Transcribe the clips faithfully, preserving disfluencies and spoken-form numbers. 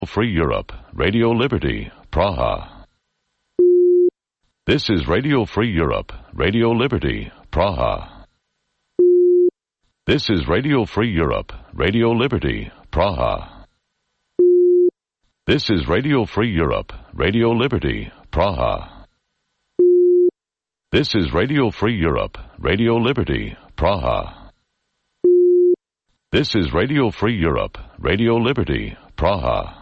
Free Europe, Radio Liberty, Praha. This is Radio Free Europe, Radio Liberty, Praha. This is Radio Free Europe, Radio Liberty, Praha. This is Radio Free Europe, Radio Liberty, Praha. This is Radio Free Europe, Radio Liberty, Praha. This is Radio Free Europe, Radio Liberty, Praha.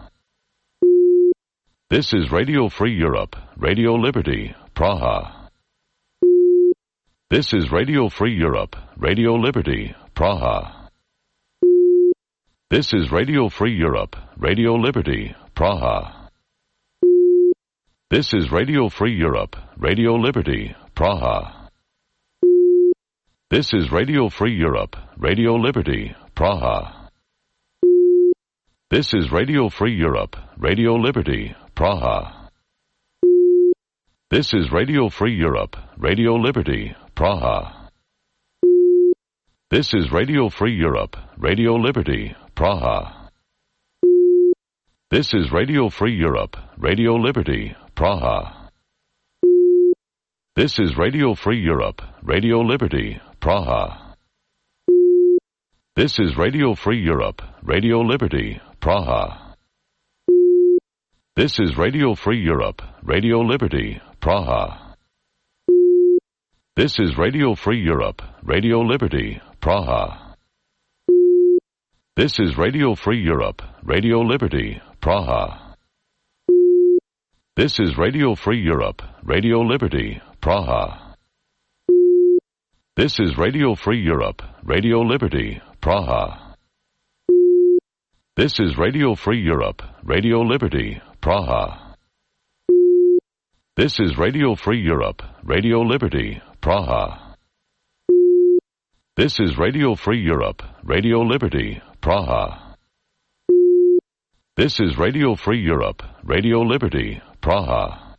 This is Radio Free Europe, Radio Liberty, Praha. This is Radio Free Europe, Radio Liberty, Praha. This is Radio Free Europe, Radio Liberty, Praha. This is Radio Free Europe, Radio Liberty, Praha. This is Radio Free Europe, Radio Liberty, Praha. This is Radio Free Europe, Radio Liberty, Praha. This is Radio Free Europe, Radio Liberty, Praha. This is Radio Free Europe, Radio Liberty, Praha. This is Radio Free Europe, Radio Liberty, Praha. This is Radio Free Europe, Radio Liberty, Praha. This is Radio Free Europe, Radio Liberty, Praha. This is Radio Free Europe, Radio Liberty, Praha. This is Radio Free Europe, Radio Liberty, Praha. This is Radio Free Europe, Radio Liberty, Praha. This is Radio Free Europe, Radio Liberty, Praha. This is Radio Free Europe, Radio Liberty, Praha. This is Radio Free Europe, Radio Liberty, Praha. This is Radio Free Europe, Radio Liberty, Praha. This is Radio Free Europe, Radio Liberty, Praha. This is Radio Free Europe, Radio Liberty, Praha.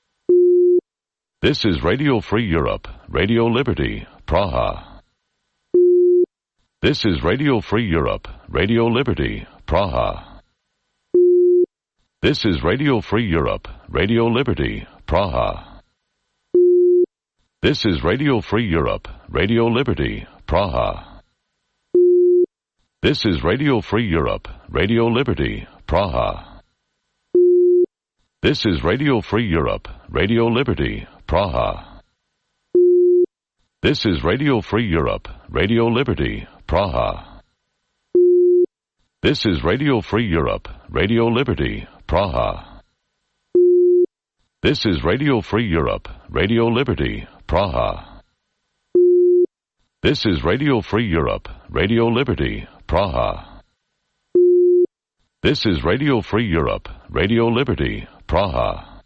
This is Radio Free Europe, Radio Liberty, Praha. This is Radio Free Europe, Radio Liberty, Praha. This is Radio Free Europe, Radio Liberty, Praha. This is Radio Free Europe, Radio Liberty, Praha. This is Radio Free Europe, Radio Liberty, Praha. This is Radio Free Europe, Radio Liberty, Praha. This is Radio Free Europe, Radio Liberty, Praha. This is Radio Free Europe, Radio Liberty, Praha. This is Radio Free Europe, Radio Liberty, Praha. This is Radio Free Europe, Radio Liberty, Praha. This is Radio Free Europe, Radio Liberty, Praha.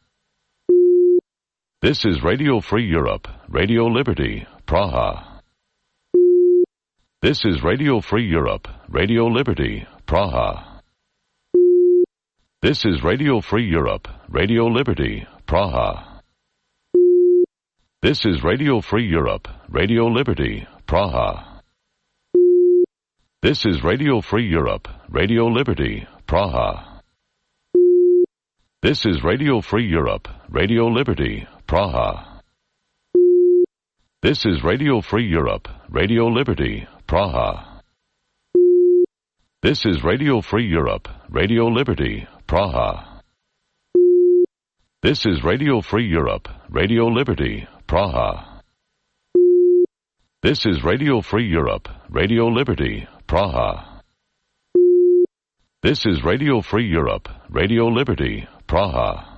This is Radio Free Europe, Radio Liberty, Praha. This is Radio Free Europe, Radio Liberty, Praha. This is Radio Free Europe, Radio Liberty, Praha. This is Radio Free Europe, Radio Liberty, Praha. This is Radio Free Europe, Radio Liberty, Praha. This is Radio Free Europe, Radio Liberty, Praha. This is Radio Free Europe, Radio Liberty, Praha. This is Radio Free Europe, Radio Liberty, Praha. This is Radio Free Europe, Radio Liberty, Praha. This is Radio Free Europe, Radio Liberty, Praha. This is Radio Free Europe, Radio Liberty, Praha.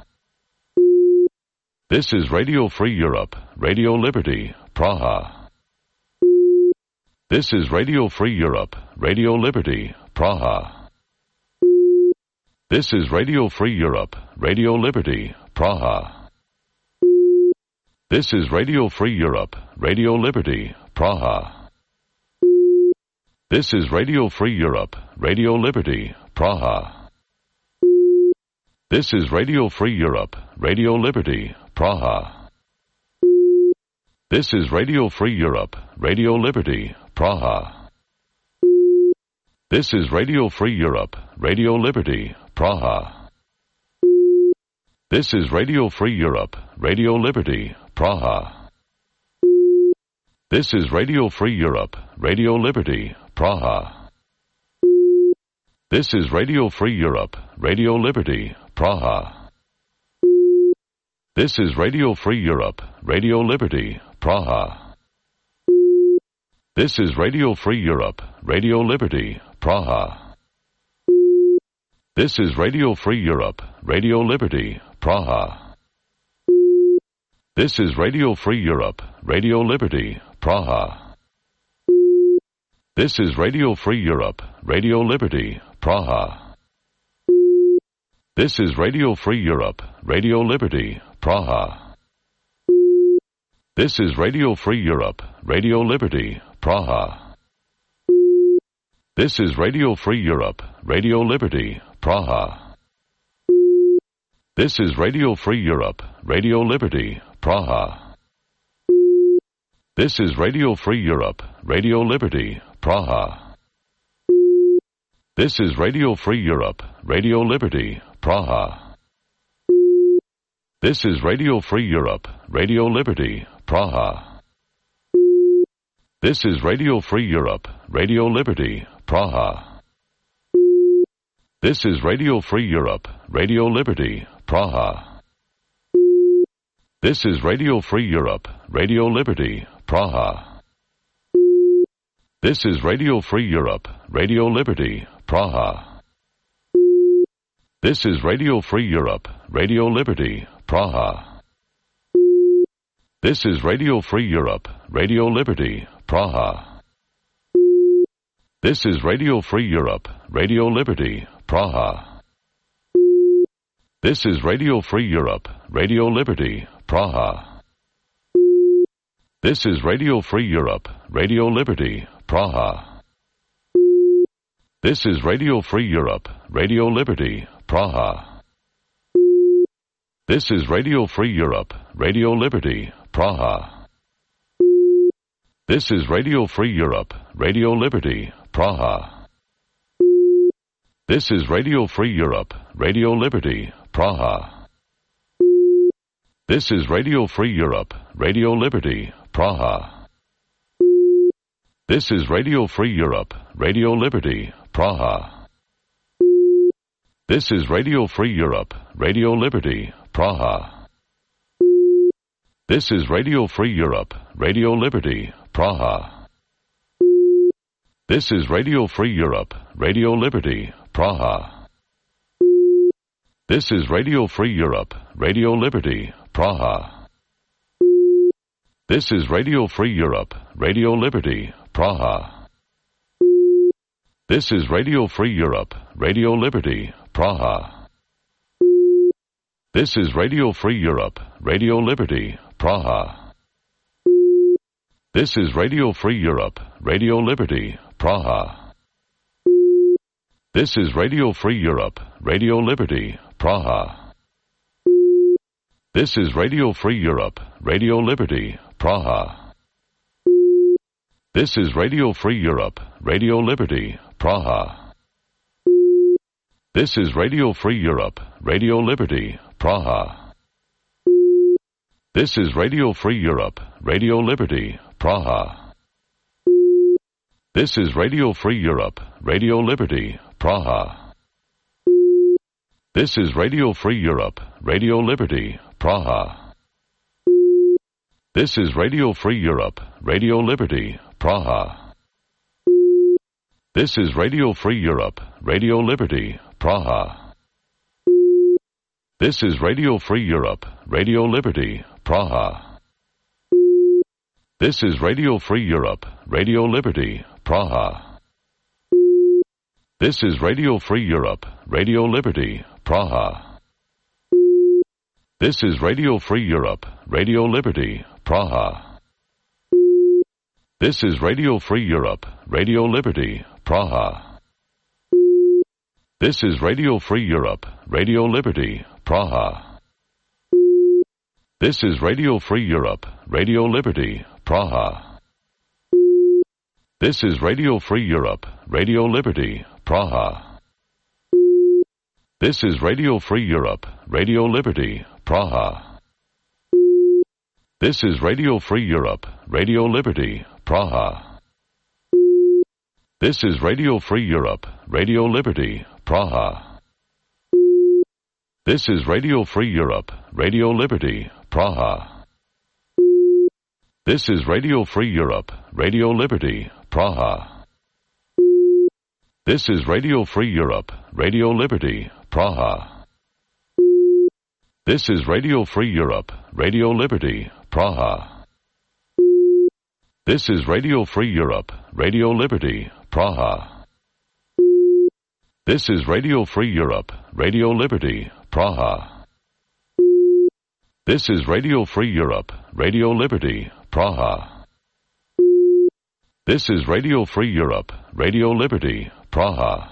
This is Radio Free Europe, Radio Liberty, Praha. This is Radio Free Europe, Radio Liberty, Praha. This is Radio Free Europe, Radio Liberty, Praha. This is Radio Free Europe, Radio Liberty, Praha. This is Radio Free Europe, Radio Liberty, Praha. This is Radio Free Europe, Radio Liberty, Praha. This is Radio Free Europe, Radio Liberty, Praha. This is Radio Free Europe, Radio Liberty, Praha. This is Radio Free Europe, Radio Liberty, Praha. This is Radio Free Europe, Radio Liberty, Praha. This is Radio Free Europe, Radio Liberty, Praha. This is Radio Free Europe, Radio Liberty, Praha. This is Radio Free Europe, Radio Liberty, Praha. This is Radio Free Europe, Radio Liberty, Praha. This is Radio Free Europe, Radio Liberty, Praha. This is Radio Free Europe, Radio Liberty, Praha. This is Radio Free Europe, Radio Liberty, Praha. This is Radio Free Europe, Radio Liberty, Praha. This is Radio Free Europe, Radio Liberty, Praha. This is Radio Free Europe, Radio Liberty, Praha. This is Radio Free Europe, Radio Liberty, Praha. This is Radio Free Europe, Radio Liberty, Praha. This is Radio Free Europe, Radio Liberty, Praha. This is Radio Free Europe, Radio Liberty, Praha. This is Radio Free Europe, Radio Liberty, Praha. This is Radio Free Europe, Radio Liberty, Praha. This is Radio Free Europe, Radio Liberty, Praha. This is Radio Free Europe, Radio Liberty, Praha. This is Radio Free Europe, Radio Liberty, Praha. This is Radio Free Europe, Radio Liberty, Praha. This is Radio Free Europe, Radio Liberty, Praha. This is Radio Free Europe, Radio Liberty, Praha. This is Radio Free Europe, Radio Liberty, Praha. This is Radio Free Europe, Radio Liberty, Praha. This is Radio Free Europe, Radio Liberty, Praha. This is Radio Free Europe, Radio Liberty, Praha. This is Radio Free Europe, Radio Liberty, Praha. This is Radio Free Europe, Radio Liberty, Praha. This is Radio Free Europe, Radio Liberty, Praha. This is Radio Free Europe, Radio Liberty, Praha. This is Radio Free Europe, Radio Liberty, Praha. This is Radio Free Europe, Radio Liberty, Praha. This is Radio Free Europe, Radio Liberty, Praha. This is Radio Free Europe, Radio Liberty, Praha. This is Radio Free Europe, Radio Liberty, Praha. This is Radio Free Europe, Radio Liberty, Praha. This is Radio Free Europe, Radio Liberty, Praha. This is Radio Free Europe, Radio Liberty, Praha. This is Radio Free Europe, Radio Liberty, Praha. This is Radio Free Europe, Radio Liberty, Praha. This is Radio Free Europe, Radio Liberty, Praha. This is Radio Free Europe, Radio Liberty, Praha. This is Radio Free Europe, Radio Liberty, Praha. This is Radio Free Europe, Radio Liberty, Praha. This is Radio Free Europe, Radio Liberty, Praha. This is Radio Free Europe, Radio Liberty, Praha. This is Radio Free Europe, Radio Liberty, Praha. This is Radio Free Europe, Radio Liberty, Praha. This is Radio Free Europe, Radio Liberty, Praha. This is Radio Free Europe, Radio Liberty, Praha. This is Radio Free Europe, Radio Liberty, Praha. This is Radio Free Europe, Radio Liberty, Praha. This is Radio Free Europe, Radio Liberty, Praha. This is Radio Free Europe, Radio Liberty, Praha. This is Radio Free Europe, Radio Liberty, Praha. This is Radio Free Europe, Radio Liberty, Praha. This is Radio Free Europe, Radio Liberty, Praha. This is Radio Free Europe, Radio Liberty, Praha. This is Radio Free Europe, Radio Liberty, Praha. This is Radio Free Europe, Radio Liberty, Praha. This is Radio Free Europe, Radio Liberty, Praha. This is Radio Free Europe, Radio Liberty, Praha. This is Radio Free Europe, Radio Liberty, Praha. This is Radio Free Europe, Radio Liberty, Praha.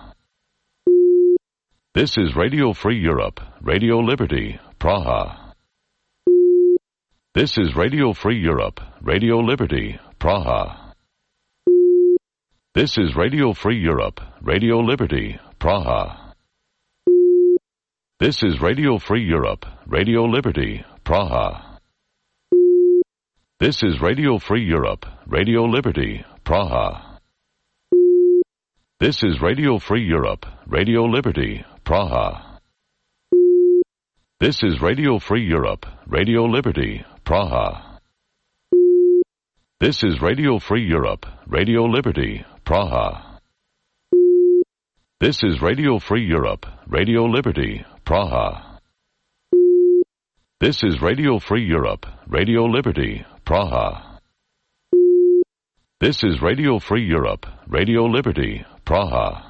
This is Radio Free Europe, Radio Liberty, Praha. This is Radio Free Europe, Radio Liberty, Praha. This is Radio Free Europe, Radio Liberty, Praha. This is Radio Free Europe, Radio Liberty, Praha. This is Radio Free Europe, Radio Liberty, Praha. This is Radio Free Europe, Radio Liberty, Praha. This is Radio Free Europe, Radio Liberty, Praha. This is Radio Free Europe, Radio Liberty, Praha. This is Radio Free Europe, Radio Liberty, Praha. This is Radio Free Europe, Radio Liberty, Praha. This is Radio Free Europe, Radio Liberty, Praha.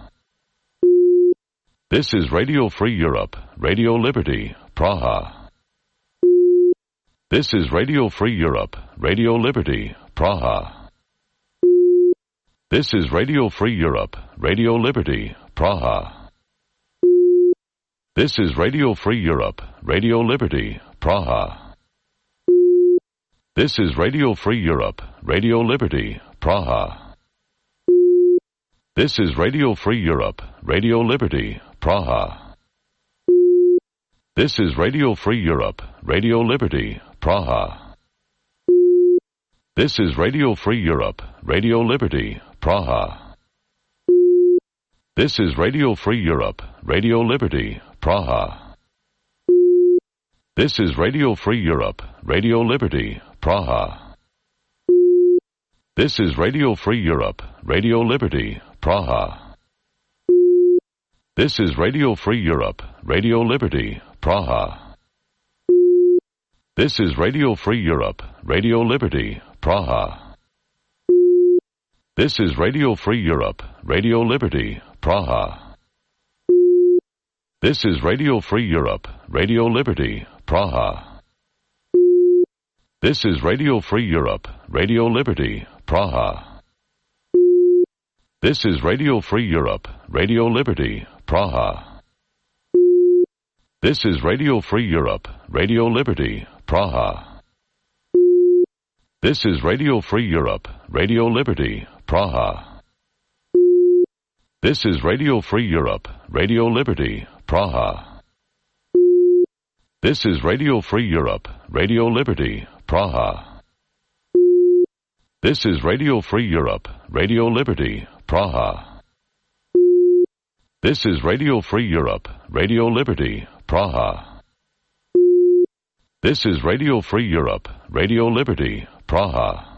This is Radio Free Europe, Radio Liberty, Praha. This is Radio Free Europe, Radio Liberty, Praha. This is Radio Free Europe, Radio Liberty, Praha. This is Radio Free Europe, Radio Liberty, Praha. This is Radio Free Europe, Radio Liberty, Praha. This is Radio Free Europe, Radio Liberty, Praha. This is Radio Free Europe, Radio Liberty, Praha. This is Radio Free Europe, Radio Liberty, Praha. This is Radio Free Europe, Radio Liberty, Praha. This is Radio Free Europe, Radio Liberty, Praha. This is Radio Free Europe, Radio Liberty, Praha. This is Radio Free Europe, Radio Liberty, Praha. This is Radio Free Europe, Radio Liberty, Praha. This is Radio Free Europe, Radio Liberty, Praha. This is Radio Free Europe, Radio Liberty, Praha. This is Radio Free Europe, Radio Liberty, Praha. This is Radio Free Europe, Radio Liberty, Praha. This is Radio Free Europe, Radio Liberty, Praha. This is Radio Free Europe, Radio Liberty, Praha. This is Radio Free Europe, Radio Liberty, Praha. This is Radio Free Europe, Radio Liberty, Praha. This is Radio Free Europe, Radio Liberty, Praha. This is Radio Free Europe, Radio Liberty, Praha. This is Radio Free Europe, Radio Liberty, Praha.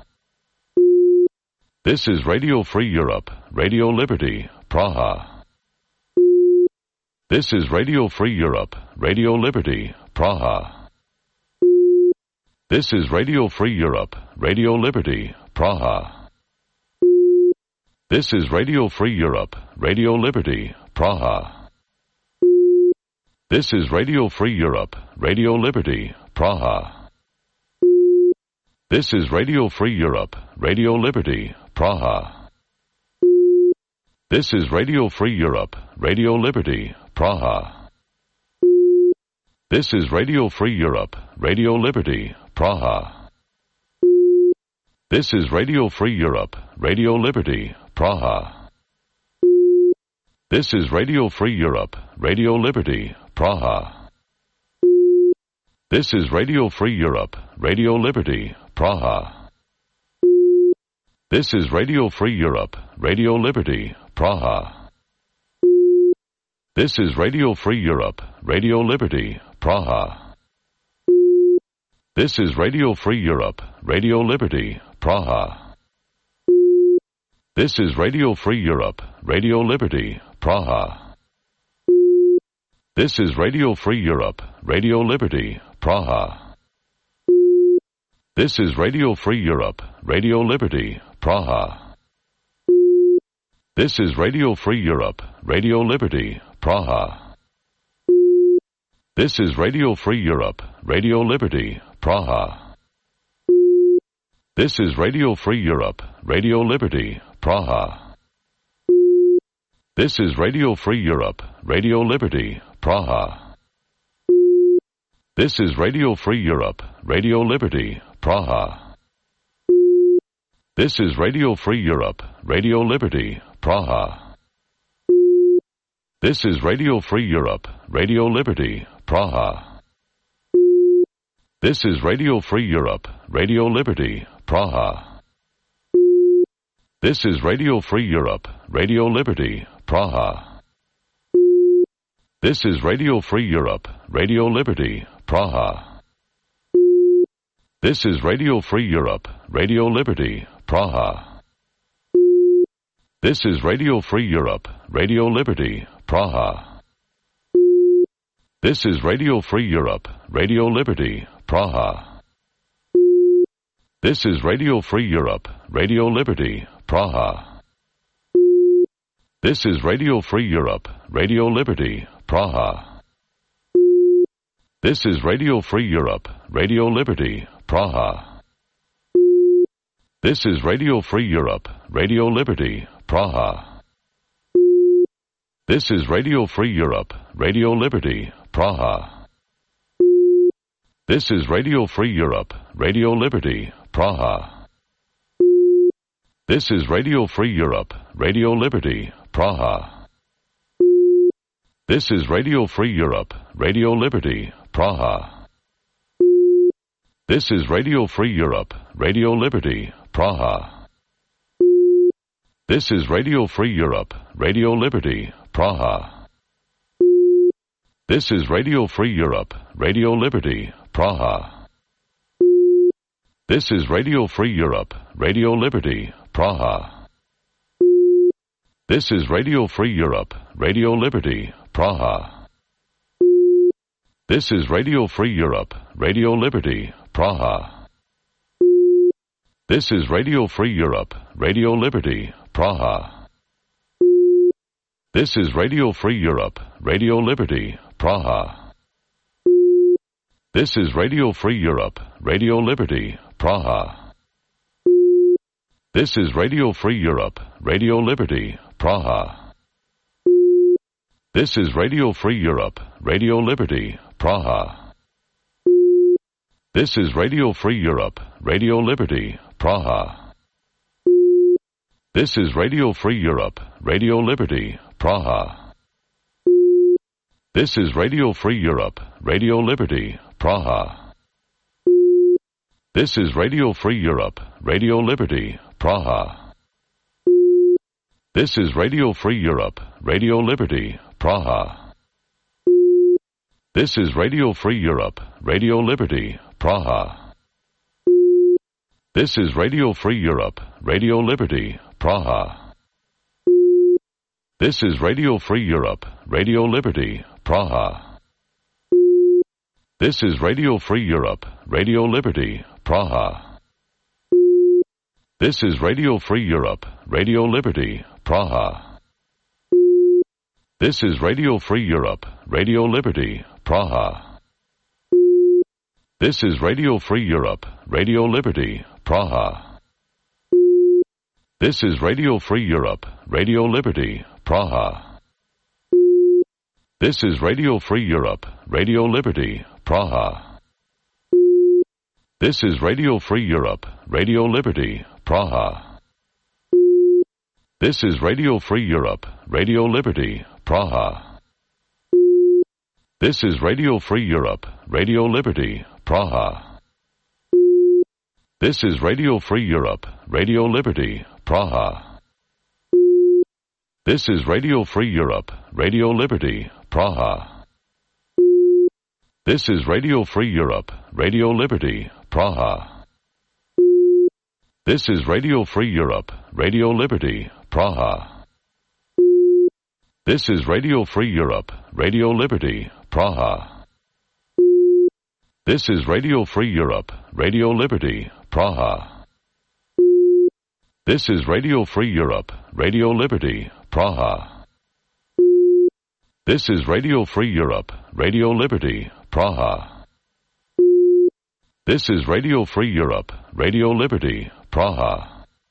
This is Radio Free Europe, Radio Liberty, Praha. This is Radio Free Europe, Radio Liberty, Praha. This is Radio Free Europe, Radio Liberty, Praha. This is Radio Free Europe, Radio Liberty, Praha. This is Radio Free Europe, Radio Liberty, Praha. This is Radio Free Europe, Radio Liberty, Praha. This is Radio Free Europe, Radio Liberty, Praha. This is Radio Free Europe, Radio Liberty, Praha. This is Radio Free Europe, Radio Liberty, Praha. This is Radio Free Europe, Radio Liberty, Praha. This is Radio Free Europe, Radio Liberty, Praha. This is Radio Free Europe, Radio Liberty, Praha. This is Radio Free Europe, Radio Liberty, Praha. This is Radio Free Europe, Radio Liberty, Praha. This is Radio Free Europe, Radio Liberty, Praha. This is Radio Free Europe, Radio Liberty, Praha. This is Radio Free Europe, Radio Liberty, Praha. This is Radio Free Europe, Radio Liberty, Praha. This is Radio Free Europe, Radio Liberty, Praha. This is Radio Free Europe, Radio Liberty, Praha. This is Radio Free Europe, Radio Liberty, Praha. This is Radio Free Europe, Radio Liberty, Praha. This is Radio Free Europe, Radio Liberty, Praha. This is Radio Free Europe, Radio Liberty, Praha. This is Radio Free Europe, Radio Liberty, Praha. This is Radio Free Europe, Radio Liberty, Praha. This is Radio Free Europe, Radio Liberty, Praha. This is Radio Free Europe, Radio Liberty, Praha. This is Radio Free Europe, Radio Liberty, Praha. This is Radio Free Europe, Radio Liberty, Praha. This is Radio Free Europe, Radio Liberty, Praha. This is Radio Free Europe, Radio Liberty, Praha. This is Radio Free Europe, Radio Liberty, Praha. This is Radio Free Europe, Radio Liberty, Praha. This is Radio Free Europe, Radio Liberty, Praha. This is Radio Free Europe, Radio Liberty, Praha. This is Radio Free Europe, Radio Liberty, Praha. This is Radio Free Europe, Radio Liberty, Praha. This is Radio Free Europe, Radio Liberty, Praha. This is Radio Free Europe, Radio Liberty, Praha. This is Radio Free Europe, Radio Liberty, Praha. This is Radio Free Europe, Radio Liberty, Praha. This is Radio Free Europe, Radio Liberty, Praha. This is Radio Free Europe, Radio Liberty, Praha. This is Radio Free Europe, Radio Liberty, Praha. This is Radio Free Europe, Radio Liberty, Praha. This is Radio Free Europe, Radio Liberty, Praha. This is Radio Free Europe, Radio Liberty, Praha. This is Radio Free Europe, Radio Liberty, Praha. This is Radio Free Europe, Radio Liberty, Praha. This is Radio Free Europe, Radio Liberty, Praha. This is Radio Free Europe, Radio Liberty, Praha. This is Radio Free Europe, Radio Liberty, Praha. This is Radio Free Europe, Radio Liberty, Praha. This is Radio Free Europe, Radio Liberty, Praha. This is Radio Free Europe, Radio Liberty, Praha. This is Radio Free Europe, Radio Liberty, Praha. This is Radio Free Europe, Radio Liberty, Praha. This is Radio Free Europe, Radio Liberty, Praha. This is Radio Free Europe, Radio Liberty, Praha. This is Radio Free Europe, Radio Liberty, Praha. This is Radio Free Europe, Radio Liberty, Praha. This is Radio Free Europe, Radio Liberty, Praha. This is Radio Free Europe, Radio Liberty, Praha. This is Radio Free Europe, Radio Liberty, Praha. This is Radio Free Europe, Radio Liberty, Praha. This is Radio Free Europe, Radio Liberty, Praha. This is Radio Free Europe, Radio Liberty, Praha. This is Radio Free Europe, Radio Liberty, Praha. This is Radio Free Europe, Radio Liberty, Praha. This is Radio Free Europe, Radio Liberty, Praha. This is Radio Free Europe, Radio Liberty, Praha. This is Radio Free Europe, Radio Liberty, Praha. This is Radio Free Europe, Radio Liberty, Praha. This is Radio Free Europe, Radio Liberty, Praha.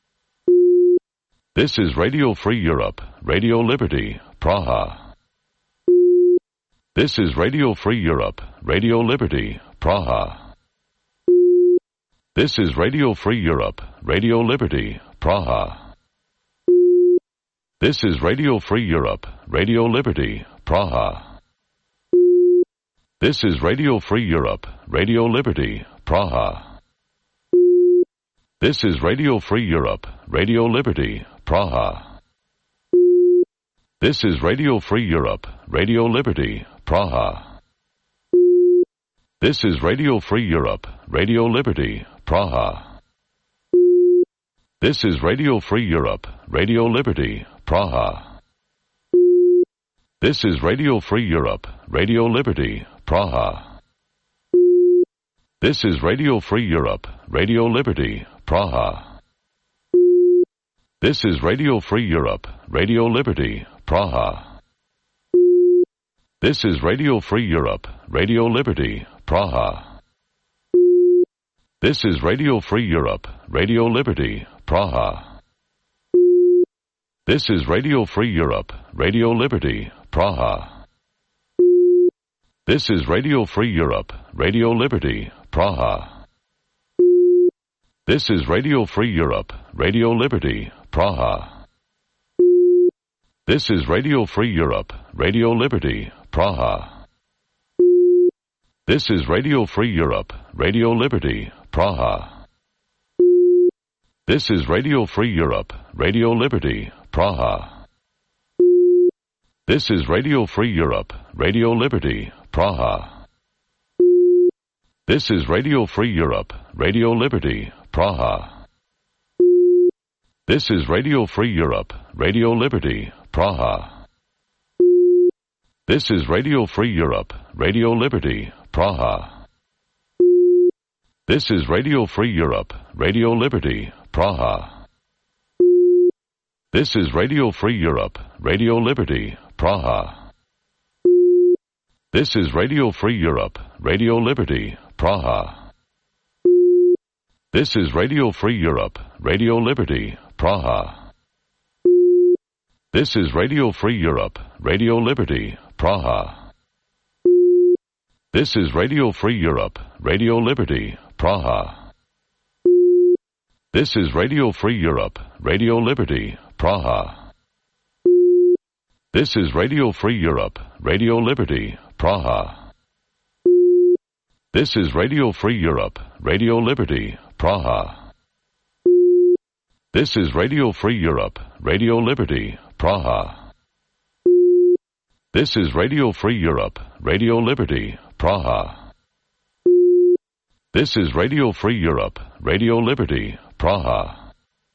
This is Radio Free Europe, Radio Liberty, Praha. This is Radio Free Europe, Radio Liberty, Praha. This is Radio Free Europe, Radio Liberty, Praha. This is Radio Free Europe, Radio Liberty, Praha. This is Radio Free Europe, Radio Liberty, Praha. This is Radio Free Europe, Radio Liberty, Praha. This is Radio Free Europe, Radio Liberty, Praha. This is Radio Free Europe, Radio Liberty, Praha. This is Radio Free Europe, Radio Liberty, Praha. This is Radio Free Europe, Radio Liberty, Praha. This is Radio Free Europe, Radio Liberty, Praha. This is Radio Free Europe, Radio Liberty, Praha. This is Radio Free Europe, Radio Liberty, Praha. This is Radio Free Europe, Radio Liberty, Praha. This is Radio Free Europe, Radio Liberty, Praha. This is Radio Free Europe, Radio Liberty, Praha. This is Radio Free Europe, Radio Liberty, Praha. This is Radio Free Europe, Radio Liberty, Praha. This is Radio Free Europe, Radio Liberty, Praha. This is Radio Free Europe, Radio Liberty, Praha. This is Radio Free Europe, Radio Liberty, Praha. This is Radio Free Europe, Radio Liberty, Praha. This is Radio Free Europe, Radio Liberty, Praha. This is Radio Free Europe, Radio Liberty, Praha. This is Radio Free Europe, Radio Liberty, Praha. This is Radio Free Europe, Radio Liberty, Praha. This is Radio Free Europe, Radio Liberty, Praha. This is Radio Free Europe, Radio Liberty, Praha. This is Radio Free Europe, Radio Liberty, Praha. This is Radio Free Europe, Radio Liberty, Praha. This is Radio Free Europe, Radio Liberty, Praha. This is Radio Free Europe, Radio Liberty, Praha. This is Radio Free Europe, Radio Liberty, Praha. This is Radio Free Europe, Radio Liberty, Praha. This is Radio Free Europe, Radio Liberty, Praha. This is Radio Free Europe, Radio Liberty, Praha.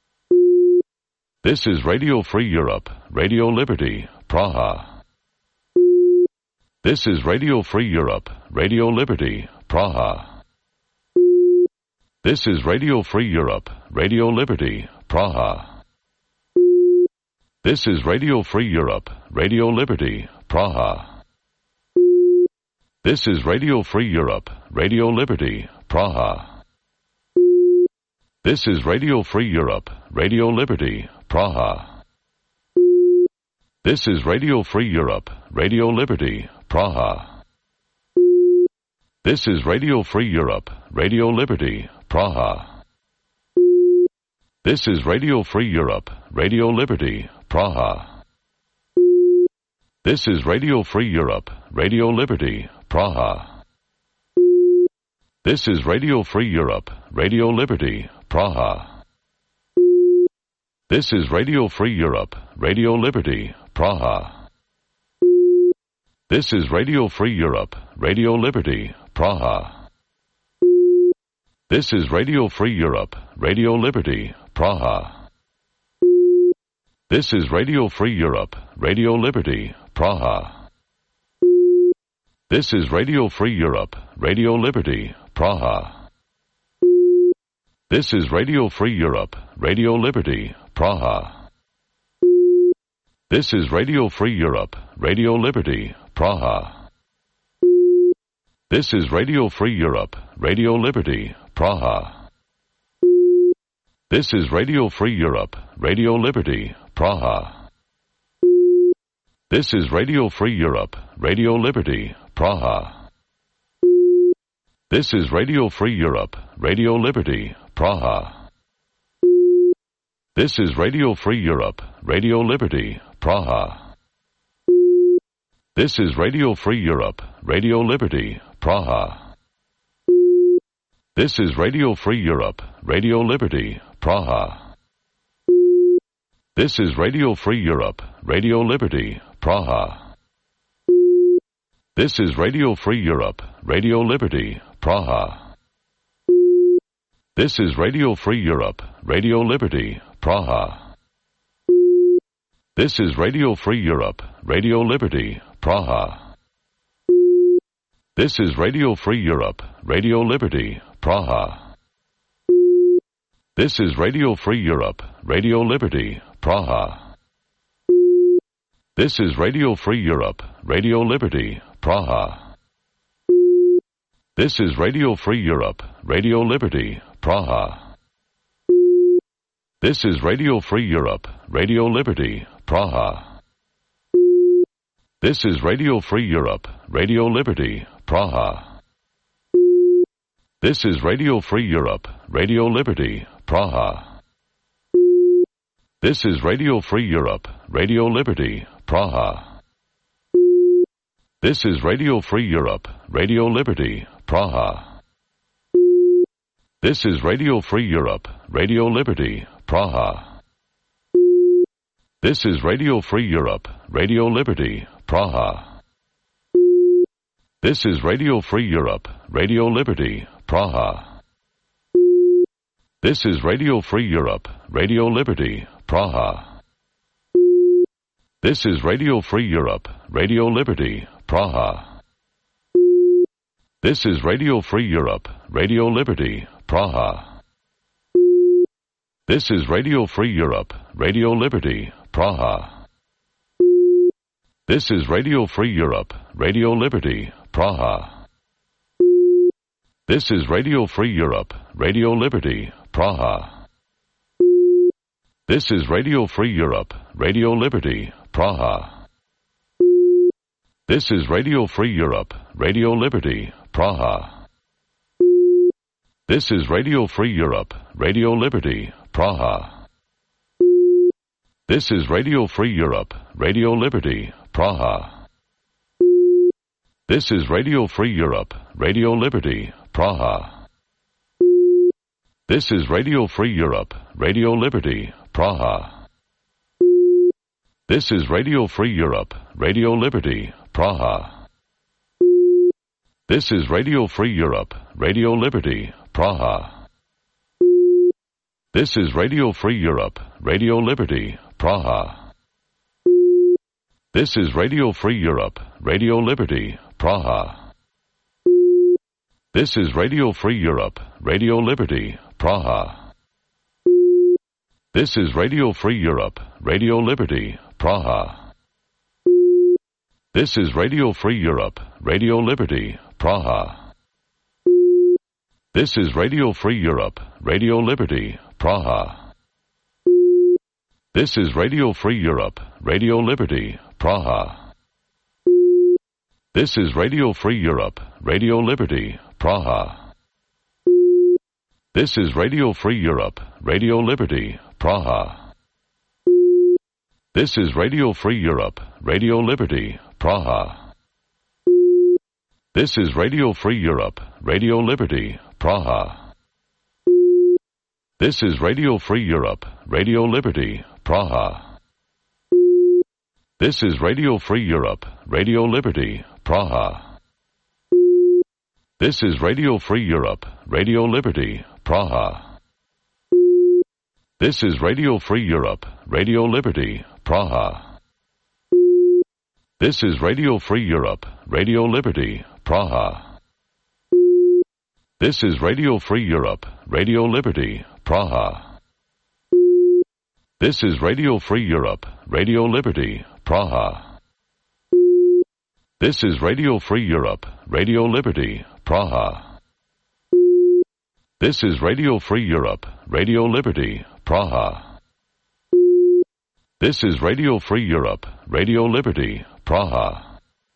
This is Radio Free Europe, Radio Liberty, Praha. This is Radio Free Europe, Radio Liberty, Praha. This is Radio Free Europe, Radio Liberty, Praha. This is Radio Free Europe, Radio Liberty, Praha. This is Radio Free Europe, Radio Liberty, Praha. This is Radio Free Europe, Radio Liberty, Praha. This is Radio Free Europe, Radio Liberty, Praha. This is Radio Free Europe, Radio Liberty, Praha. This is Radio Free Europe, Radio Liberty, Praha. This is Radio Free Europe, Radio Liberty, Praha. This is Radio Free Europe, Radio Liberty, Praha. This is Radio Free Europe, Radio Liberty, Praha. This is Radio Free Europe, Radio Liberty, Praha. This is Radio Free Europe, Radio Liberty, Praha. This is Radio Free Europe, Radio Liberty, Praha. This is Radio Free Europe, Radio Liberty, Praha. This is Radio Free Europe, Radio Liberty, Praha. This is Radio Free Europe, Radio Liberty, Praha. This is Radio Free Europe, Radio Liberty, Praha. This is Radio Free Europe, Radio Liberty, Praha. This is Radio Free Europe, Radio Liberty, Praha. This is Radio Free Europe, Radio Liberty, Praha. This is Radio Free Europe, Radio Liberty, Praha. This is Radio Free Europe, Radio Liberty, Praha. This is Radio Free Europe, Radio Liberty, Praha. This is Radio Free Europe, Radio Liberty, Praha. This is Radio Free Europe, Radio Liberty, Praha. This is Radio Free Europe, Radio Liberty, Praha. This is Radio Free Europe, Radio Liberty, Praha. This is Radio Free Europe, Radio Liberty, Praha. This is Radio Free Europe, Radio Liberty, Praha. This is Radio Free Europe, Radio Liberty, Praha. This is Radio Free Europe, Radio Liberty, Praha. This is Radio Free Europe, Radio Liberty, Praha. This is Radio Free Europe, Radio Liberty, Praha. This is Radio Free Europe, Radio Liberty, Praha. This is Radio Free Europe, Radio Liberty, Praha. This is Radio Free Europe, Radio Liberty, Praha. This is Radio Free Europe, Radio Liberty, Praha. This is Radio Free Europe, Radio Liberty, Praha. This is Radio Free Europe, Radio Liberty, Praha. This is Radio Free Europe, Radio Liberty, Praha. This is Radio Free Europe, Radio Liberty, Praha. This is Radio Free Europe, Radio Liberty, Praha. This is Radio Free Europe, Radio Liberty, Praha. This is Radio Free Europe, Radio Liberty, Praha. This is Radio Free Europe, Radio Liberty, Praha. This is Radio Free Europe, Radio Liberty, Praha. This is Radio Free Europe, Radio Liberty, Praha. This is Radio Free Europe, Radio Liberty, Praha. This is Radio Free Europe, Radio Liberty, Praha. This is Radio Free Europe, Radio Liberty, Praha. This is Radio Free Europe, Radio Liberty, Praha. This is Radio Free Europe, Radio Liberty, Praha. This is Radio Free Europe, Radio Liberty, Praha. This is Radio Free Europe, Radio Liberty, Praha. This is Radio Free Europe, Radio Liberty, Praha. This is Radio Free Europe, Radio Liberty, Praha. This is Radio Free Europe, Radio Liberty, Praha. This is Radio Free Europe, Radio Liberty, Praha. This is Radio Free Europe, Radio Liberty, Praha. This is Radio Free Europe, Radio Liberty, Praha. This is Radio Free Europe, Radio Liberty, Praha. This is Radio Free Europe, Radio Liberty, Praha. This is Radio Free Europe, Radio Liberty, Praha. This is Radio Free Europe, Radio Liberty, Praha. This is Radio Free Europe, Radio Liberty, Praha. This is Radio Free Europe, Radio Liberty, Praha. This is Radio Free Europe, Radio Liberty, Praha. This is Radio Free Europe, Radio Liberty, Praha. This is Radio Free Europe, Radio Liberty, Praha. This is Radio Free Europe, Radio Liberty, Praha. This is Radio Free Europe, Radio Liberty, Praha. This is Radio Free Europe, Radio Liberty, Praha. This is Radio Free Europe, Radio Liberty, Praha. This is Radio Free Europe, Radio Liberty, Praha.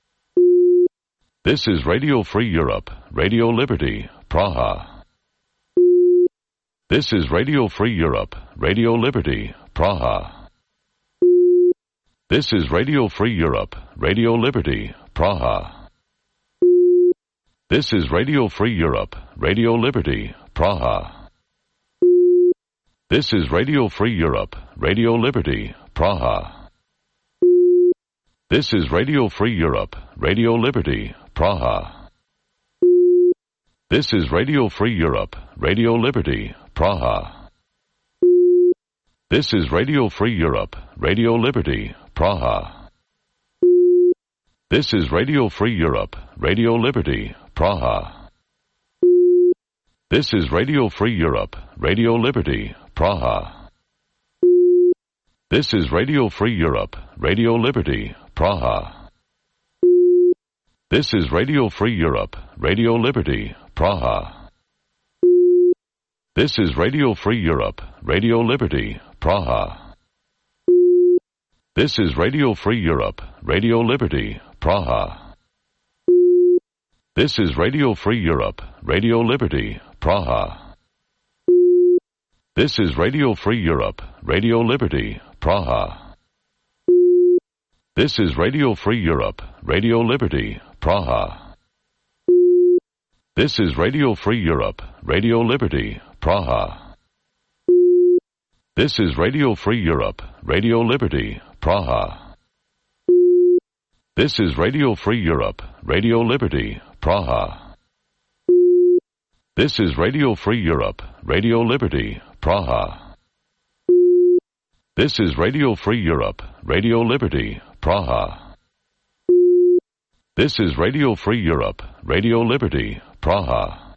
This is Radio Free Europe, Radio Liberty, Praha. This is Radio Free Europe, Radio Liberty, Praha. This is Radio Free Europe, Radio Liberty, Praha. This is Radio Free Europe, Radio Liberty, Praha. This is Radio Free Europe, Radio Liberty, Praha. This is Radio Free Europe, Radio Liberty, Praha. This is Radio Free Europe, Radio Liberty, Praha. This is Radio Free Europe, Radio Liberty, Praha. This is Radio Free Europe, Radio Liberty, Praha. This is Radio Free Europe, Radio Liberty, Praha. This is Radio Free Europe, Radio Liberty, Praha. This is Radio Free Europe, Radio Liberty, Praha. This is Radio Free Europe, Radio Liberty, Praha. This is Radio Free Europe, Radio Liberty, Praha. This is Radio Free Europe, Radio Liberty, Praha. This is Radio Free Europe, Radio Liberty, Praha. This is Radio Free Europe, Radio Liberty, Praha. This is Radio Free Europe, Radio Liberty, Praha. This is Radio Free Europe, Radio Liberty, Praha. This is Radio Free Europe, Radio Liberty, Praha. This is Radio Free Europe, Radio Liberty, Praha. This is Radio Free Europe, Radio Liberty, Praha. This is Radio Free Europe, Radio Liberty, Praha.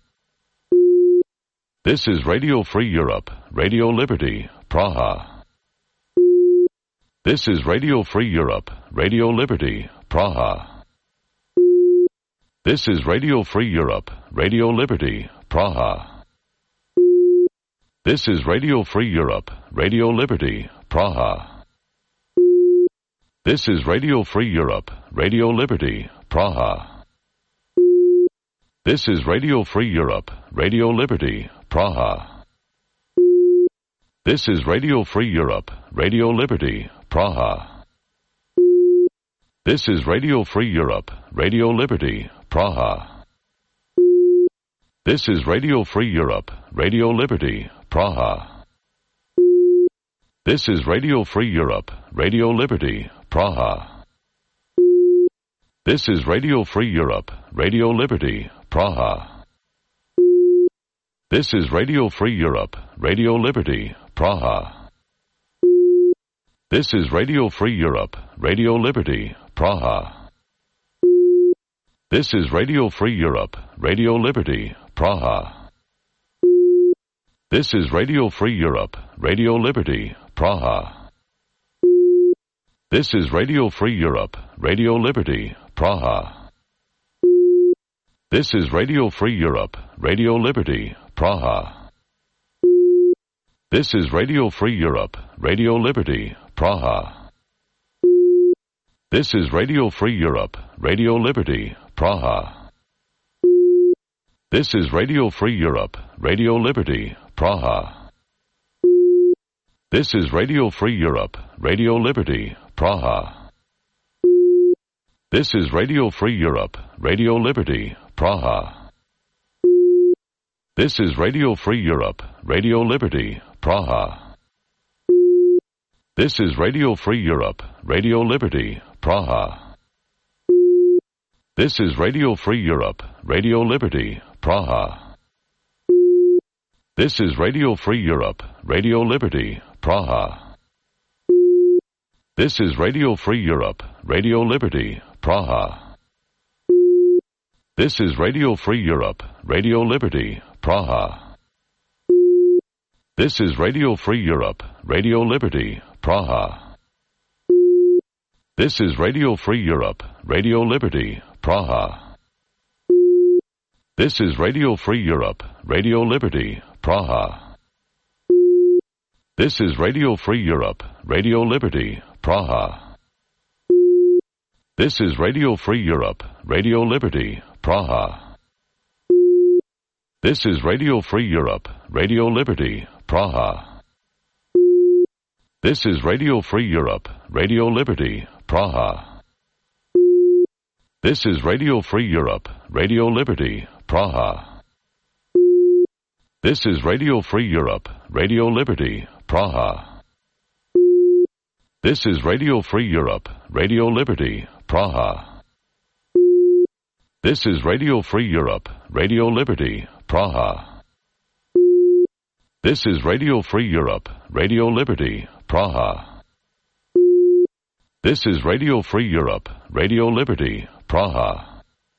This is Radio Free Europe, Radio Liberty, Praha. This is Radio Free Europe, Radio Liberty, Praha. This is Radio Free Europe, Radio Liberty, Praha. This is Radio Free Europe, Radio Liberty, Praha. This is Radio Free Europe, Radio Liberty, Praha. This is Radio Free Europe, Radio Liberty, Praha. This is Radio Free Europe, Radio Liberty, Praha. This is Radio Free Europe, Radio Liberty, Praha. This is Radio Free Europe, Radio Liberty, Praha. This is Radio Free Europe, Radio Liberty, Praha. This is Radio Free Europe, Radio Liberty, Praha. This is Radio Free Europe, Radio Liberty, Praha. This is Radio Free Europe, Radio Liberty, Praha. This is Radio Free Europe, Radio Liberty, Praha. This is Radio Free Europe, Radio Liberty, Praha. This is Radio Free Europe, Radio Liberty, Praha. This is Radio Free Europe, Radio Liberty, Praha. This is Radio Free Europe, Radio Liberty, Praha. This is Radio Free Europe, Radio Liberty, Praha. This is Radio Free Europe, Radio Liberty, Praha. This is Radio Free Europe, Radio Liberty, Praha. This is Radio Free Europe, Radio Liberty, Praha. This is Radio Free Europe, Radio Liberty, Praha. This is Radio Free Europe, Radio Liberty, Praha. This is Radio Free Europe, Radio Liberty, Praha. This is Radio Free Europe, Radio Liberty, Praha. This is Radio Free Europe, Radio Liberty, Praha. This is Radio Free Europe, Radio Liberty, Praha. This is Radio Free Europe, Radio Liberty, Praha. This is Radio Free Europe, Radio Liberty, Praha. This is Radio Free Europe, Radio Liberty, Praha. This is Radio Free Europe, Radio Liberty, Praha. This is Radio Free Europe, Radio Liberty, Praha. This is Radio Free Europe, Radio Liberty, Praha. This is Radio Free Europe, Radio Liberty, Praha. This is Radio Free Europe, Radio Liberty, Praha. This is Radio Free Europe, Radio Liberty, Praha. This is Radio Free Europe, Radio Liberty, Praha. This is Radio Free Europe, Radio Liberty, Praha. This is Radio Free Europe, Radio Liberty, Praha. This is Radio Free Europe, Radio Liberty, Praha.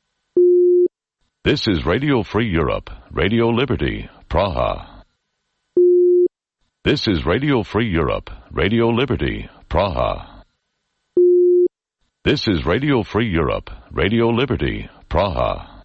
This is Radio Free Europe, Radio Liberty, Praha. This is Radio Free Europe, Radio Liberty, Praha. This is Radio Free Europe, Radio Liberty, Praha.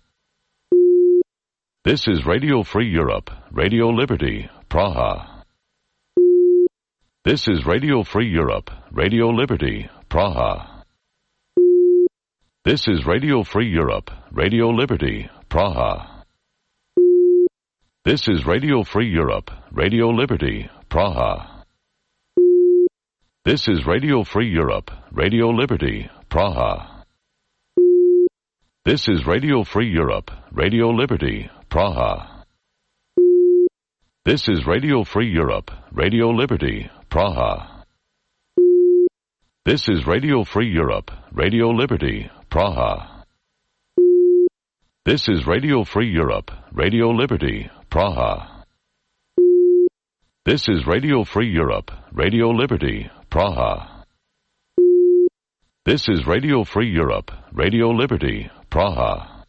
This is Radio Free Europe, Radio Liberty, Praha. This is Radio Free Europe, Radio Liberty, Praha. This is Radio Free Europe, Radio Liberty, Praha. This is Radio Free Europe, Radio Liberty, Praha. This is Radio Free Europe, Radio Liberty, Praha. This is Radio Free Europe, Radio Liberty, Praha. This is Radio Free Europe, Radio Liberty, Praha. This is Radio Free Europe, Radio Liberty, Praha. This is Radio Free Europe, Radio Liberty, Praha. This is Radio Free Europe, Radio Liberty, Praha. This is Radio Free Europe, Radio Liberty, Praha.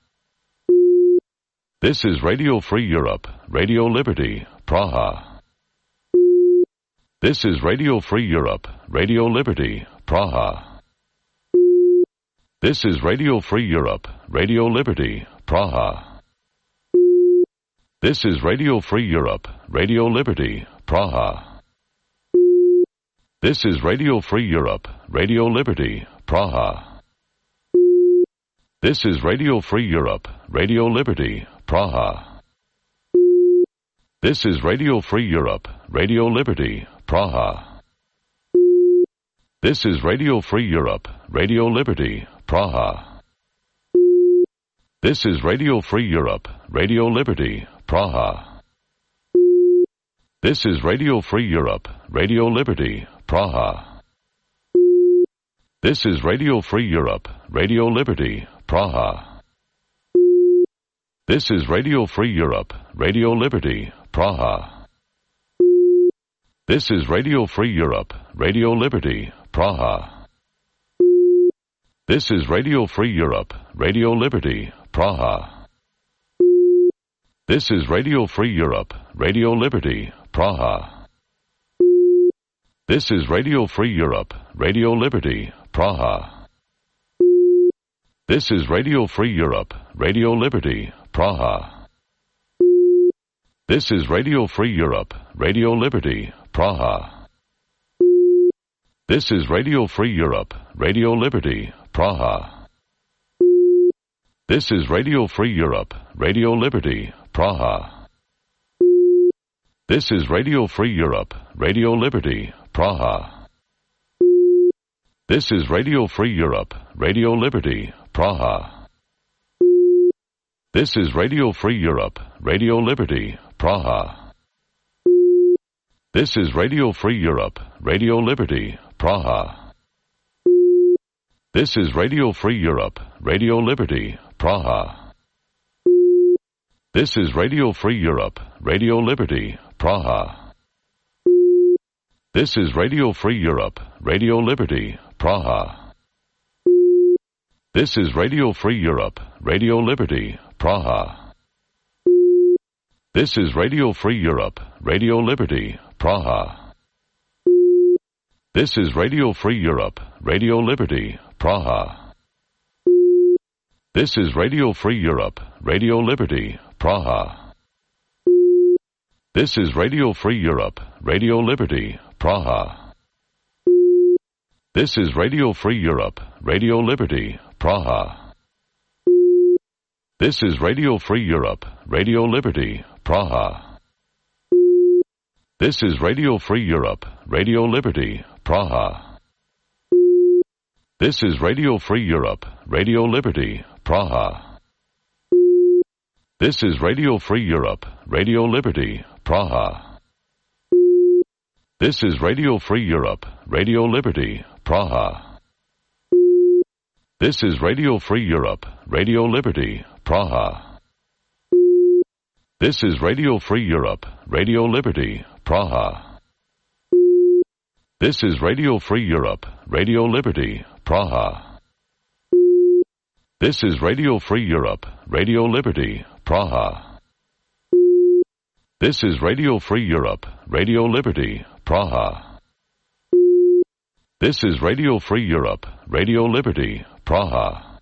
This is Radio Free Europe, Radio Liberty, Praha. This is Radio Free Europe, Radio Liberty, Praha. This is Radio Free Europe, Radio Liberty, Praha. This is Radio Free Europe, Radio Liberty, Praha. This is Radio Free Europe, Radio Liberty, Praha. This is Radio Free Europe, Radio Liberty, Praha. This is Radio Free Europe, Radio Liberty, Praha. This is Radio Free Europe, Radio Liberty, Praha. This is Radio Free Europe, Radio Liberty, Praha. This is Radio Free Europe, Radio Liberty, Praha. This is Radio Free Europe, Radio Liberty, Praha. This is Radio Free Europe, Radio Liberty, Praha. This is Radio Free Europe, Radio Liberty, Praha. This is Radio Free Europe, Radio Liberty, Praha. This is Radio Free Europe, Radio Liberty, Praha. This is Radio Free Europe, Radio Liberty, Praha. This is Radio Free Europe, Radio Liberty, Praha. This is Radio Free Europe, Radio Liberty, Praha. This is Radio Free Europe, Radio Liberty, Praha. This is Radio Free Europe, Radio Liberty, Praha. This is Radio Free Europe, Radio Liberty, Praha. This is Radio Free Europe, Radio Liberty, Praha. This is Radio Free Europe, Radio Liberty, Praha. This is Radio Free Europe, Radio Liberty, Praha. This is Radio Free Europe, Radio Liberty, Praha. This is Radio Free Europe, Radio Liberty, Praha. This is Radio Free Europe, Radio Liberty, Praha. This is Radio Free Europe, Radio Liberty, Praha. This is Radio Free Europe, Radio Liberty, Praha. This is Radio Free Europe, Radio Liberty, Praha. This is Radio Free Europe, Radio Liberty, Praha. This is Radio Free Europe, Radio Liberty, Praha. This is Radio Free Europe, Radio Liberty, Praha. This is Radio Free Europe, Radio Liberty, Praha. This is Radio Free Europe, Radio Liberty, Praha. This is Radio Free Europe, Radio Liberty, Praha. This is Radio Free Europe, Radio Liberty, Praha. This is Radio Free Europe, Radio Liberty, Praha. This is Radio Free Europe, Radio Liberty, Praha. This is Radio Free Europe, Radio Liberty, Praha. This is Radio Free Europe, Radio Liberty, Praha. This is Radio Free Europe, Radio Liberty, Praha. This is Radio Free Europe, Radio Liberty, Praha. This is Radio Free Europe, Radio Liberty, Praha.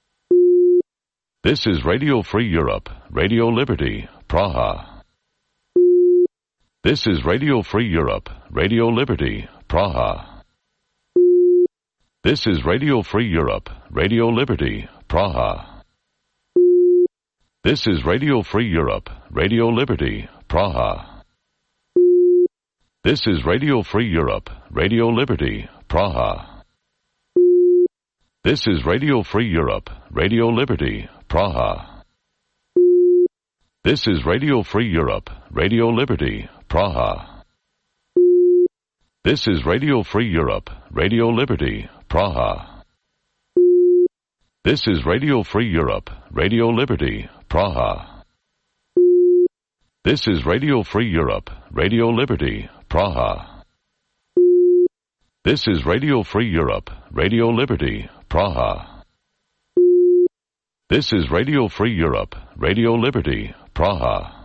This is Radio Free Europe, Radio Liberty, Praha. This is Radio Free Europe, Radio Liberty, Praha. This is Radio Free Europe, Radio Liberty, Praha. This is Radio Free Europe, Radio Liberty, Praha. This is Radio Free Europe, Radio Liberty, Praha. This is Radio Free Europe, Radio Liberty, Praha. This is Radio Free Europe, Radio Liberty, Praha. This is Radio Free Europe, Radio Liberty, Praha. This is Radio Free Europe, Radio Liberty, Praha. This is Radio Free Europe, Radio Liberty, Praha. This is Radio Free Europe, Radio Liberty, Praha. This is Radio Free Europe, Radio Liberty, Praha.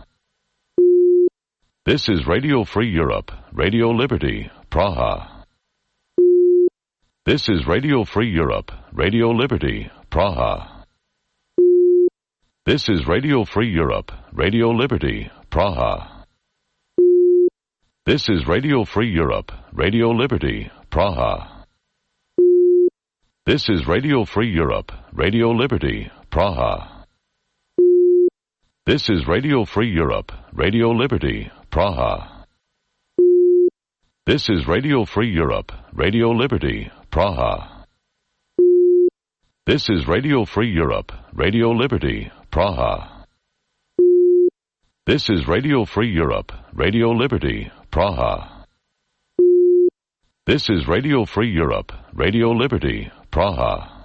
This is Radio Free Europe, Radio Liberty, Praha. This is Radio Free Europe, Radio Liberty, Praha. This is Radio Free Europe, Radio Liberty, Praha. This is Radio Free Europe, Radio Liberty, Praha. This is Radio Free Europe, Radio Liberty, Praha. This is Radio Free Europe, Radio Liberty, Praha. This is Radio Free Europe, Radio Liberty, Praha. This is Radio Free Europe, Radio Liberty, Praha. This is Radio Free Europe, Radio Liberty, Praha. This is Radio Free Europe, Radio Liberty, Praha.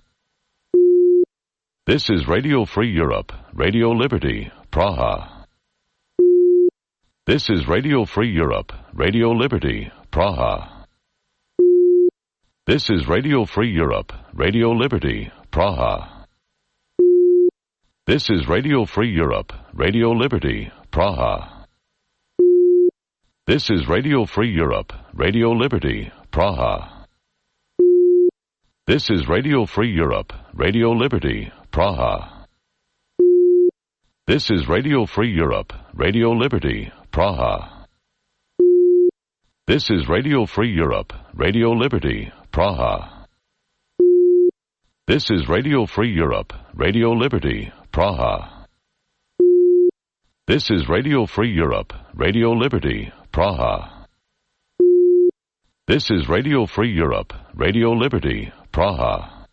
This is Radio Free Europe, Radio Liberty, Praha. This is Radio Free Europe, Radio Liberty, Praha. This is Radio Free Europe, Radio Liberty, Praha. This is Radio Free Europe, Radio Liberty, Praha. This is Radio Free Europe, Radio Liberty, Praha. This is Radio Free Europe, Radio Liberty, Praha. This is Radio Free Europe, Radio Liberty, Praha. This is Radio Free Europe, Radio Liberty, Praha. This is Radio Free Europe, Radio Liberty, Praha. This is Radio Free Europe, Radio Liberty, Praha. This is Radio Free Europe, Radio Liberty, Praha.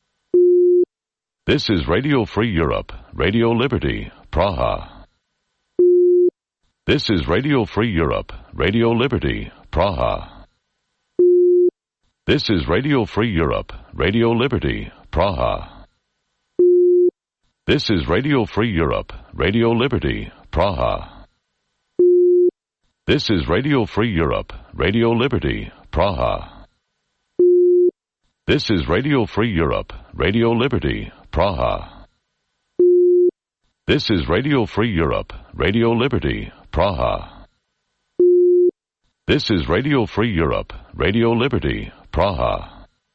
This is Radio Free Europe, Radio Liberty, Praha. This is Radio Free Europe, Radio Liberty, Praha. This is Radio Free Europe, Radio Liberty, Praha. This is Radio Free Europe, Radio Liberty, Praha. This is Radio Free Europe, Radio Liberty, Praha. This is Radio Free Europe, Radio Liberty, Praha. This is Radio Free Europe, Radio Liberty, Praha. This is Radio Free Europe, Radio Liberty, Praha.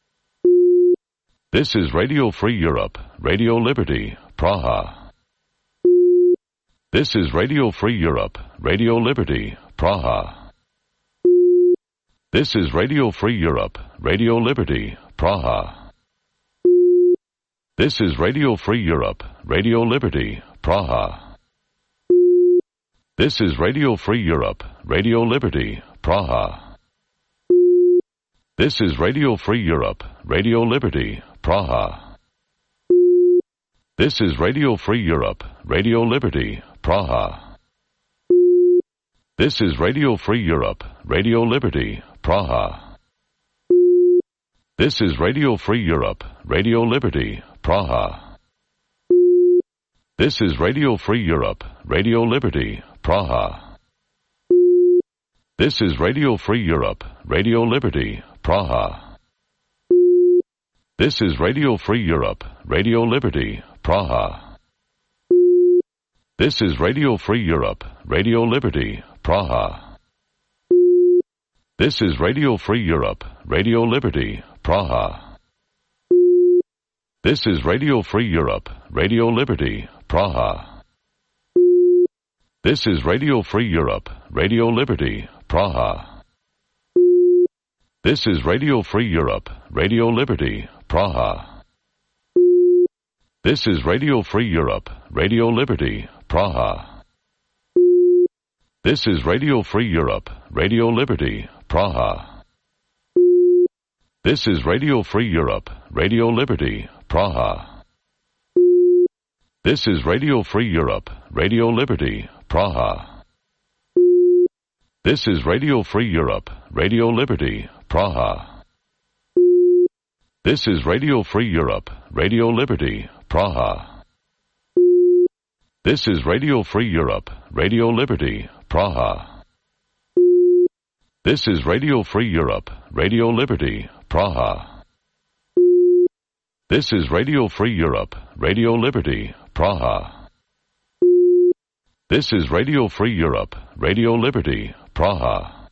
This is Radio Free Europe, Radio Liberty, Praha. This is Radio Free Europe, Radio Liberty, Praha. This is Radio Free Europe, Radio Liberty, Praha. This is Radio Free Europe, Radio Liberty, Praha. This is Radio Free Europe, Radio Liberty, Praha. This is Radio Free Europe, Radio Liberty, Praha. This is Radio Free Europe, Radio Liberty, Praha. This is Radio Free Europe, Radio Liberty, Praha. This is Radio Free Europe, Radio Liberty, Praha. This is Radio Free Europe, Radio Liberty, Praha. This is Radio Free Europe, Radio Liberty, Praha. This is Radio Free Europe, Radio Liberty, Praha. This is Radio Free Europe, Radio Liberty, Praha. This is Radio Free Europe, Radio Liberty, Praha. This is Radio Free Europe, Radio Liberty, Praha. This is Radio Free Europe, Radio Liberty, Praha. This is Radio Free Europe, Radio Liberty, Praha. This is Radio Free Europe, Radio Liberty, Praha. This is Radio Free Europe, Radio Liberty, Praha. This is Radio Free Europe, Radio Liberty, Praha. This is Radio Free Europe, Radio Liberty, Praha. This is Radio Free Europe, Radio Liberty, Praha. This is Radio Free Europe, Radio Liberty, Praha. This is Radio Free Europe, Radio Liberty, Praha. This is Radio Free Europe, Radio Liberty, Praha. This is Radio Free Europe, Radio Liberty, Praha. This is Radio Free Europe, Radio Liberty, Praha.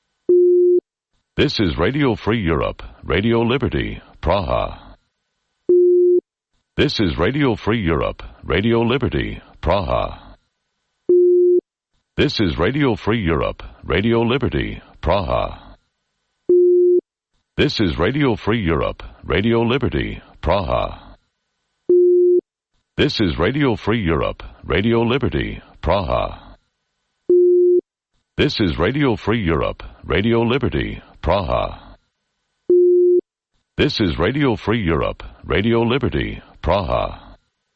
This is Radio Free Europe, Radio Liberty, Praha. This is Radio Free Europe, Radio Liberty, Praha. This is Radio Free Europe, Radio Liberty, Praha. This is Radio Free Europe, Radio Liberty, Praha. This is Radio Free Europe, Radio Liberty, Praha. This is Radio Free Europe, Radio Liberty, Praha. This is Radio Free Europe, Radio Liberty, Praha.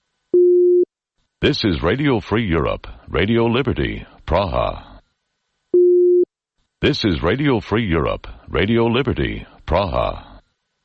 This is Radio Free Europe, Radio Liberty, Praha. This is Radio Free Europe, Radio Liberty, Praha.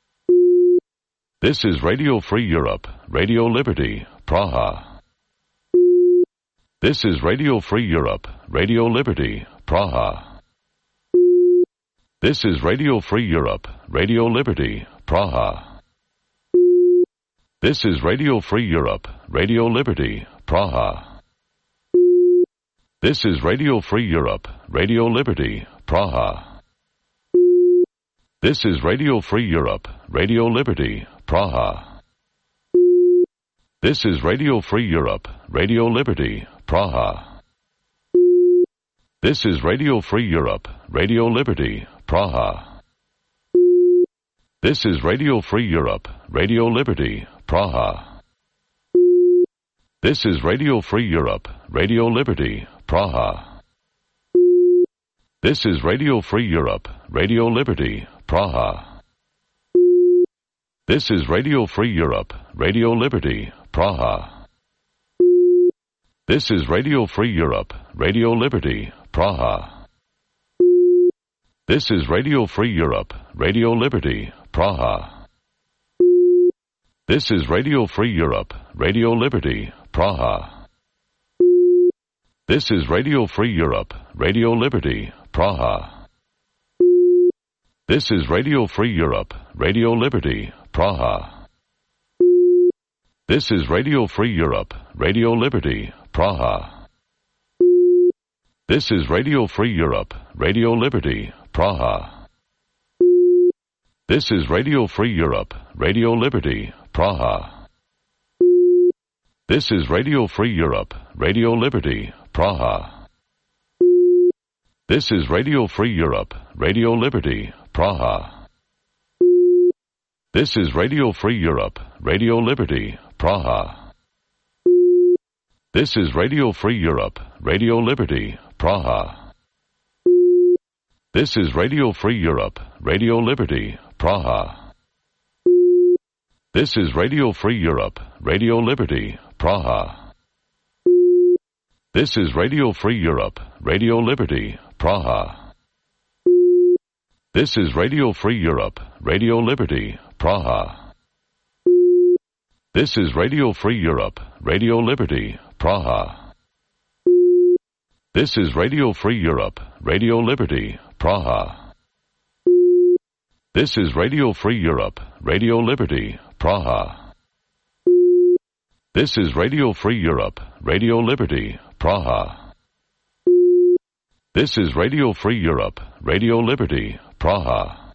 This is Radio Free Europe, Radio Liberty, Praha. This is Radio Free Europe, Radio Liberty, Praha. This is Radio Free Europe, Radio Liberty, Praha. This is Radio Free Europe, Radio Liberty, Praha. This is Radio Free Europe, Radio Liberty, Praha. This is Radio Free Europe, Radio Liberty, Praha. This is Radio Free Europe, Radio Liberty, Praha. This is Radio Free Europe, Radio Liberty, Praha. This is Radio Free Europe, Radio Liberty, Praha. This is Radio Free Europe, Radio Liberty, Praha. This is Radio Free Europe, Radio Liberty, Praha. This is Radio Free Europe, Radio Liberty, Praha. This is Radio Free Europe, Radio Liberty, Praha. This is Radio Free Europe, Radio Liberty, Praha. This is Radio Free Europe, Radio Liberty, Praha. This is Radio Free Europe, Radio Liberty, Praha. This is Radio Free Europe, Radio Liberty, Praha. This is Radio Free Europe, Radio Liberty, Praha. This is Radio Free Europe, Radio Liberty, Praha. This is Radio Free Europe, Radio Liberty, Praha. This is Radio Free Europe, Radio Liberty, Praha. This is Radio Free Europe, Radio Liberty, Praha. This is Radio Free Europe, Radio Liberty, Praha. This is Radio Free Europe, Radio Liberty, Praha. This is Radio Free Europe, Radio Liberty, Praha. This is Radio Free Europe, Radio Liberty, Praha. This is Radio Free Europe, Radio Liberty, Praha. This is Radio Free Europe, Radio Liberty, Praha. This is Radio Free Europe, Radio Liberty, Praha. This is Radio Free Europe, Radio Liberty, Praha. This is Radio Free Europe, Radio Liberty, Praha. This is Radio Free Europe, Radio Liberty, Praha. This is Radio Free Europe, Radio Liberty, Praha.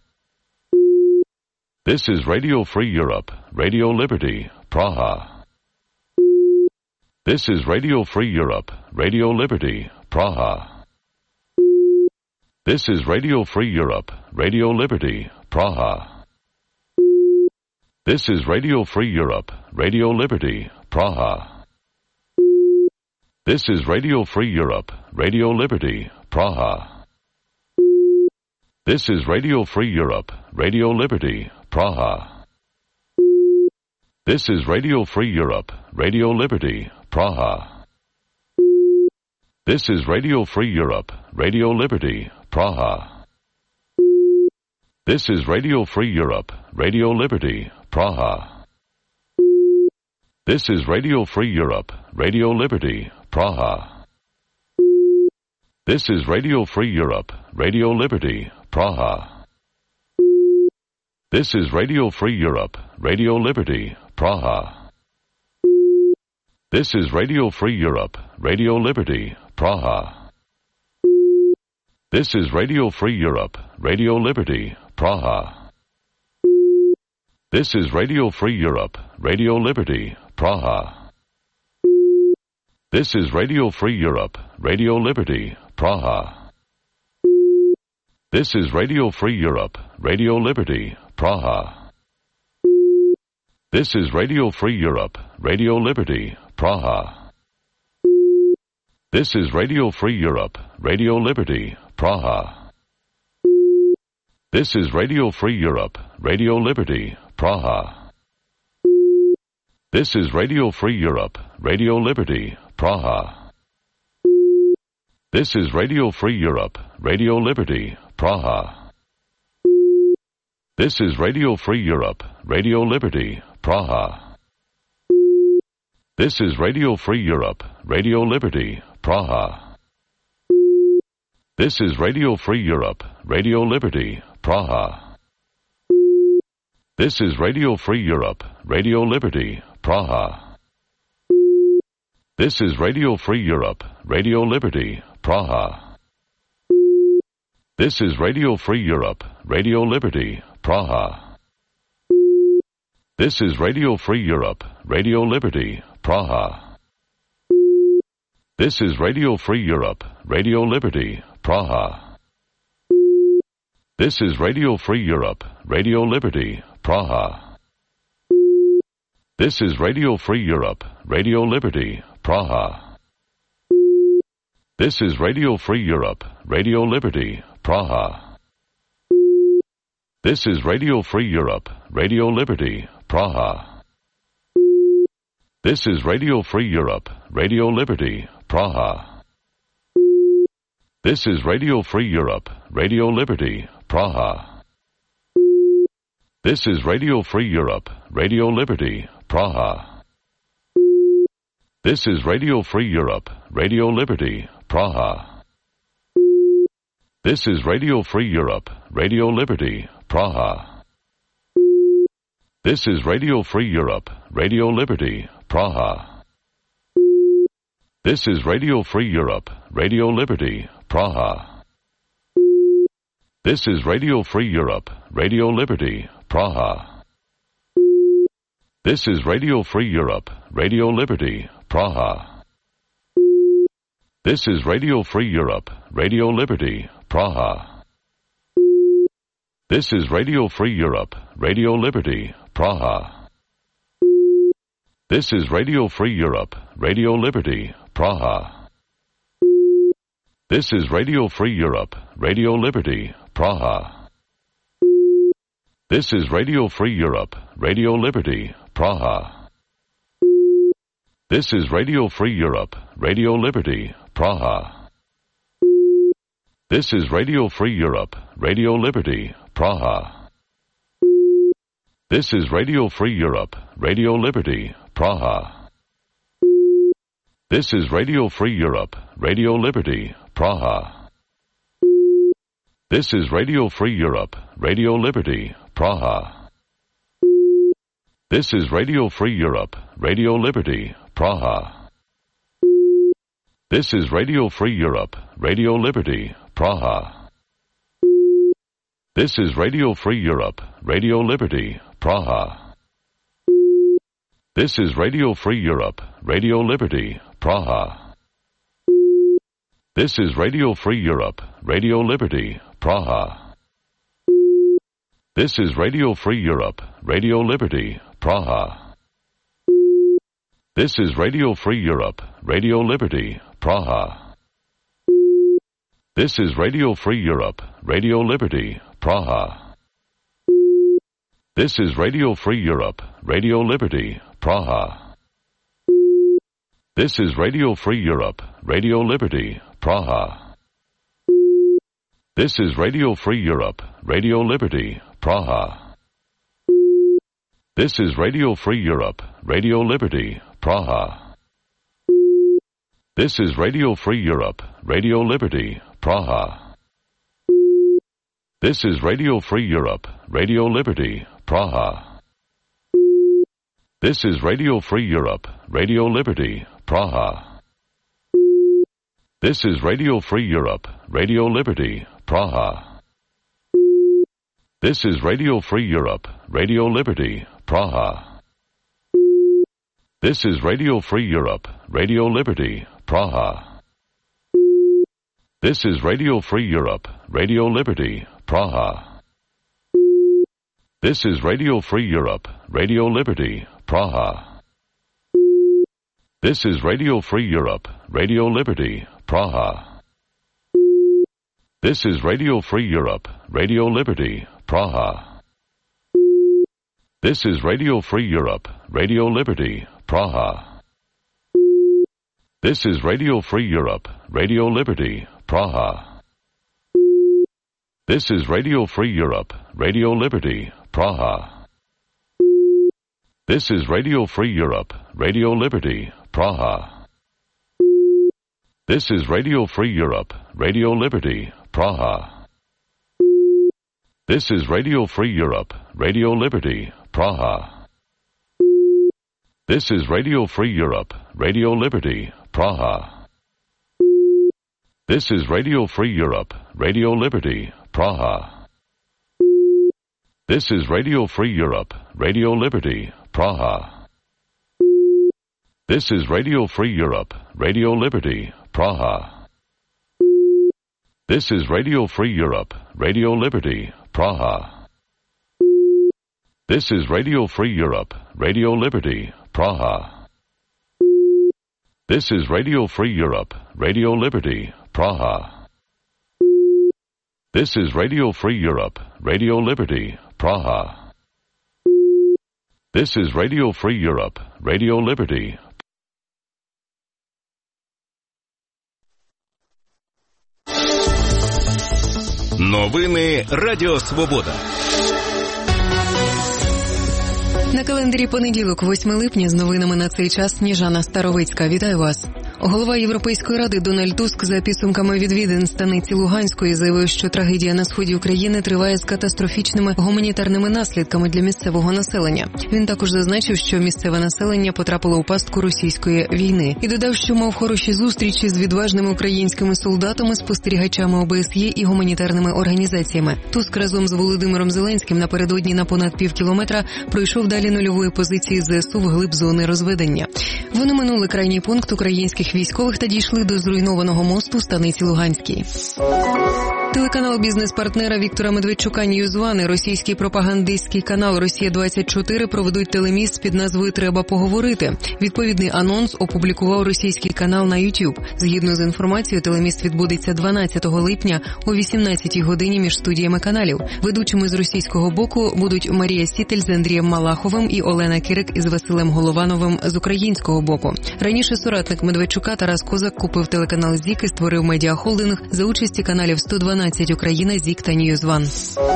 This is Radio Free Europe, Radio Liberty, Praha. This is Radio Free Europe, Radio Liberty, Praha. This is Radio Free Europe, Radio Liberty, Praha. This is Radio Free Europe, Radio Liberty, Praha. This is Radio Free Europe, Radio Liberty, Praha. This is Radio Free Europe, Radio Liberty, Praha. This is Radio Free Europe, Radio Liberty, Praha. This is Radio Free Europe, Radio Liberty, Praha. This is Radio Free Europe, Radio Liberty, Praha. This is Radio Free Europe, Radio Liberty, Praha. This is Radio Free Europe, Radio Liberty, Praha. This is Radio Free Europe, Radio Liberty, Praha. This is Radio Free Europe, Radio Liberty, Praha. This is Radio Free Europe, Radio Liberty, Praha. This is Radio Free Europe, Radio Liberty, Praha. This is Radio Free Europe, Radio Liberty, Praha. This is Radio Free Europe, Radio Liberty, Praha. This is Radio Free Europe, Radio Liberty, Praha. This is Radio Free Europe, Radio Liberty, Praha. This is Radio Free Europe, Radio Liberty, Praha. This is Radio Free Europe, Radio Liberty, Praha. This is Radio Free Europe, Radio Liberty, Praha. This is Radio Free Europe, Radio Liberty, Praha. This is Radio Free Europe, Radio Liberty, Praha. This is Radio Free Europe, Radio Liberty, Praha. This is Radio Free Europe, Radio Liberty, Praha. This is Radio Free Europe, Radio Liberty, Praha. This is Radio Free Europe, Radio Liberty, Praha. This is Radio Free Europe, Radio Liberty, Praha. This is Radio Free Europe, Radio Liberty, Praha. This is Radio Free Europe, Radio Liberty, Praha. This is Radio Free Europe, Radio Liberty, Praha. This is Radio Free Europe, Radio Liberty, Praha. This is Radio Free Europe, Radio Liberty, Praha. This is Radio Free Europe, Radio Liberty, Praha. This is Radio Free Europe, Radio Liberty, Praha. This is Radio Free Europe, Radio Liberty, Praha. This is Radio Free Europe, Radio Liberty, Praha. This is Radio Free Europe, Radio Liberty, Praha. This is Radio Free Europe, Radio Liberty, Praha. This is Radio Free Europe, Radio Liberty, Praha. This is Radio Free Europe, Radio Liberty, Praha. This is Radio Free Europe, Radio Liberty, Praha. This is Radio Free Europe, Radio Liberty, Praha. This is Radio Free Europe, Radio Liberty, Praha. This is Radio Free Europe, Radio Liberty, Praha. This is Radio Free Europe, Radio Liberty, Praha. This is Radio Free Europe, Radio Liberty, Praha. This is Radio Free Europe, Radio Liberty, Praha. This is Radio Free Europe, Radio Liberty, Praha. This is Radio Free Europe, Radio Liberty, Praha. This is Radio Free Europe, Radio Liberty, Praha. This is Radio Free Europe, Radio Liberty, Praha. This is Radio Free Europe, Radio Liberty, Praha. This is Radio Free Europe, Radio Liberty, Praha. This is Radio Free Europe, Radio Liberty, Praha. This is Radio Free Europe, Radio Liberty, Praha. This is Radio Free Europe, Radio Liberty, Praha. This is Radio Free Europe, Radio Liberty, Praha. This is Radio Free Europe, Radio Liberty, Praha. This is Radio Free Europe, Radio Liberty, Praha. This is Radio Free Europe, Radio Liberty, Praha. This is Radio Free Europe, Radio Liberty, Praha. This is Radio Free Europe, Radio Liberty, Praha. This is Radio Free Europe, Radio Liberty, Praha. This is Radio Free Europe, Radio Liberty, Praha. This is Radio Free Europe, Radio Liberty, Praha. This is Radio Free Europe, Radio Liberty, Praha. This is Radio Free Europe, Radio Liberty, Praha. This is Radio Free Europe, Radio Liberty, Praha. This is Radio Free Europe, Radio Liberty, Praha. This is Radio Free Europe, Radio Liberty, Praha. This is Radio Free Europe, Radio Liberty, Praha. This is Radio Free Europe, Radio Liberty, Praha. This is Radio Free Europe, Radio Liberty, Praha. This is Radio Free Europe, Radio Liberty, Praha. This is Radio Free Europe, Radio Liberty, Praha. This is Radio Free Europe, Radio Liberty, Praha. This is Radio Free Europe, Radio Liberty, Praha. This is Radio Free Europe, Radio Liberty, Praha. This is Radio Free Europe, Radio Liberty, Praha. This is Radio Free Europe, Radio Liberty, Praha. This is Radio Free Europe, Radio Liberty, Praha. This is Radio Free Europe, Radio Liberty, Praha. This is Radio Free Europe, Radio Liberty, Praha. This is Radio Free Europe, Radio Liberty, Praha. This is Radio Free Europe, Radio Liberty, Praha. This is Radio Free Europe, Radio Liberty, Praha. This is Radio Free Europe, Radio Liberty, Praha. This is Radio Free Europe, Radio Liberty. Новини Радіо Свобода. На календарі понеділок, восьмого липня, з новинами на цей час Сніжана Старовицька. Вітаю вас. Голова Європейської ради Дональд Туск за підсумками відвідин станиці Луганської заявив, що трагедія на сході України триває з катастрофічними гуманітарними наслідками для місцевого населення. Він також зазначив, що місцеве населення потрапило у пастку російської війни. І додав, що мав хороші зустрічі з відважними українськими солдатами, спостерігачами О Б С Є і гуманітарними організаціями. Туск разом з Володимиром Зеленським напередодні на понад пів кілометра пройшов далі нульової позиції З С У вглиб зони розведення. Вони минули крайній пункт українських військових та дійшли до зруйнованого мосту станиці Луганській. Телеканал бізнес-партнера Віктора Медведчука «Ньюзван» і російський пропагандистський канал «Росія двадцять чотири» проведуть телеміст під назвою «Треба поговорити». Відповідний анонс опублікував російський канал на YouTube. Згідно з інформацією, телеміст відбудеться дванадцятого липня о вісімнадцятій годині між студіями каналів. Ведучими з російського боку будуть Марія Сітель з Андрієм Малаховим і Олена Кирик із Василем Головановим з українського боку. Раніше соратник Медведчука Тарас Козак купив телеканал «ЗІК» і створив медіахолдинг за участі каналів сто дванадцять Україна, ЗІК та «Ньюзван».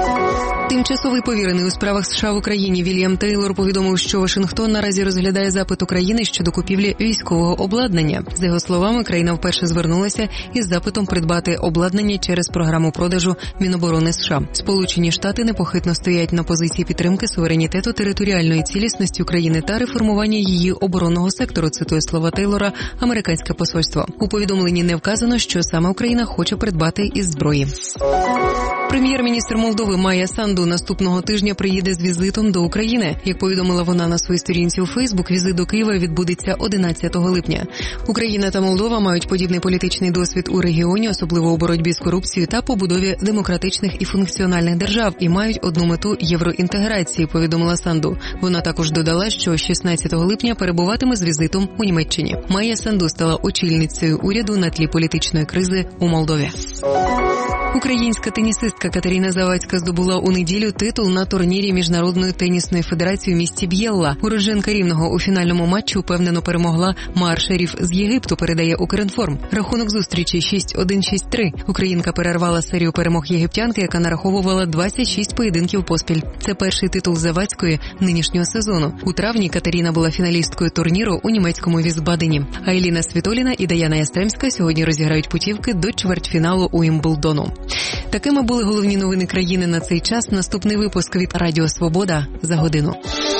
Тимчасовий повірений у справах США в Україні Вільям Тейлор повідомив, що Вашингтон наразі розглядає запит України щодо купівлі військового обладнання. За його словами, країна вперше звернулася із запитом придбати обладнання через програму продажу Міноборони США. Сполучені Штати непохитно стоять на позиції підтримки суверенітету, територіальної цілісності України та реформування її оборонного сектору, цитує слова Тейлора американське посольство. У повідомленні не вказано, що саме Україна хоче придбати із зброї. Прем'єр-міністр Молдови Майя Санду наступного тижня приїде з візитом до України. Як повідомила вона на своїй сторінці у Фейсбук, візит до Києва відбудеться одинадцятого липня. Україна та Молдова мають подібний політичний досвід у регіоні, особливо у боротьбі з корупцією та побудові демократичних і функціональних держав, і мають одну мету – євроінтеграції, повідомила Санду. Вона також додала, що шістнадцятого липня перебуватиме з візитом у Німеччині. Майя Санду стала очільницею уряду на тлі політичної кризи у Молдові. Українська тенісистка Катерина Завадська здобула у неділю титул на турнірі Міжнародної тенісної федерації у місті Б'єлла. Уродженка Рівного у фінальному матчі впевнено перемогла Маар Шеріф з Єгипту, передає Укрінформ. Рахунок зустрічі шість один - шість три. Українка перервала серію перемог єгиптянки, яка нараховувала двадцять шість поєдинків поспіль. Це перший титул Завадської нинішнього сезону. У травні Катерина була фіналісткою турніру у німецькому Візбадені. А Еліна Світоліна і Даяна Ястремська сьогодні розіграють путівки до чвертьфіналу у Вімблдону. Такими були головні новини країни на цей час. Наступний випуск від Радіо Свобода за годину.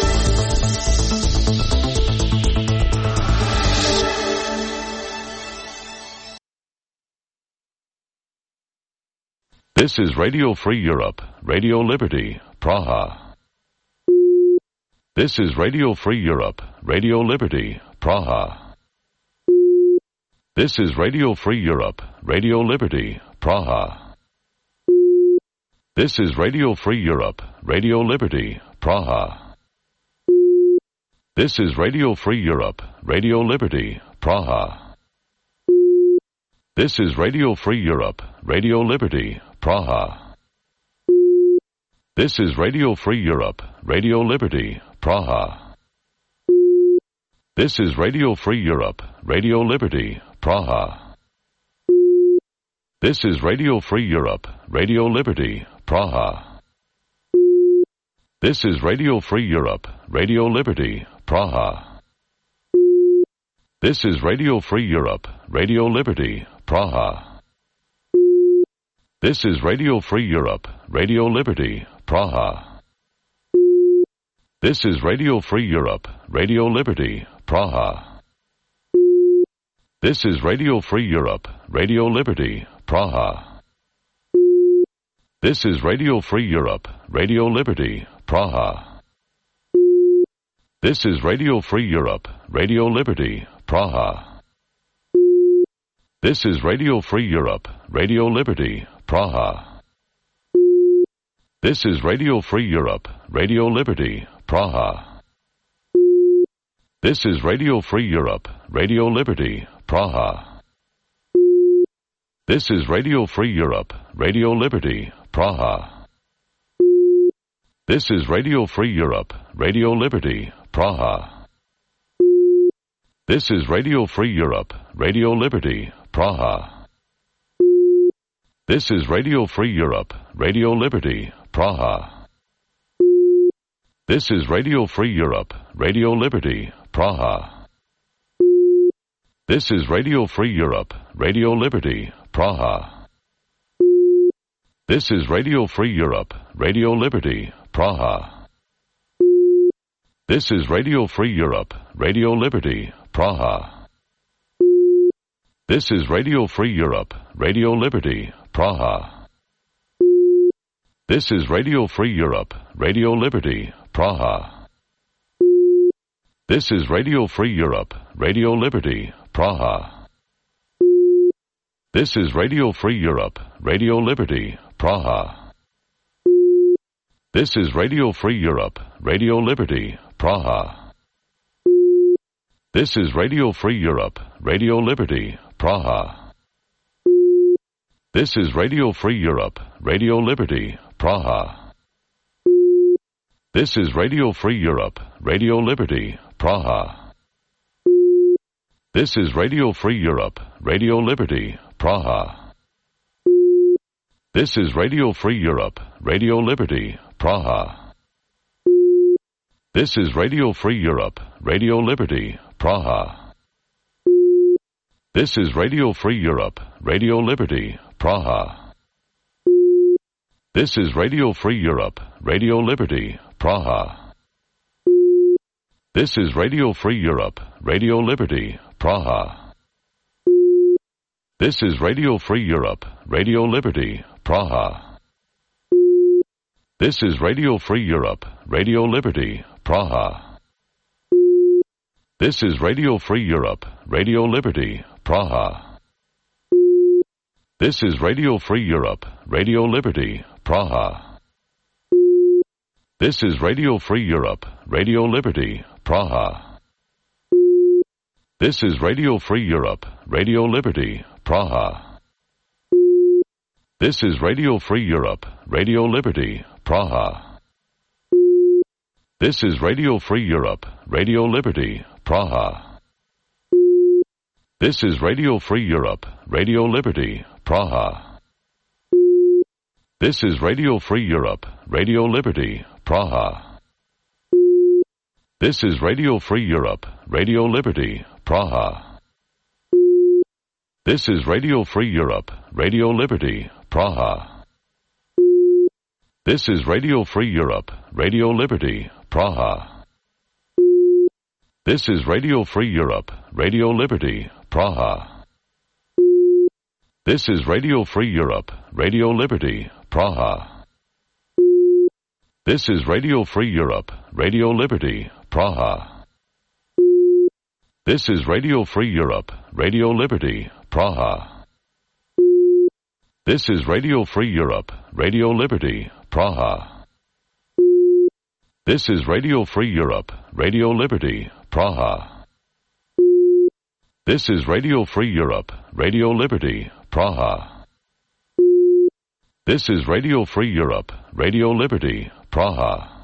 This is Radio Free Europe, Radio Liberty, Praha. This is Radio Free Europe, Radio Liberty, Praha. This is Radio Free Europe, Radio Liberty, Praha. This is Radio Free Europe, Radio Liberty, Praha. This is Radio Free Europe, Radio Liberty, Praha. This is Radio Free Europe, Radio Liberty, Praha. This is Radio Free Europe, Radio Liberty, Praha. This is Radio Free Europe, Radio Liberty, Praha. This is Radio Free Europe, Radio Liberty, Praha. This is Radio Free Europe, Radio Liberty, Praha. This is Radio Free Europe, Radio Liberty, Praha. This is Radio Free Europe, Radio Liberty, Praha. This is Radio Free Europe, Radio Liberty, Praha. This is Radio Free Europe, Radio Liberty, Praha. This is Radio Free Europe, Radio Liberty, Praha. This is Radio Free Europe, Radio Liberty, Praha. This is Radio Free Europe, Radio Liberty, Praha. This is Radio Free Europe, Radio Liberty, Praha. This is Radio Free Europe, Radio Liberty, Praha. This is Radio Free Europe, Radio Liberty, Praha. This is Radio Free Europe, Radio Liberty, Praha. This is Radio Free Europe, Radio Liberty, Praha. This is Radio Free Europe, Radio Liberty, Praha. This is Radio Free Europe, Radio Liberty, Praha. This is Radio Free Europe, Radio Liberty, Praha. This is Radio Free Europe, Radio Liberty, Praha. This is Radio Free Europe, Radio Liberty, Praha. This is Radio Free Europe, Radio Liberty, Praha. This is Radio Free Europe, Radio Liberty, Praha. This is Radio Free Europe, Radio Liberty, Praha. This is Radio Free Europe, Radio Liberty, Praha. This is Radio Free Europe, Radio Liberty, Praha. This is Radio Free Europe, Radio Liberty, Praha. This is Radio Free Europe, Radio Liberty, Praha. This is Radio Free Europe, Radio Liberty, Praha. This is Radio Free Europe, Radio Liberty, Praha. This is Radio Free Europe, Radio Liberty, Praha. This is Radio Free Europe, Radio Liberty, Praha. This is Radio Free Europe, Radio Liberty, Praha. This is Radio Free Europe, Radio Liberty, Praha. This is Radio Free Europe, Radio Liberty, Praha. This is Radio Free Europe, Radio Liberty, Praha. This is Radio Free Europe, Radio Liberty, Praha. This is Radio Free Europe, Radio Liberty, Praha. This is Radio Free Europe, Radio Liberty, Praha. This is Radio Free Europe, Radio Liberty, Praha. This is Radio Free Europe, Radio Liberty, Praha. This is Radio Free Europe, Radio Liberty, Praha. This is Radio Free Europe, Radio Liberty, Praha. This is Radio Free Europe, Radio Liberty, Praha. This is Radio Free Europe, Radio Liberty, Praha. This is Radio Free Europe, Radio Liberty, Praha. This is Radio Free Europe, Radio Liberty, Praha. This is Radio Free Europe, Radio Liberty, Praha. This is Radio Free Europe, Radio Liberty, Praha. This is Radio Free Europe, Radio Liberty, Praha. This is Radio Free Europe, Radio Liberty, Praha. This is Radio Free Europe, Radio Liberty, Praha. This is Radio Free Europe, Radio Liberty, Praha. This is Radio Free Europe, Radio Liberty, Praha. This is Radio Free Europe, Radio Liberty, Praha. This is Radio Free Europe, Radio Liberty, Praha.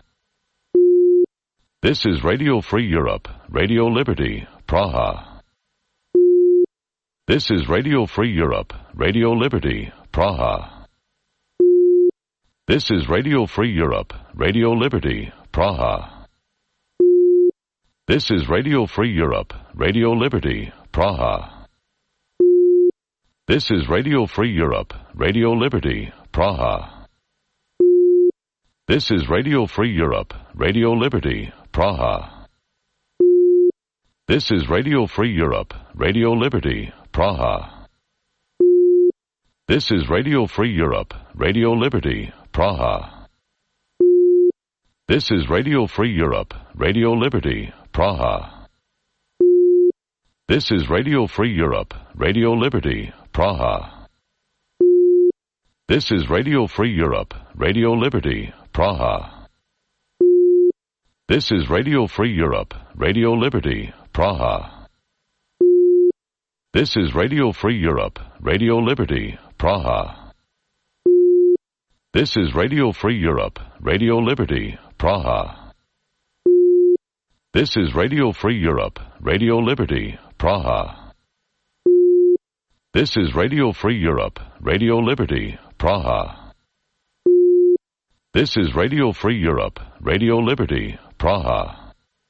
This is Radio Free Europe, Radio Liberty, Praha. This is Radio Free Europe, Radio Liberty, Praha. This is Radio Free Europe, Radio Liberty, Praha. This is Radio Free Europe, Radio Liberty, Praha. This is Radio Free Europe, Radio Liberty, Praha. This is Radio Free Europe, Radio Liberty, Praha. This is Radio Free Europe, Radio Liberty, Praha. This is Radio Free Europe, Radio Liberty, Praha. This is Radio Free Europe, Radio Liberty, Praha. This is Radio Free Europe, Radio Liberty, Praha. This is Radio Free Europe, Radio Liberty, Praha. This is Radio Free Europe, Radio Liberty, Praha. This is Radio Free Europe, Radio Liberty, Praha. This is Radio Free Europe, Radio Liberty, Praha. This is Radio Free Europe, Radio Liberty, Praha. This is Radio Free Europe, Radio Liberty, Praha. This is Radio Free Europe, Radio Liberty, Praha.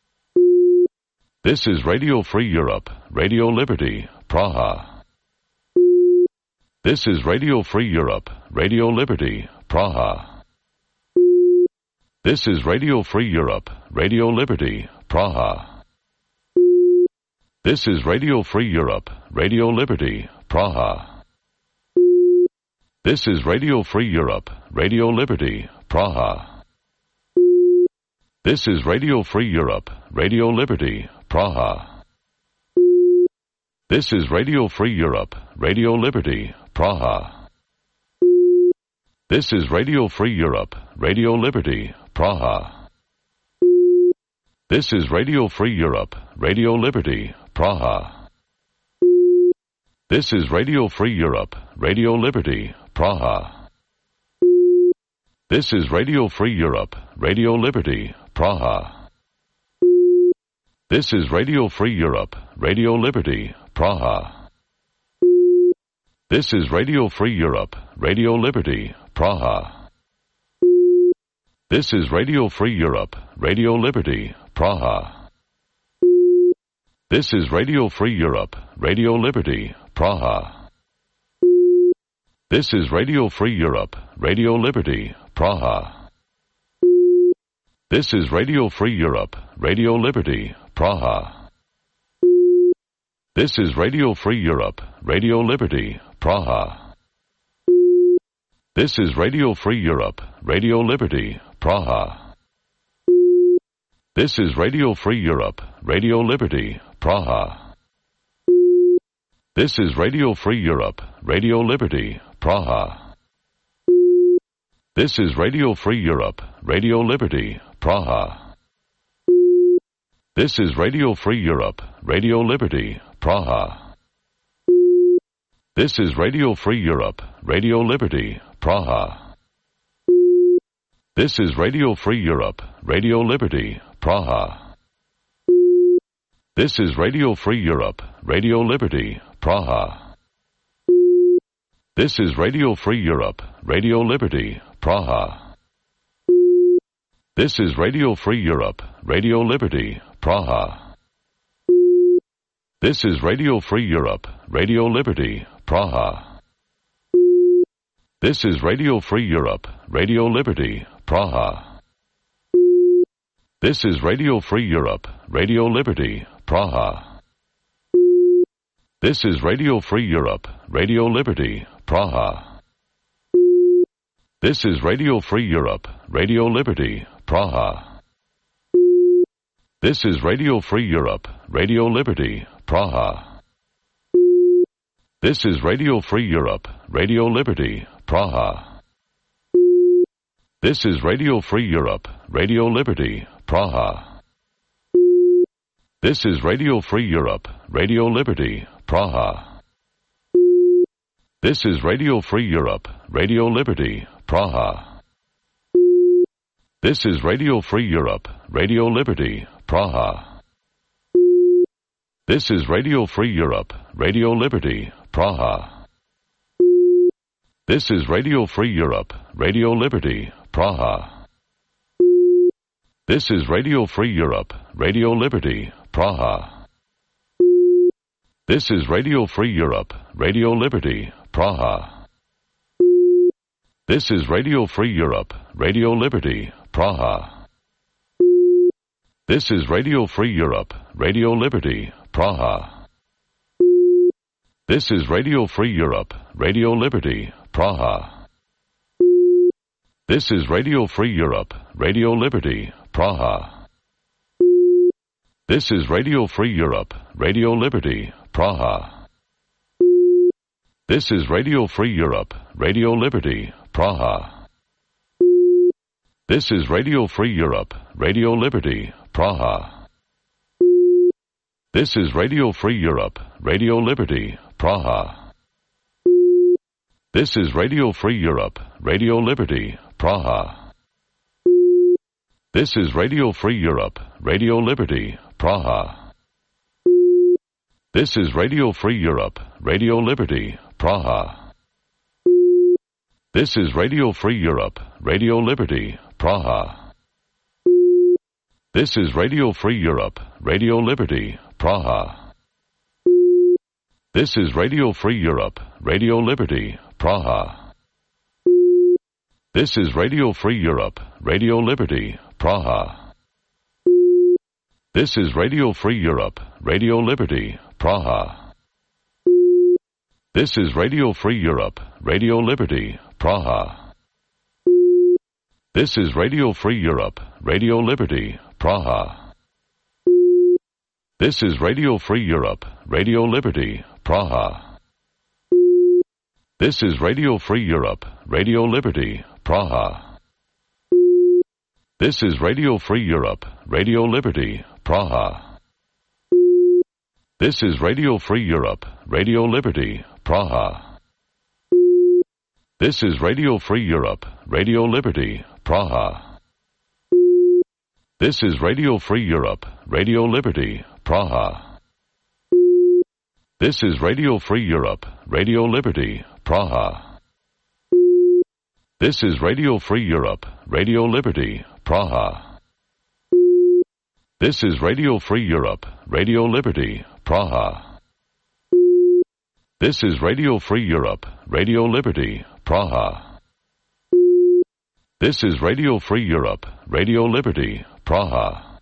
This is Radio Free Europe, Radio Liberty, Praha. This is Radio Free Europe, Radio Liberty, Praha. This is Radio Free Europe, Radio Liberty, Praha. This is Radio Free Europe, Radio Liberty, Praha. This is Radio Free Europe, Radio Liberty, Praha. This is Radio Free Europe, Radio Liberty, Praha. This is Radio Free Europe, Radio Liberty, Praha. This is Radio Free Europe, Radio Liberty, Praha. This is Radio Free Europe, Radio Liberty, Praha. This is Radio Free Europe, Radio Liberty, Praha. This is Radio Free Europe, Radio Liberty, Praha. This is Radio Free Europe, Radio Liberty, Praha. This is Radio Free Europe, Radio Liberty, Praha. This is Radio Free Europe, Radio Liberty, Praha. This is Radio Free Europe, Radio Liberty, Praha. This is Radio Free Europe, Radio Liberty, Praha. This is Radio Free Europe, Radio Liberty, Praha. This is Radio Free Europe, Radio Liberty, Praha. This is Radio Free Europe, Radio Liberty, Praha. This is Radio Free Europe, Radio Liberty, Praha. This is Radio Free Europe, Radio Liberty, Praha. This is Radio Free Europe, Radio Liberty, Praha. This is Radio Free Europe, Radio Liberty, Praha. This is Radio Free Europe, Radio Liberty, Praha. This is Radio Free Europe, Radio Liberty, Praha. This is Radio Free Europe, Radio Liberty, Praha. This is Radio Free Europe, Radio Liberty, Praha. This is Radio Free Europe, Radio Liberty, Praha. This is Radio Free Europe, Radio Liberty, Praha. This is Radio Free Europe, Radio Liberty, Praha. This is Radio Free Europe, Radio Liberty, Praha. This is Radio Free Europe, Radio Liberty, Praha. This is Radio Free Europe, Radio Liberty, Praha. This is Radio Free Europe, Radio Liberty, Praha. This is Radio Free Europe, Radio Liberty, Praha. This is Radio Free Europe, Radio Liberty, Praha. This is Radio Free Europe, Radio Liberty, Praha. This is Radio Free Europe, Radio Liberty, Praha. This is Radio Free Europe, Radio Liberty, Praha. This is Radio Free Europe, Radio Liberty, Praha. This is Radio Free Europe, Radio Liberty, Praha. This is Radio Free Europe, Radio Liberty, Praha. This is Radio Free Europe, Radio Liberty, Praha. This is Radio Free Europe, Radio Liberty, Praha. This is Radio Free Europe, Radio Liberty, Praha. This is Radio Free Europe, Radio Liberty, Praha. This is Radio Free Europe, Radio Liberty, Praha. This is Radio Free Europe, Radio Liberty, Praha. This is Radio Free Europe, Radio Liberty, Praha. This is Radio Free Europe, Radio Liberty, Praha. This is Radio Free Europe, Radio Liberty, Praha. This is Radio Free Europe, Radio Liberty, Praha. This is Radio Free Europe, Radio Liberty, Praha. This is Radio Free Europe, Radio Liberty, Praha. This is Radio Free Europe, Radio Liberty, Praha. This is Radio Free Europe, Radio Liberty, Praha. This is Radio Free Europe, Radio Liberty, Praha. This is Radio Free Europe, Radio Liberty, Praha. This is Radio Free Europe, Radio Liberty, Praha. This is Radio Free Europe, Radio Liberty, Praha. This is Radio Free Europe, Radio Liberty, Praha. This is Radio Free Europe, Radio Liberty, Praha. This is Radio Free Europe, Radio Liberty, Praha. This is Radio Free Europe, Radio Liberty, Praha. This is Radio Free Europe, Radio Liberty, Praha. This is Radio Free Europe, Radio Liberty, Praha. This is Radio Free Europe, Radio Liberty, Praha. This is Radio Free Europe, Radio Liberty, Praha. This is Radio Free Europe, Radio Liberty, Praha. This is Radio Free Europe, Radio Liberty, Praha. This is Radio Free Europe, Radio Liberty, Praha. This is Radio Free Europe, Radio Liberty, Praha.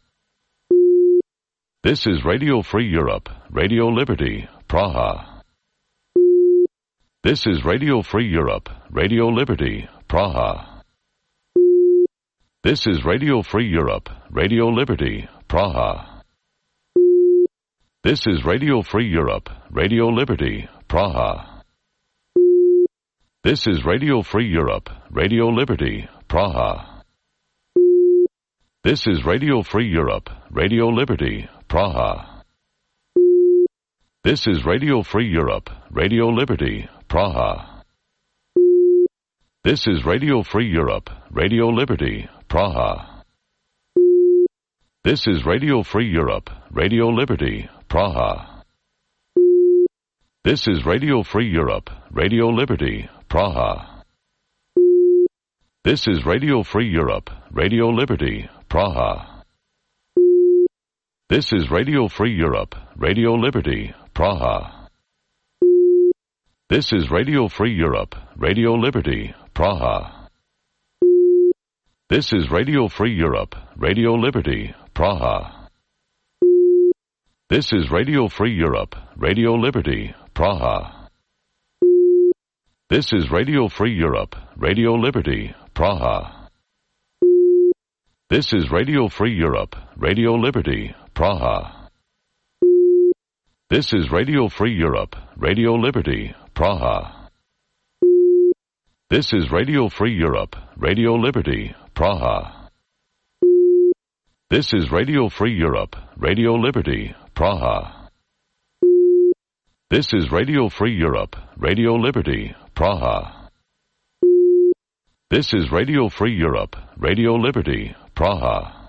This is Radio Free Europe, Radio Liberty, Praha. This is Radio Free Europe, Radio Liberty, Praha. This is Radio Free Europe, Radio Liberty, Praha. This is Radio Free Europe, Radio Liberty, Praha. This is Radio Free Europe, Radio Liberty, Praha. This is Radio Free Europe, Radio Liberty, Praha. This is Radio Free Europe, Radio Liberty, Praha. This is Radio Free Europe, Radio Liberty, Praha. This is Radio Free Europe, Radio Liberty, Praha. This is Radio Free Europe, Radio Liberty, Praha. This is Radio Free Europe, Radio Liberty, Praha. This is Radio Free Europe, Radio Liberty, Praha. This is Radio Free Europe, Radio Liberty, Praha. This is Radio Free Europe, Radio Liberty, Praha. This is Radio Free Europe, Radio Liberty, Praha. This is Radio Free Europe, Radio Liberty, Praha. This is Radio Free Europe, Radio Liberty, Praha. This is Radio Free Europe, Radio Liberty, Praha. This is Radio Free Europe, Radio Liberty, Praha. This is Radio Free Europe, Radio Liberty, Praha. This is Radio Free Europe, Radio Liberty, Praha. This is Radio Free Europe, Radio Liberty, Praha.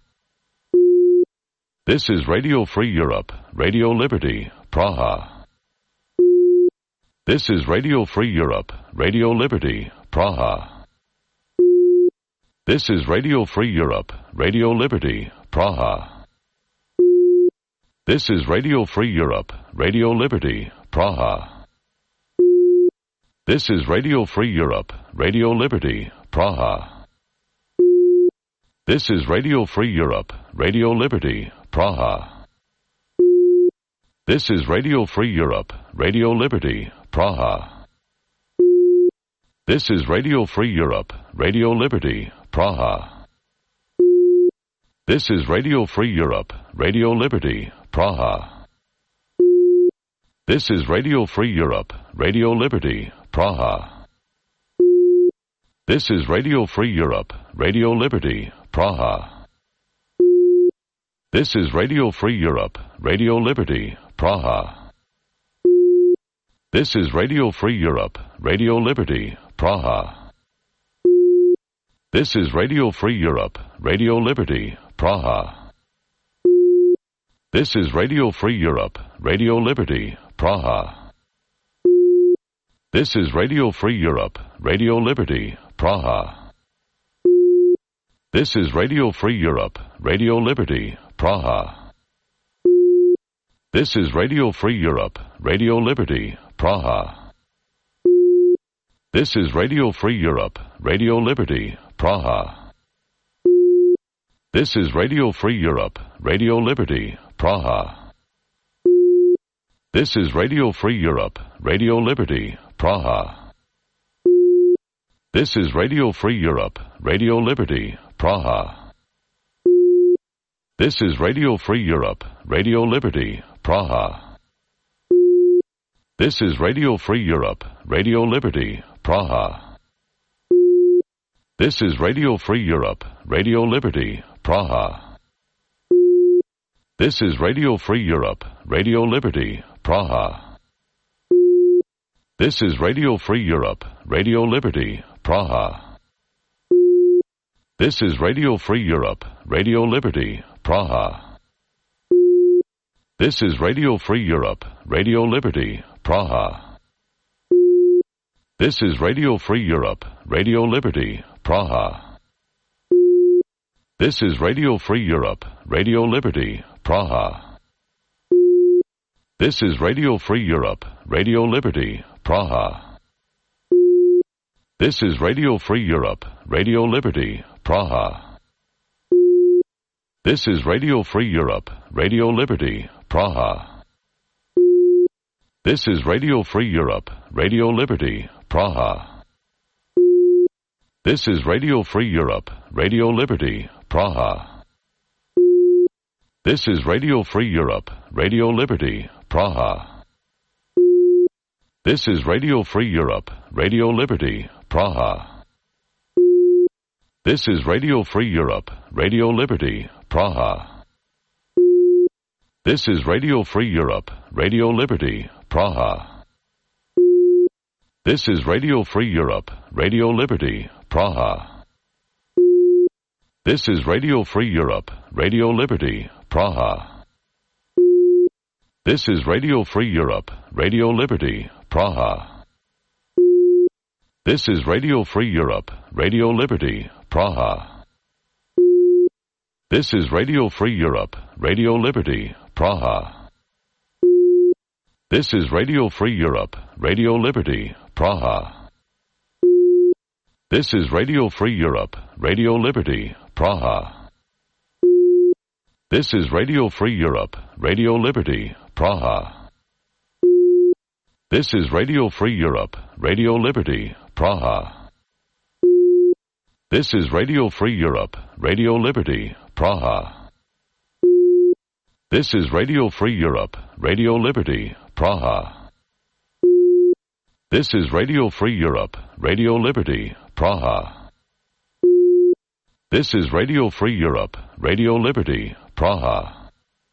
This is Radio Free Europe, Radio Liberty, Praha. This is Radio Free Europe, Radio Liberty, Praha. This is Radio Free Europe, Radio Liberty, Praha. This is Radio Free Europe, Radio Liberty, Praha. This is Radio Free Europe, Radio Liberty, Praha. This is Radio Free Europe, Radio Liberty, Praha. This is Radio Free Europe, Radio Liberty, Praha. This is Radio Free Europe, Radio Liberty, Praha. This is Radio Free Europe, Radio Liberty, Praha. This is Radio Free Europe, Radio Liberty, Praha. This is Radio Free Europe, Radio Liberty, Praha. This is Radio Free Europe, Radio Liberty, Praha. This is Radio Free Europe, Radio Liberty, Praha. This is Radio Free Europe, Radio Liberty, Praha. This is Radio Free Europe, Radio Liberty, Praha. This is Radio Free Europe, Radio Liberty, Praha. This is Radio Free Europe, Radio Liberty, Praha. This is Radio Free Europe, Radio Liberty, Praha. This is Radio Free Europe, Radio Liberty, Praha. This is Radio Free Europe, Radio Liberty, Praha. This is Radio Free Europe, Radio Liberty, Praha. This is Radio Free Europe, Radio Liberty, Praha. This is Radio Free Europe, Radio Liberty, Praha. This is Radio Free Europe, Radio Liberty, Praha. This is Radio Free Europe, Radio Liberty, Praha. This is Radio Free Europe, Radio Liberty, Praha. This is Radio Free Europe, Radio Liberty, Praha. This is Radio Free Europe, Radio Liberty, Praha. This is Radio Free Europe, Radio Liberty, Praha. This is Radio Free Europe, Radio Liberty, Praha. This is Radio Free Europe, Radio Liberty, Praha. This is Radio Free Europe, Radio Liberty, Praha. This is Radio Free Europe, Radio Liberty, Praha. This is Radio Free Europe, Radio Liberty, Praha. This is Radio Free Europe, Radio Liberty, Praha. This is Radio Free Europe, Radio Liberty, Praha. This is Radio Free Europe, Radio Liberty, Praha. This is Radio Free Europe, Radio Liberty, Praha. This is Radio Free Europe, Radio Liberty, Praha. This is Radio Free Europe, Radio Liberty, Praha. This is Radio Free Europe, Radio Liberty, Praha. This is Radio Free Europe, Radio Liberty, Praha. This is Radio Free Europe, Radio Liberty, Praha. This is Radio Free Europe, Radio Liberty, Praha. This is Radio Free Europe, Radio Liberty, Praha. This is Radio Free Europe, Radio Liberty, Praha. This is Radio Free Europe, Radio Liberty, Praha. This is Radio Free Europe, Radio Liberty, Praha. This is Radio Free Europe, Radio Liberty, Praha. This is Radio Free Europe, Radio Liberty, Praha. This is Radio Free Europe, Radio Liberty, Praha. This is Radio Free Europe, Radio Liberty, Praha. This is Radio Free Europe, Radio Liberty, Praha.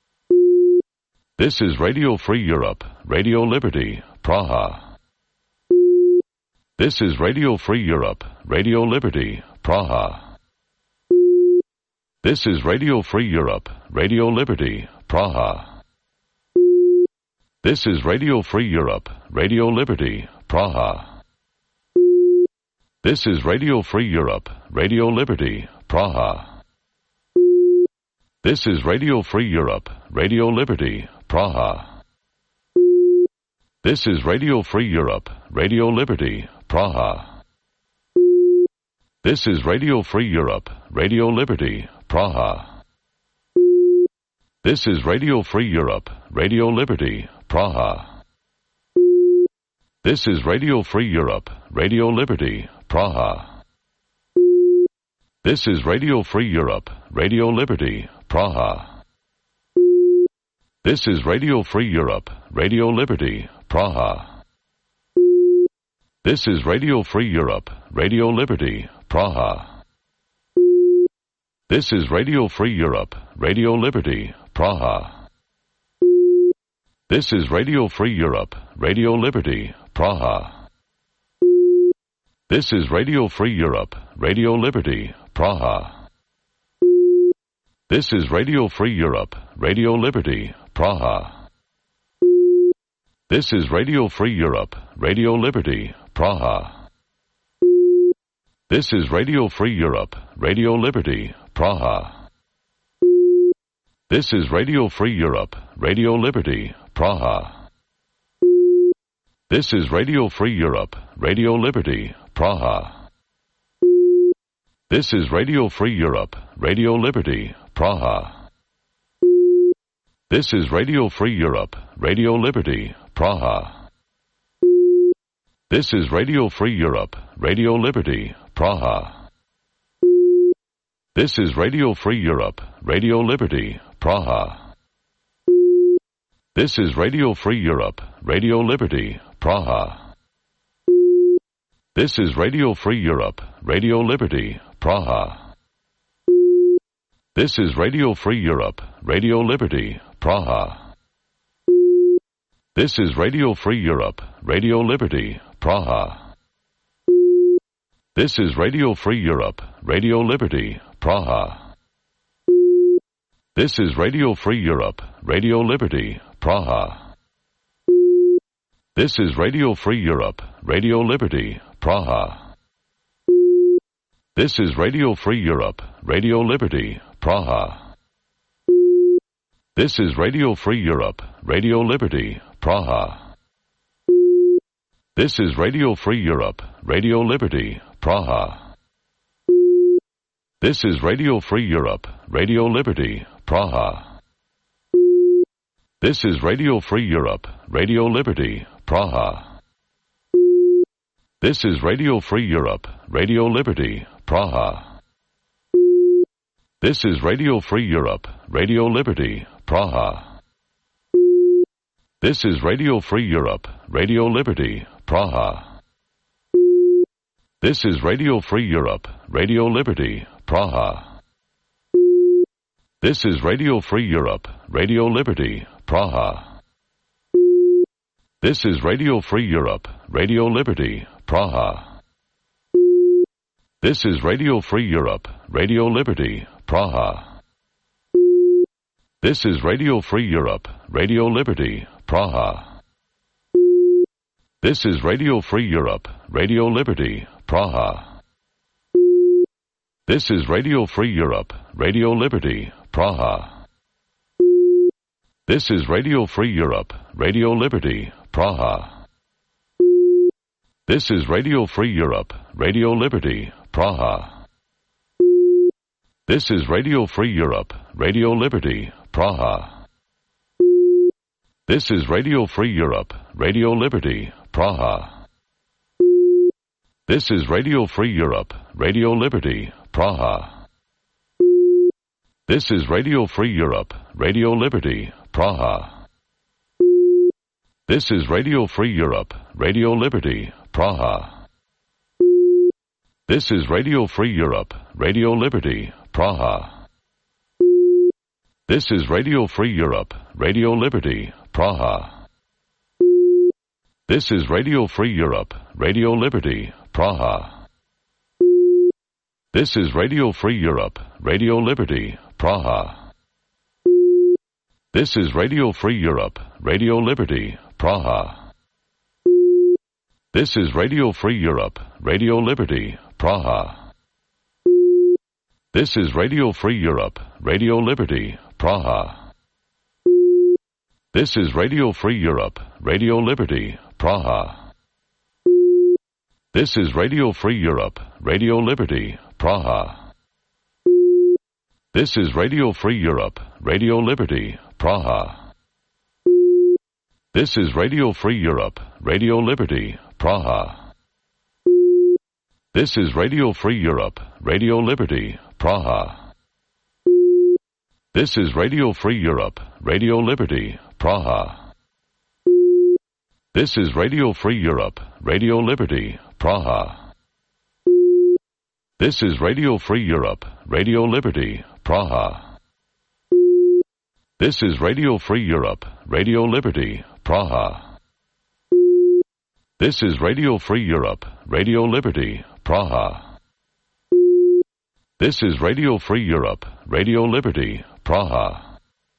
This is Radio Free Europe, Radio Liberty, Praha. This is Radio Free Europe, Radio Liberty, Praha. This is Radio Free Europe, Radio Liberty, Praha. This is Radio Free Europe, Radio Liberty, Praha. This is Radio Free Europe, Radio Liberty, Praha. This is Radio Free Europe, Radio Liberty, Praha. This is Radio Free Europe, Radio Liberty, Praha. This is Radio Free Europe, Radio Liberty, Praha. This is Radio Free Europe, Radio Liberty, Praha. This is Radio Free Europe, Radio Liberty, Praha. This is Radio Free Europe, Radio Liberty, Praha. This is Radio Free Europe, Radio Liberty, Praha. This is Radio Free Europe, Radio Liberty, Praha. This is Radio Free Europe, Radio Liberty, Praha. This is Radio Free Europe, Radio Liberty, Praha. This is Radio Free Europe, Radio Liberty, Praha. This is Radio Free Europe, Radio Liberty, Praha. This is Radio Free Europe, Radio Liberty, Praha. This is Radio Free Europe, Radio Liberty, Praha. This is Radio Free Europe, Radio Liberty, Praha. This is Radio Free Europe, Radio Liberty, Praha. This is Radio Free Europe, Radio Liberty, Praha. This is Radio Free Europe, Radio Liberty, Praha. This is Radio Free Europe, Radio Liberty, Praha. This is Radio Free Europe, Radio Liberty, Praha. This is Radio Free Europe, Radio Liberty, Praha. This is Radio Free Europe, Radio Liberty, Praha. This is Radio Free Europe, Radio Liberty, Praha. This is Radio Free Europe, Radio Liberty, Praha. This is Radio Free Europe, Radio Liberty, Praha. This is Radio Free Europe, Radio Liberty, Praha. This is Radio Free Europe, Radio Liberty, Praha. This is Radio Free Europe, Radio Liberty, Praha. This is Radio Free Europe, Radio Liberty, Praha. This is Radio Free Europe, Radio Liberty, Praha. This is Radio Free Europe, Radio Liberty, Praha. This is Radio Free Europe, Radio Liberty, Praha. This is Radio Free Europe, Radio Liberty, Praha. This is Radio Free Europe, Radio Liberty, Praha. This is Radio Free Europe, Radio Liberty, Praha. This is Radio Free Europe, Radio Liberty, Praha. This is Radio Free Europe, Radio Liberty, Praha. This is Radio Free Europe, Radio Liberty, Praha. This is Radio Free Europe, Radio Liberty, Praha. This is Radio Free Europe, Radio Liberty, Praha. This is Radio Free Europe, Radio Liberty, Praha. This is Radio Free Europe, Radio Liberty, Praha. This is Radio Free Europe, Radio Liberty, Praha. This is Radio Free Europe, Radio Liberty, Praha. This is Radio Free Europe, Radio Liberty, Praha. This is Radio Free Europe, Radio Liberty, Praha. This is Radio Free Europe, Radio Liberty, Praha. This is Radio Free Europe, Radio Liberty, Praha. This is Radio Free Europe, Radio Liberty, Praha. This is Radio Free Europe, Radio Liberty, Praha. This is Radio Free Europe, Radio Liberty, Praha. This is Radio Free Europe, Radio Liberty, Praha. This is Radio Free Europe, Radio Liberty, Praha. This is Radio Free Europe, Radio Liberty, Praha. This is Radio Free Europe, Radio Liberty, Praha. This is Radio Free Europe, Radio Liberty, Praha. This is Radio Free Europe, Radio Liberty, Praha. This is Radio Free Europe, Radio Liberty, Praha. This is Radio Free Europe, Radio Liberty, Praha. This is Radio Free Europe, Radio Liberty, Praha. This is Radio Free Europe, Radio Liberty, Praha. This is Radio Free Europe, Radio Liberty, Praha. This is Radio Free Europe, Radio Liberty, Praha. This is Radio Free Europe, Radio Liberty, Praha. This is Radio Free Europe, Radio Liberty, Praha. This is Radio Free Europe, Radio Liberty, Praha. This is Radio Free Europe, Radio Liberty, Praha.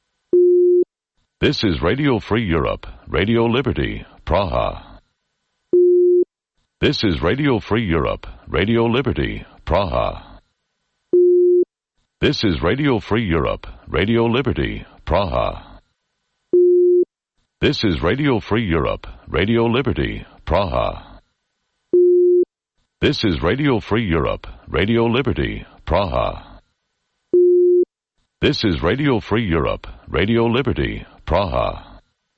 This is Radio Free Europe, Radio Liberty, Praha. This is Radio Free Europe, Radio Liberty, Praha. This is Radio Free Europe, Radio Liberty, Praha. This is Radio Free Europe, Radio Liberty, Praha. This is Radio Free Europe, Radio Liberty, Praha. This is Radio Free Europe, Radio Liberty, Praha.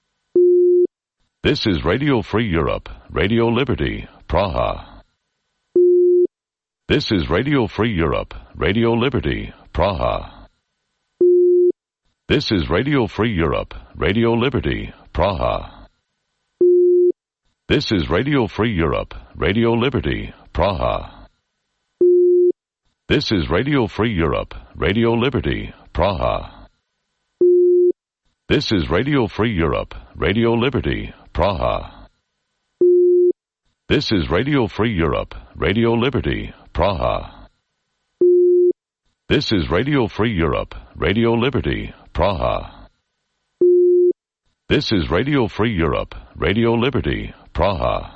This is Radio Free Europe, Radio Liberty, Praha. This is Radio Free Europe, Radio Liberty, Praha. This is Radio Free Europe, Radio Liberty, Praha. This is Radio Free Europe, Radio Liberty, Praha. This is Radio Free Europe, Radio Liberty, Praha. This is Radio Free Europe, Radio Liberty, Praha. This is Radio Free Europe, Radio Liberty, Praha. This is Radio Free Europe, Radio Liberty, Praha. This is Radio Free Europe, Radio Liberty, Praha.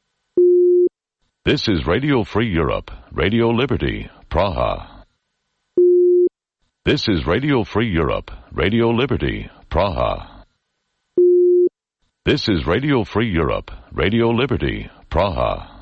This is Radio Free Europe, Radio Liberty, Praha. This is Radio Free Europe, Radio Liberty, Praha. This is Radio Free Europe, Radio Liberty, Praha.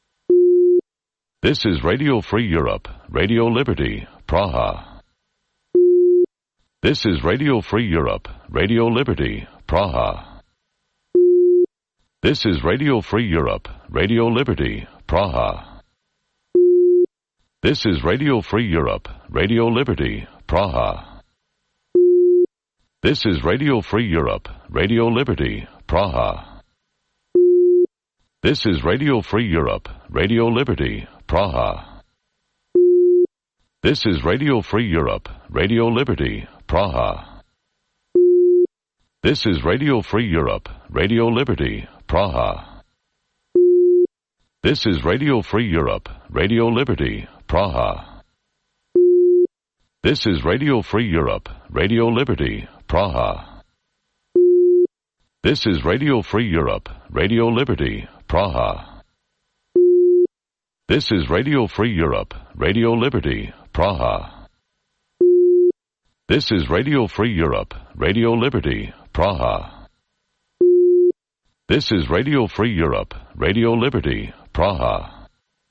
This is Radio Free Europe, Radio Liberty, Praha. This is Radio Free Europe, Radio Liberty, Praha. This is Radio Free Europe, Radio Liberty, Praha. This is Radio Free Europe, Radio Liberty, Praha. This is Radio Free Europe, Radio Liberty, Praha. This is Radio Free Europe, Radio Liberty, Praha. This is Radio Free Europe, Radio Liberty, Praha. This is Radio Free Europe, Radio Liberty, Praha. This is Radio Free Europe, Radio Liberty, Praha. This is Radio Free Europe, Radio Liberty, Praha. This is Radio Free Europe, Radio Liberty, Praha. This is Radio Free Europe, Radio Liberty, Praha. This is Radio Free Europe, Radio Liberty, Praha. This is Radio Free Europe, Radio Liberty, Praha.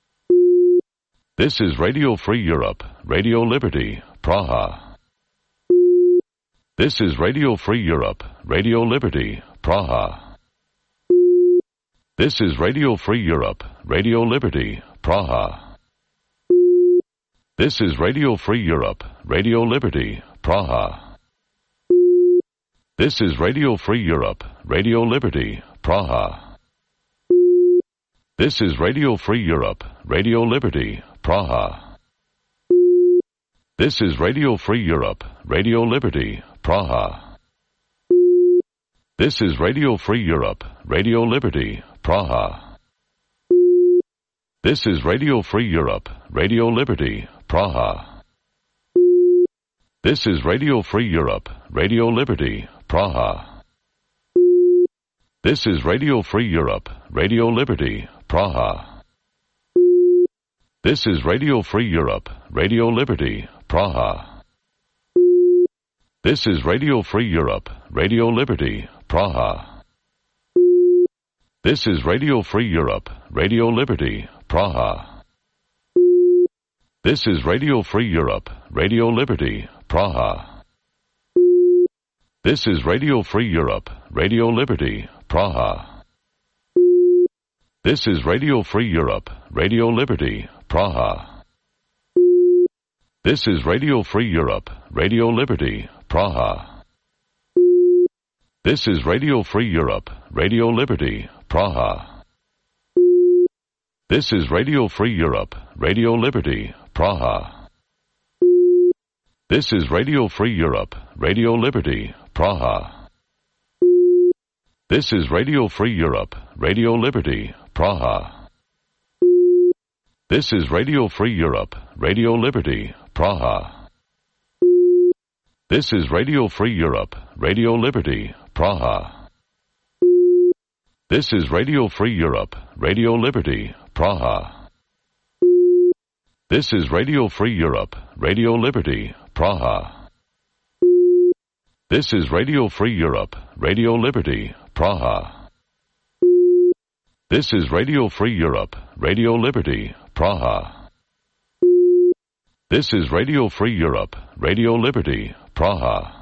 This is Radio Free Europe, Radio Liberty, Praha. This is Radio Free Europe, Radio Liberty, Praha. This is Radio Free Europe, Radio Liberty, Praha. This is Radio Free Europe, Radio Liberty, Praha. This is Radio Free Europe, Radio Liberty, Praha. This is Radio Free Europe, Radio Liberty, Praha. This is Radio Free Europe, Radio Liberty, Praha. This is Radio Free Europe, Radio Liberty, Praha. This is Radio Free Europe, Radio Liberty, Praha. This is Radio Free Europe, Radio Liberty, Praha. This is Radio Free Europe, Radio Liberty, Praha. This is Radio Free Europe, Radio Liberty, Praha. This is Radio Free Europe, Radio Liberty, Praha. This is Radio Free Europe, Radio Liberty, Praha. This is Radio Free Europe, Radio Liberty, Praha. This is Radio Free Europe, Radio Liberty, Praha. This is Radio Free Europe, Radio Liberty, Praha. This is Radio Free Europe, Radio Liberty, Praha. This is Radio Free Europe, Radio Liberty, Praha. This is Radio Free Europe, Radio Liberty, Praha. This is Radio Free Europe, Radio Liberty, Praha. This is Radio Free Europe, Radio Liberty, Praha. This is Radio Free Europe, Radio Liberty, Praha. This is Radio Free Europe, Radio Liberty, Praha. This is Radio Free Europe, Radio Liberty, Praha. This is Radio Free Europe, Radio Liberty, Praha. This is Radio Free Europe, Radio Liberty, Praha. This is Radio Free Europe, Radio Liberty, Praha. This is Radio Free Europe, Radio Liberty, Praha.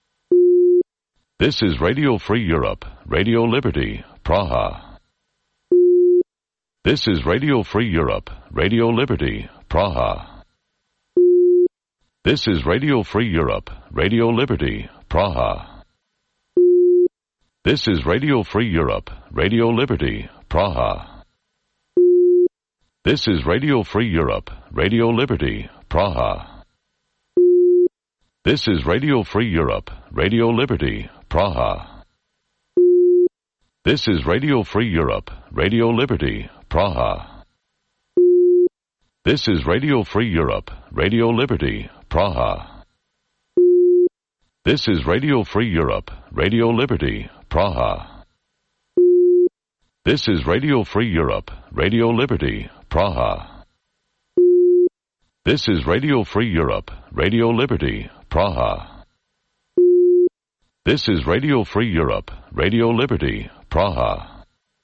This is Radio Free Europe, Radio Liberty, Praha. This is Radio Free Europe, Radio Liberty, Praha. This is Radio Free Europe, Radio Liberty, Praha. This is Radio Free Europe, Radio Liberty, Praha. This is Radio Free Europe, Radio Liberty, Praha. This is Radio Free Europe, Radio Liberty, Praha. This is Radio Free Europe, Radio Liberty, Praha. This is Radio Free Europe, Radio Liberty, Praha. This is Radio Free Europe, Radio Liberty, Praha. This is Radio Free Europe, Radio Liberty, Praha. This is Radio Free Europe, Radio Liberty, Praha. This is Radio Free Europe, Radio Liberty, Praha.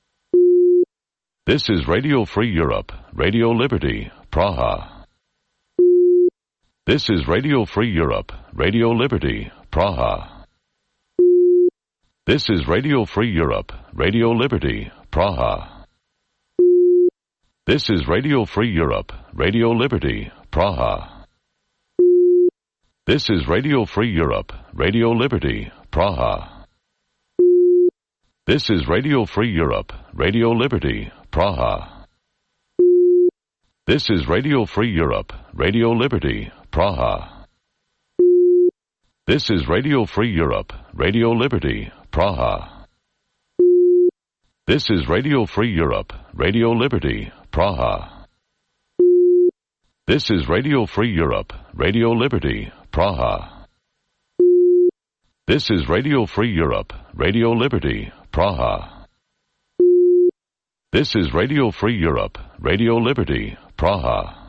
This is Radio Free Europe, Radio Liberty, Praha. This is Radio Free Europe, Radio Liberty, Praha. This is Radio Free Europe, Radio Liberty, Praha. This is Radio Free Europe, Radio Liberty, Praha. This is Radio Free Europe, Radio Liberty, Praha. This is Radio Free Europe, Radio Liberty, Praha. This is Radio Free Europe, Radio Liberty, Praha. This is Radio Free Europe, Radio Liberty, Praha. This is Radio Free Europe, Radio Liberty, Praha. This is Radio Free Europe, Radio Liberty, Praha. This is Radio Free Europe, Radio Liberty, Praha. This is Radio Free Europe, Radio Liberty, Praha.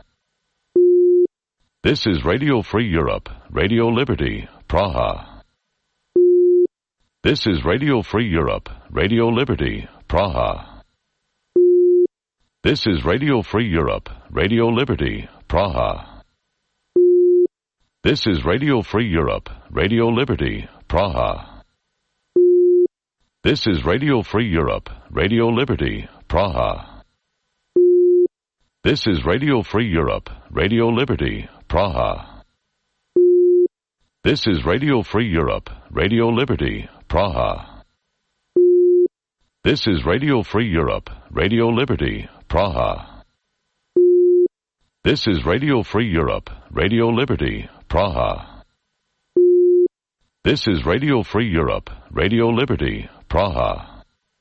This is Radio Free Europe, Radio Liberty, Praha. This is Radio Free Europe, Radio Liberty, Praha. This is Radio Free Europe, Radio Liberty, Praha. This is Radio Free Europe, Radio Liberty, Praha. This is Radio Free Europe, Radio Liberty, Praha. This is Radio Free Europe, Radio Liberty, Praha. This is Radio Free Europe, Radio Liberty, Praha. This is Radio Free Europe, Radio Liberty, Praha. This is Radio Free Europe, Radio Liberty, Praha. This is Radio Free Europe, Radio Liberty, Praha.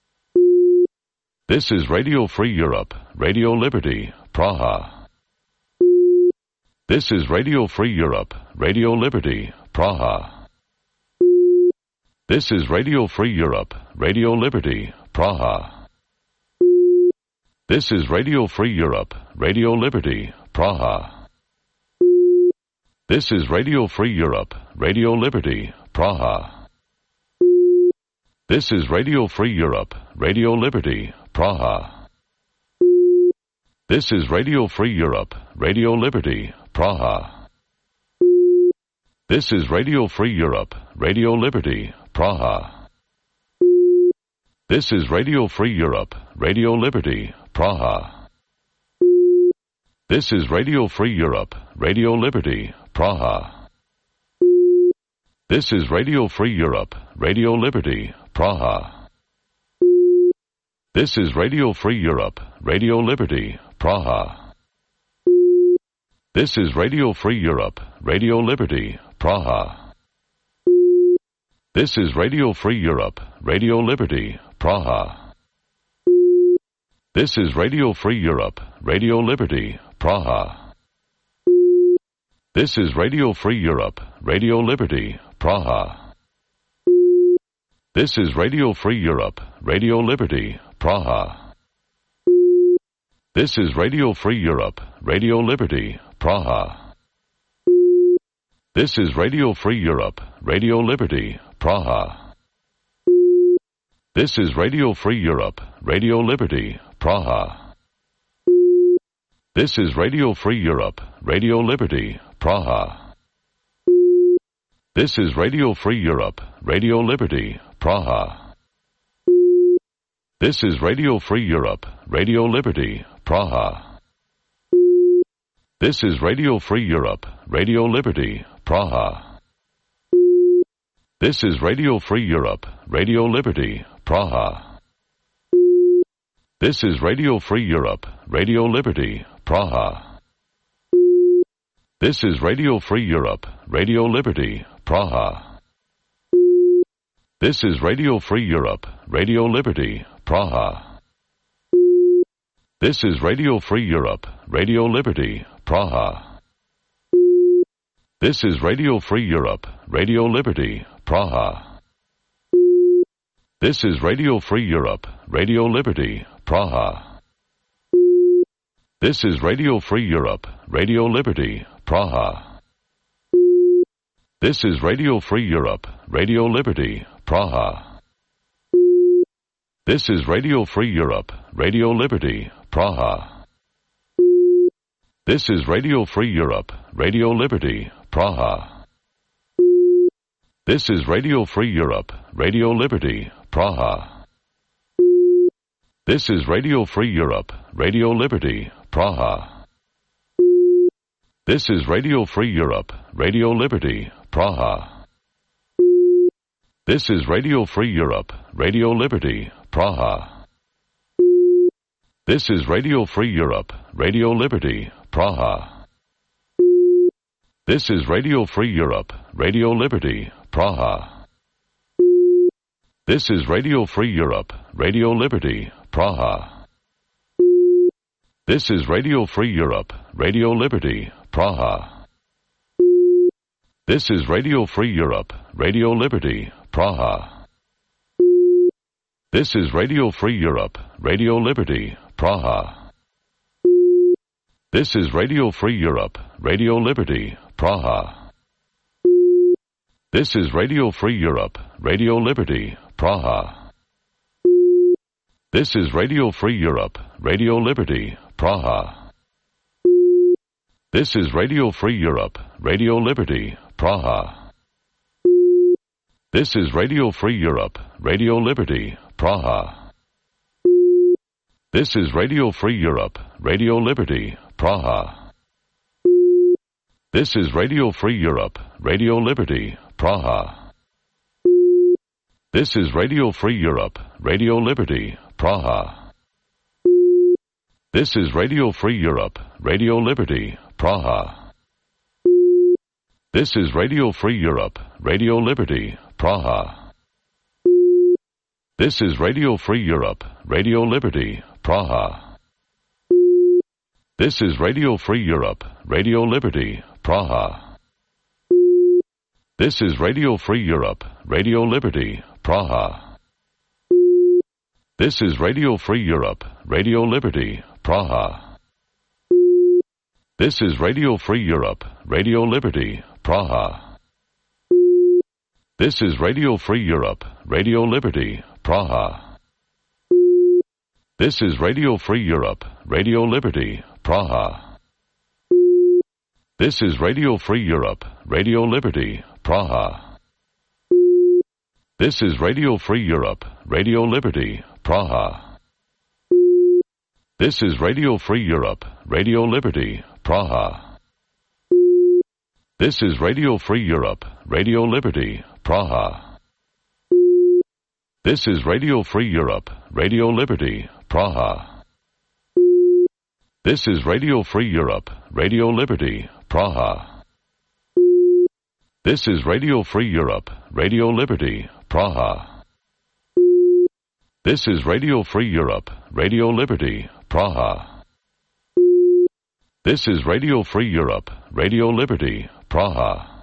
This is Radio Free Europe, Radio Liberty, Praha. This is Radio Free Europe, Radio Liberty, Praha. This is Radio Free Europe, Radio Liberty, Praha. This is Radio Free Europe, Radio Liberty, Praha. This is Radio Free Europe, Radio Liberty, Praha. This is Radio Free Europe, Radio Liberty, Praha. This is Radio Free Europe, Radio Liberty, Praha. This is Radio Free Europe, Radio Liberty, Praha. This is Radio Free Europe, Radio Liberty, Praha. This is Radio Free Europe, Radio Liberty, Praha. This is Radio Free Europe, Radio Liberty, Praha. This is Radio Free Europe, Radio Liberty, Praha. This is Radio Free Europe, Radio Liberty, Praha. This is Radio Free Europe, Radio Liberty, Praha. This is Radio Free Europe, Radio Liberty, Praha. This is Radio Free Europe, Radio Liberty, Praha. This is Radio Free Europe, Radio Liberty, Praha. This is Radio Free Europe, Radio Liberty, Praha. This is Radio Free Europe, Radio Liberty, Praha. This is Radio Free Europe, Radio Liberty, Praha. This is Radio Free Europe, Radio Liberty, Praha. This is Radio Free Europe, Radio Liberty, Praha. This is Radio Free Europe, Radio Liberty, Praha. This is Radio Free Europe, Radio Liberty, Praha. This is Radio Free Europe, Radio Liberty, Praha. This is Radio Free Europe, Radio Liberty, Praha. This is Radio Free Europe, Radio Liberty, Praha. This is Radio Free Europe, Radio Liberty, Praha. This is Radio Free Europe, Radio Liberty, Praha. This is Radio Free Europe, Radio Liberty, Praha. This is Radio Free Europe, Radio Liberty, Praha. This is Radio Free Europe, Radio Liberty, Praha. This is Radio Free Europe, Radio Liberty, Praha. This is Radio Free Europe, Radio Liberty, Praha. This is Radio Free Europe, Radio Liberty, Praha. This is Radio Free Europe, Radio Liberty, Praha. This is Radio Free Europe, Radio Liberty, Praha. This is Radio Free Europe, Radio Liberty, Praha. This is Radio Free Europe, Radio Liberty, Praha. This is Radio Free Europe, Radio Liberty, Praha. This is Radio Free Europe, Radio Liberty, Praha. This is Radio Free Europe, Radio Liberty, Praha. This is Radio Free Europe, Radio Liberty, Praha. This is Radio Free Europe, Radio Liberty, Praha. This is Radio Free Europe, Radio Liberty, Praha. This is Radio Free Europe, Radio Liberty, Praha. This is Radio Free Europe, Radio Liberty, Praha. This is Radio Free Europe, Radio Liberty, Praha. This is Radio Free Europe, Radio Liberty, Praha. This is Radio Free Europe, Radio Liberty, Praha. This is Radio Free Europe, Radio Liberty, Praha. This is Radio Free Europe, Radio Liberty, Praha. This is Radio Free Europe, Radio Liberty, Praha. This is Radio Free Europe, Radio Liberty, Praha. This is Radio Free Europe, Radio Liberty, Praha. This is Radio Free Europe, Radio Liberty, Praha. This is Radio Free Europe, Radio Liberty, Praha. This is Radio Free Europe, Radio Liberty, Praha. This is Radio Free Europe, Radio Liberty, Praha. This is Radio Free Europe, Radio Liberty, Praha. This is Radio Free Europe, Radio Liberty, Praha. This is Radio Free Europe, Radio Liberty, Praha. This is Radio Free Europe, Radio Liberty, Praha. This is Radio Free Europe, Radio Liberty, Praha. This is Radio Free Europe, Radio Liberty, Praha. This is Radio Free Europe, Radio Liberty, Praha. This is Radio Free Europe, Radio Liberty, Praha. This is Radio Free Europe, Radio Liberty, Praha. This is Radio Free Europe, Radio Liberty, Praha. This is Radio Free Europe, Radio Liberty, Praha. This is Radio Free Europe, Radio Liberty, Praha.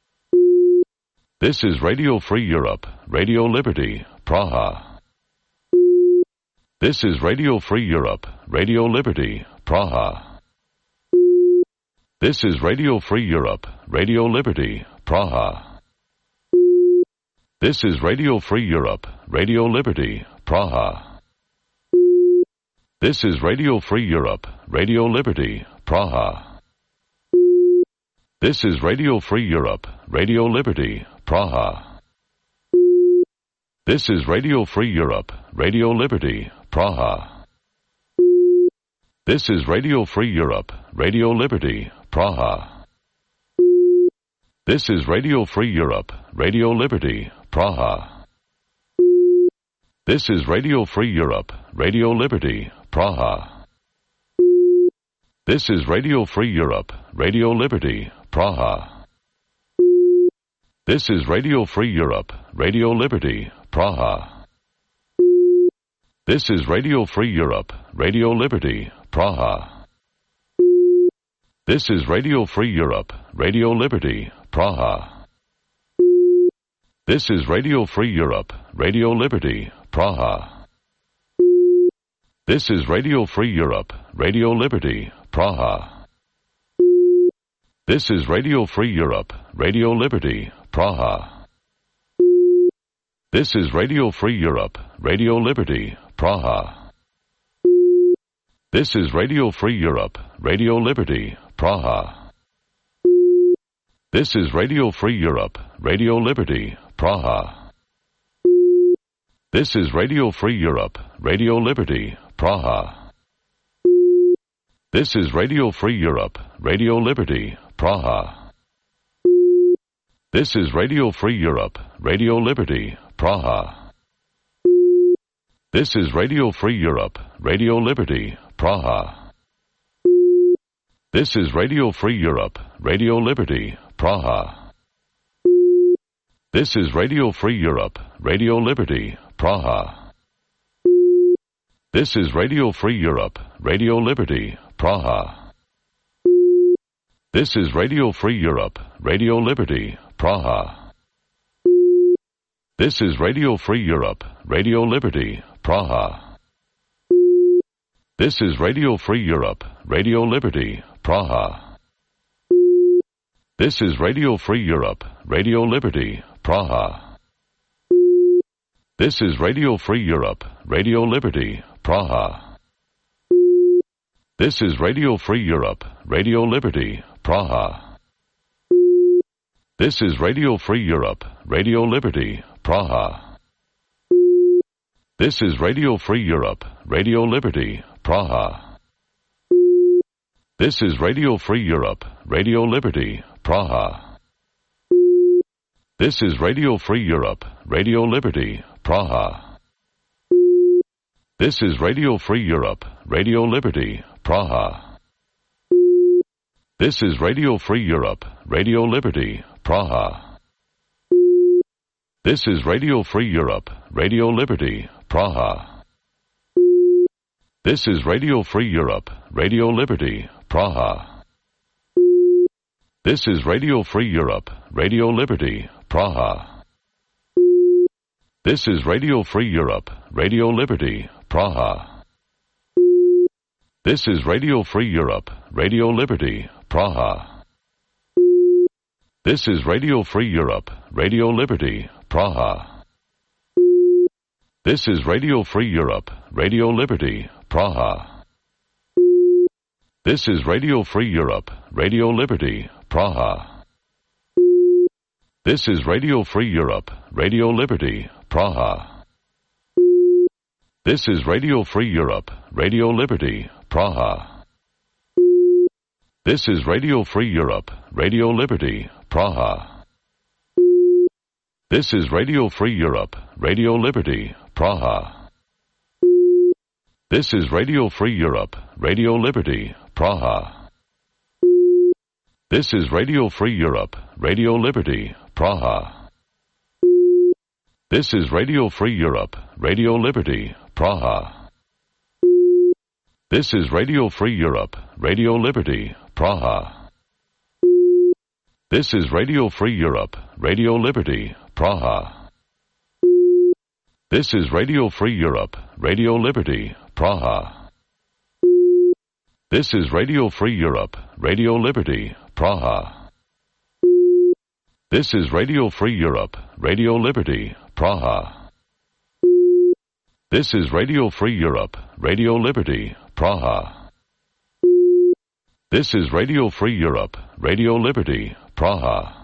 This is Radio Free Europe, Radio Liberty, Praha. This is Radio Free Europe, Radio Liberty, Praha. This is Radio Free Europe, Radio Liberty, Praha. This is Radio Free Europe, Radio Liberty, Praha. This is Radio Free Europe, Radio Liberty, Praha. This is Radio Free Europe, Radio Liberty, Praha. This is Radio Free Europe, Radio Liberty, Praha. This is Radio Free Europe, Radio Liberty, Praha. This is Radio Free Europe, Radio Liberty, Praha. This is Radio Free Europe, Radio Liberty, Praha. This is Radio Free Europe, Radio Liberty, Praha. This is Radio Free Europe, Radio Liberty, Praha. This is Radio Free Europe, Radio Liberty, Praha. This is Radio Free Europe, Radio Liberty, Praha. This is Radio Free Europe, Radio Liberty, Praha. This is Radio Free Europe, Radio Liberty, Praha. This is Radio Free Europe, Radio Liberty, Praha. This is Radio Free Europe, Radio Liberty, Praha. This is Radio Free Europe, Radio Liberty, Praha. This is Radio Free Europe, Radio Liberty, Praha. This is Radio Free Europe, Radio Liberty, Praha. This is Radio Free Europe, Radio Liberty, Praha. This is Radio Free Europe, Radio Liberty, Praha. This is Radio Free Europe, Radio Liberty, Praha. This is Radio Free Europe, Radio Liberty, Praha. This is Radio Free Europe, Radio Liberty, Praha. This is Radio Free Europe, Radio Liberty, Praha. This is Radio Free Europe, Radio Liberty, Praha. This is Radio Free Europe, Radio Liberty, Praha. This is Radio Free Europe, Radio Liberty, Praha. This is Radio Free Europe, Radio Liberty, Praha. This is Radio Free Europe, Radio Liberty, Praha. This is Radio Free Europe, Radio Liberty, Praha. This is Radio Free Europe, Radio Liberty, Praha. This is Radio Free Europe, Radio Liberty, Praha. This is Radio Free Europe, Radio Liberty, Praha. This is Radio Free Europe, Radio Liberty, Praha. This is Radio Free Europe, Radio Liberty, Praha. This is Radio Free Europe, Radio Liberty, Praha. This is Radio Free Europe, Radio Liberty, Praha. This is Radio Free Europe, Radio Liberty, Praha. This is Radio Free Europe, Radio Liberty, Praha. This is Radio Free Europe, Radio Liberty, Praha. This is Radio Free Europe, Radio Liberty, Praha. This is Radio Free Europe, Radio Liberty, Praha. This is Radio Free Europe, Radio Liberty, Praha. This is Radio Free Europe, Radio Liberty, Praha. This is Radio Free Europe, Radio Liberty, Praha. This is Radio Free Europe, Radio Liberty, Praha. This is Radio Free Europe, Radio Liberty, Praha. This is Radio Free Europe, Radio Liberty, Praha. This is Radio Free Europe, Radio Liberty, Praha. This is Radio Free Europe, Radio Liberty, Praha. This is Radio Free Europe, Radio Liberty, Praha. This is Radio Free Europe, Radio Liberty, Praha. This is Radio Free Europe, Radio Liberty, Praha. This is Radio Free Europe, Radio Liberty, Praha. This is Radio Free Europe, Radio Liberty, Praha. This is Radio Free Europe, Radio Liberty, Praha. This is Radio Free Europe, Radio Liberty, Praha. This is Radio Free Europe, Radio Liberty, Praha.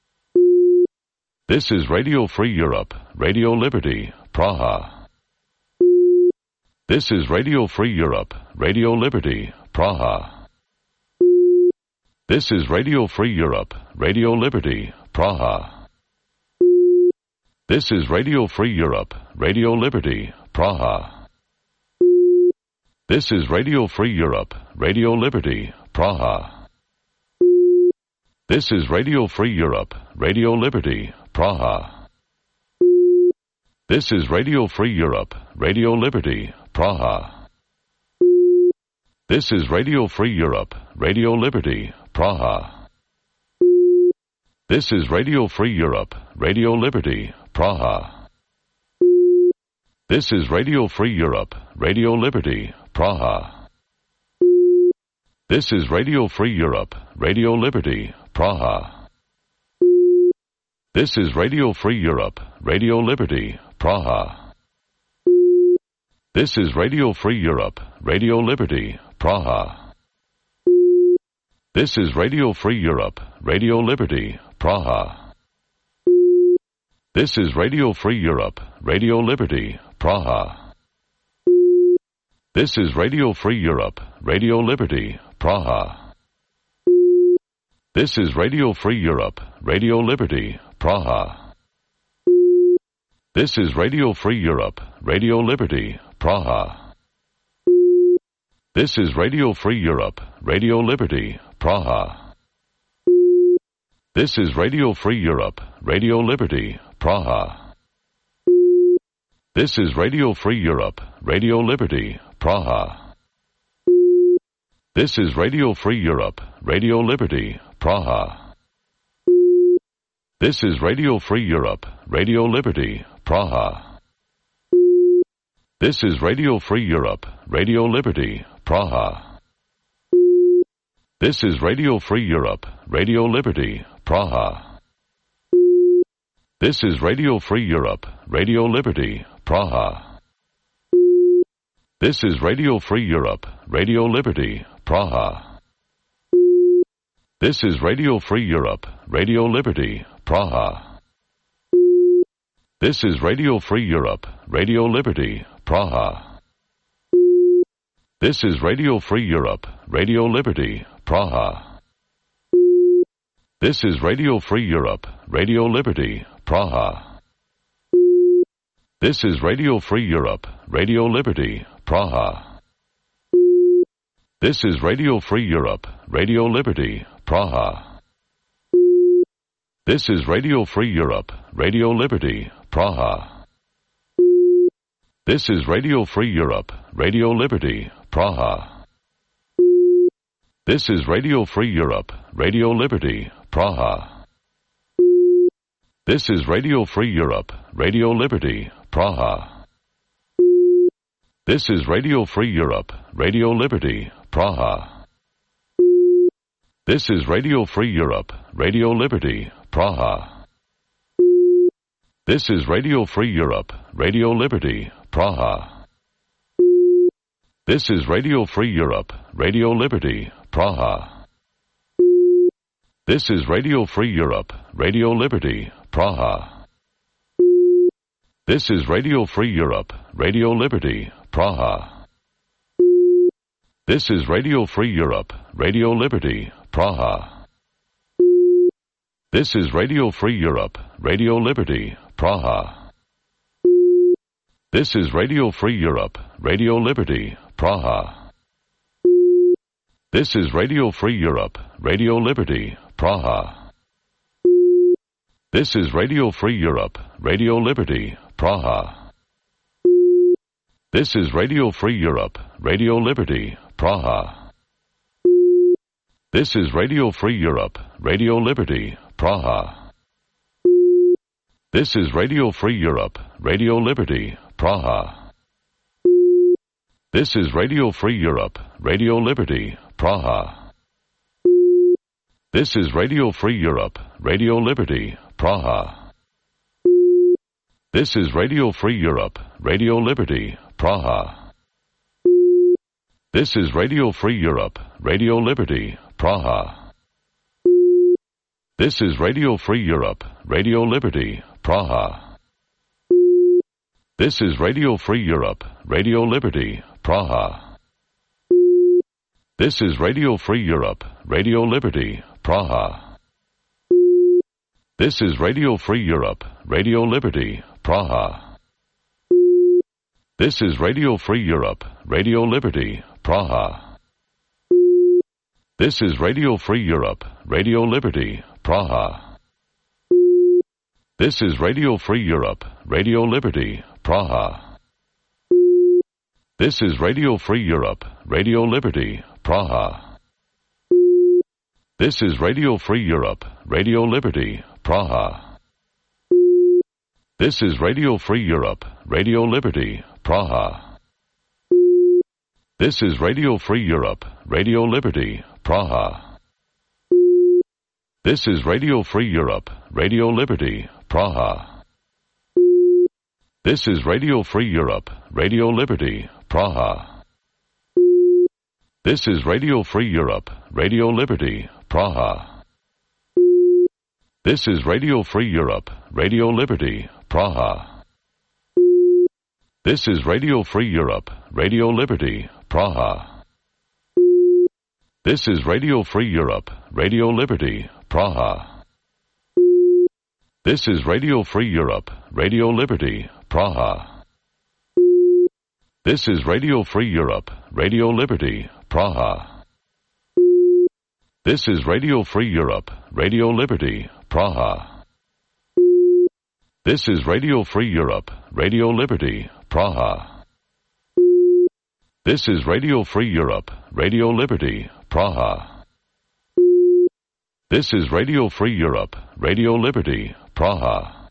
This is Radio Free Europe, Radio Liberty, Praha. This is Radio Free Europe, Radio Liberty, Praha. This is Radio Free Europe, Radio Liberty, Praha. This is Radio Free Europe, Radio Liberty, Praha. This is Radio Free Europe, Radio Liberty, Praha. This is Radio Free Europe, Radio Liberty, Praha. This is Radio Free Europe, Radio Liberty, Praha. This is Radio Free Europe, Radio Liberty, Praha. This is Radio Free Europe, Radio Liberty, Praha. This is Radio Free Europe, Radio Liberty, Praha. This is Radio Free Europe, Radio Liberty, Praha. This is Radio Free Europe, Radio Liberty, Praha. This is Radio Free Europe, Radio Liberty, Praha. This is Radio Free Europe, Radio Liberty, Praha. This is Radio Free Europe, Radio Liberty, Praha. This is Radio Free Europe, Radio Liberty, Praha. This is Radio Free Europe, Radio Liberty, Praha. This is Radio Free Europe, Radio Liberty, Praha. This is Radio Free Europe, Radio Liberty, Praha. This is Radio Free Europe, Radio Liberty, Praha. This is Radio Free Europe, Radio Liberty, Praha. This is Radio Free Europe, Radio Liberty, Praha. This is Radio Free Europe, Radio Liberty, Praha. This is Radio Free Europe, Radio Liberty, Praha. This is Radio Free Europe, Radio Liberty, Praha. This is Radio Free Europe, Radio Liberty, Praha. This is Radio Free Europe, Radio Liberty, Praha. This is Radio Free Europe, Radio Liberty, Praha. This is Radio Free Europe, Radio Liberty, Praha. This is Radio Free Europe, Radio Liberty, Praha. This is Radio Free Europe, Radio Liberty, Praha. This is Radio Free Europe, Radio Liberty, Praha. This is Radio Free Europe, Radio Liberty, Praha. This is Radio Free Europe, Radio Liberty, Praha. This is Radio Free Europe, Radio Liberty, Praha. This is Radio Free Europe, Radio Liberty, Praha. This is Radio Free Europe, Radio Liberty, Praha. This is Radio Free Europe, Radio Liberty, Praha. This is Radio Free Europe, Radio Liberty, Praha. This is Radio Free Europe, Radio Liberty, Praha. This is Radio Free Europe, Radio Liberty, Praha. This is Radio Free Europe, Radio Liberty, Praha. This is Radio Free Europe, Radio Liberty, Praha. This is Radio Free Europe, Radio Liberty, Praha. This is Radio Free Europe, Radio Liberty, Praha. This is Radio Free Europe, Radio Liberty, Praha. This is Radio Free Europe, Radio Liberty, Praha. This is Radio Free Europe, Radio Liberty, Praha. This is Radio Free Europe, Radio Liberty, Praha. This is Radio Free Europe, Radio Liberty, Praha. This is Radio Free Europe, Radio Liberty, Praha. This is Radio Free Europe, Radio Liberty, Praha. This is Radio Free Europe, Radio Liberty, Praha. This is Radio Free Europe, Radio Liberty, Praha. This is Radio Free Europe, Radio Liberty, Praha. This is Radio Free Europe, Radio Liberty, Praha. This is Radio Free Europe, Radio Liberty, Praha. This is Radio Free Europe, Radio Liberty, Praha. This is Radio Free Europe, Radio Liberty, Praha. This is Radio Free Europe, Radio Liberty, Praha. This is Radio Free Europe, Radio Liberty, Praha. This is Radio Free Europe, Radio Liberty, Praha. This is Radio Free Europe, Radio Liberty, Praha. This is Radio Free Europe, Radio Liberty, Praha. This is Radio Free Europe, Radio Liberty, Praha. This is Radio Free Europe, Radio Liberty, Praha. This is Radio Free Europe, Radio Liberty, Praha. This is Radio Free Europe, Radio Liberty, Praha. This is Radio Free Europe, Radio Liberty, Praha. This is Radio Free Europe, Radio Liberty, Praha. This is Radio Free Europe, Radio Liberty, Praha. This is Radio Free Europe, Radio Liberty, Praha. This is Radio Free Europe, Radio Liberty, Praha. This is Radio Free Europe, Radio Liberty, Praha. This is Radio Free Europe, Radio Liberty, Praha. This is Radio Free Europe, Radio Liberty, Praha. This is Radio Free Europe, Radio Liberty, Praha. This is Radio Free Europe, Radio Liberty, Praha.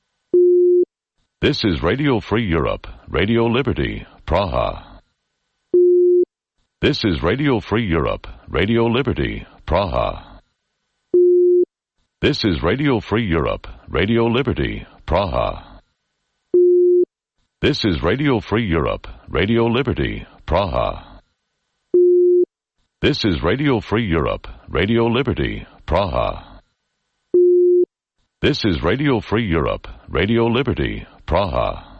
This is Radio Free Europe, Radio Liberty, Praha. This is Radio Free Europe, Radio Liberty, Praha. This is Radio Free Europe, Radio Liberty, Praha. This is Radio Free Europe, Radio Liberty, Praha. This is Radio Free Europe, Radio Liberty, Praha. This is Radio Free Europe, Radio Liberty, Praha.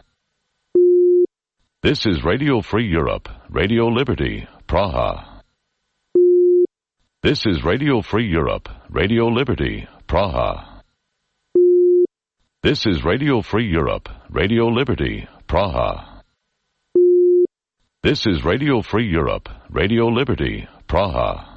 This is Radio Free Europe, Radio Liberty, Praha. This is Radio Free Europe, Radio Liberty, Praha. This is Radio Free Europe, Radio Liberty, Praha. This is Radio Free Europe, Radio Liberty, Praha.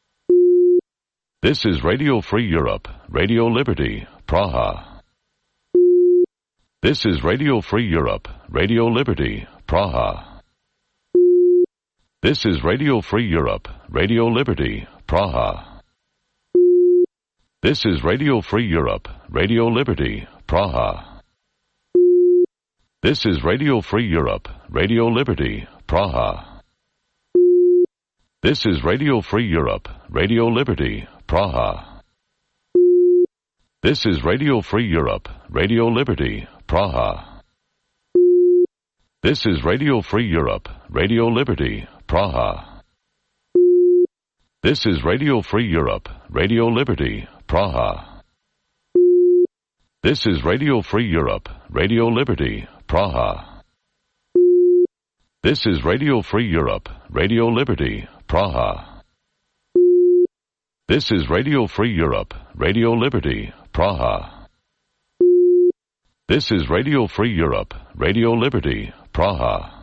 This is Radio Free Europe, Radio Liberty, Praha. This is Radio Free Europe, Radio Liberty, Praha. This is Radio Free Europe, Radio Liberty, Praha. This is Radio Free Europe, Radio Liberty, Praha. This is Radio Free Europe, Radio Liberty, Praha. This is Radio Free Europe, Radio Liberty, Praha. This is Radio Free Europe, Radio Liberty, Praha. This is Radio Free Europe, Radio Liberty, Praha. This is Radio Free Europe, Radio Liberty, Praha. This is Radio Free Europe, Radio Liberty, Praha. This is Radio Free Europe, Radio Liberty, Praha. This is Radio Free Europe, Radio Liberty, Praha. This is Radio Free Europe, Radio Liberty, Praha.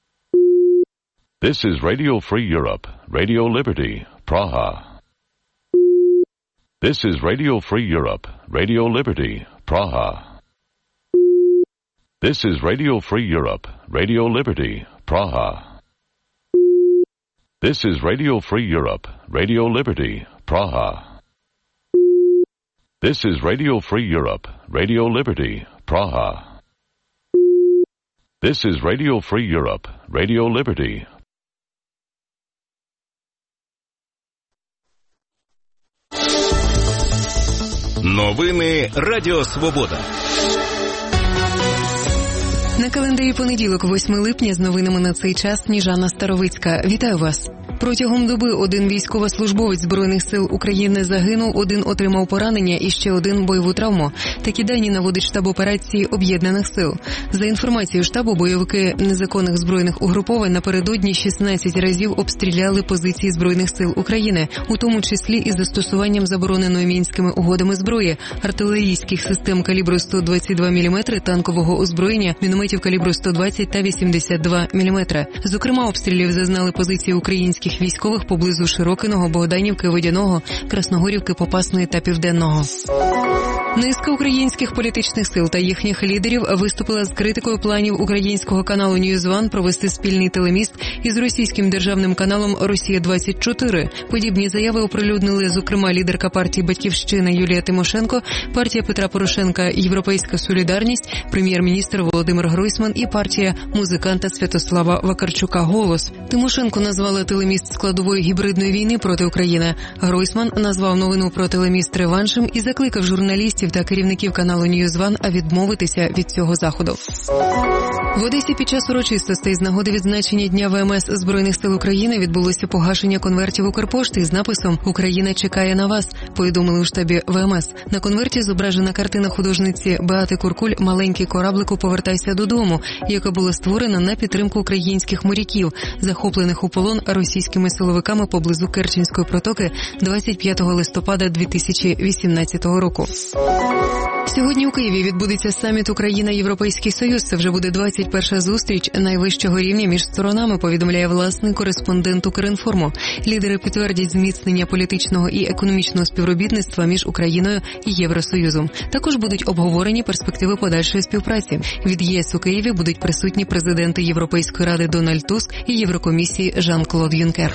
This is Radio Free Europe, Radio Liberty, Praha. This is Radio Free Europe, Radio Liberty, Praha. This is Radio Free Europe, Radio Liberty, Praha. This is Radio Free Europe, Radio Liberty, Praha. This is Radio Free Europe, Radio Liberty, Praha. This is Radio Free Europe, Radio Liberty. Новини Радіо Свобода. На календарі понеділок, восьме липня, з новинами на цей час Сніжана Старовицька. Вітаю вас. Протягом доби один військовослужбовець Збройних сил України загинув, один отримав поранення і ще один бойову травму. Такі дані наводить штаб операції Об'єднаних сил. За інформацією штабу, бойовики незаконних збройних угруповань напередодні шістнадцять разів обстріляли позиції Збройних сил України, у тому числі із застосуванням забороненої Мінськими угодами зброї, артилерійських систем калібру сто двадцять два міліметри, танкового озброєння, мінометів калібру сто двадцять та вісімдесят два міліметри. Зокрема, обстрілів зазнали позиції українських військових поблизу Широкиного, Богданівки, Водяного, Красногорівки, Попасної та Південного. Низка українських політичних сил та їхніх лідерів виступила з критикою планів українського каналу Ньюз Ван провести спільний телеміст із російським державним каналом Росія двадцять чотири. Подібні заяви оприлюднили, зокрема, лідерка партії «Батьківщина» Юлія Тимошенко, партія Петра Порошенка «Європейська солідарність», прем'єр-міністр Володимир Гройсман і партія музиканта Святослава Вакарчука «Голос». Тимошенко назвала телеміст складової гібридної війни проти України. Гройсман назвав новину про телеміст реваншем і закликав журналістів та керівників каналу Ньюз Ван відмовитися від цього заходу. В Одесі під час урочистостей з нагоди відзначення Дня ВМС Збройних сил України відбулося погашення конвертів Укрпошти з написом «Україна чекає на вас», повідомили у штабі ВМС. На конверті зображена картина художниці Беати Куркуль «Маленький кораблику, повертайся додому», яка була створена на підтримку українських моряків, захоплених у полон російськими силовиками поблизу Керченської протоки двадцять п'ятого листопада дві тисячі вісімнадцятого року. Сьогодні у Києві відбудеться саміт Україна-Європейський Союз. Це вже буде двадцять перша зустріч найвищого рівня між сторонами, повідомляє власний кореспондент Укрінформу. Лідери підтвердять зміцнення політичного і економічного співробітництва між Україною і Євросоюзом. Також будуть обговорені перспективи подальшої співпраці. Від ЄС у Києві будуть присутні президенти Європейської ради Дональд Туск і Єврокомісії Жан-Клод Юнкер.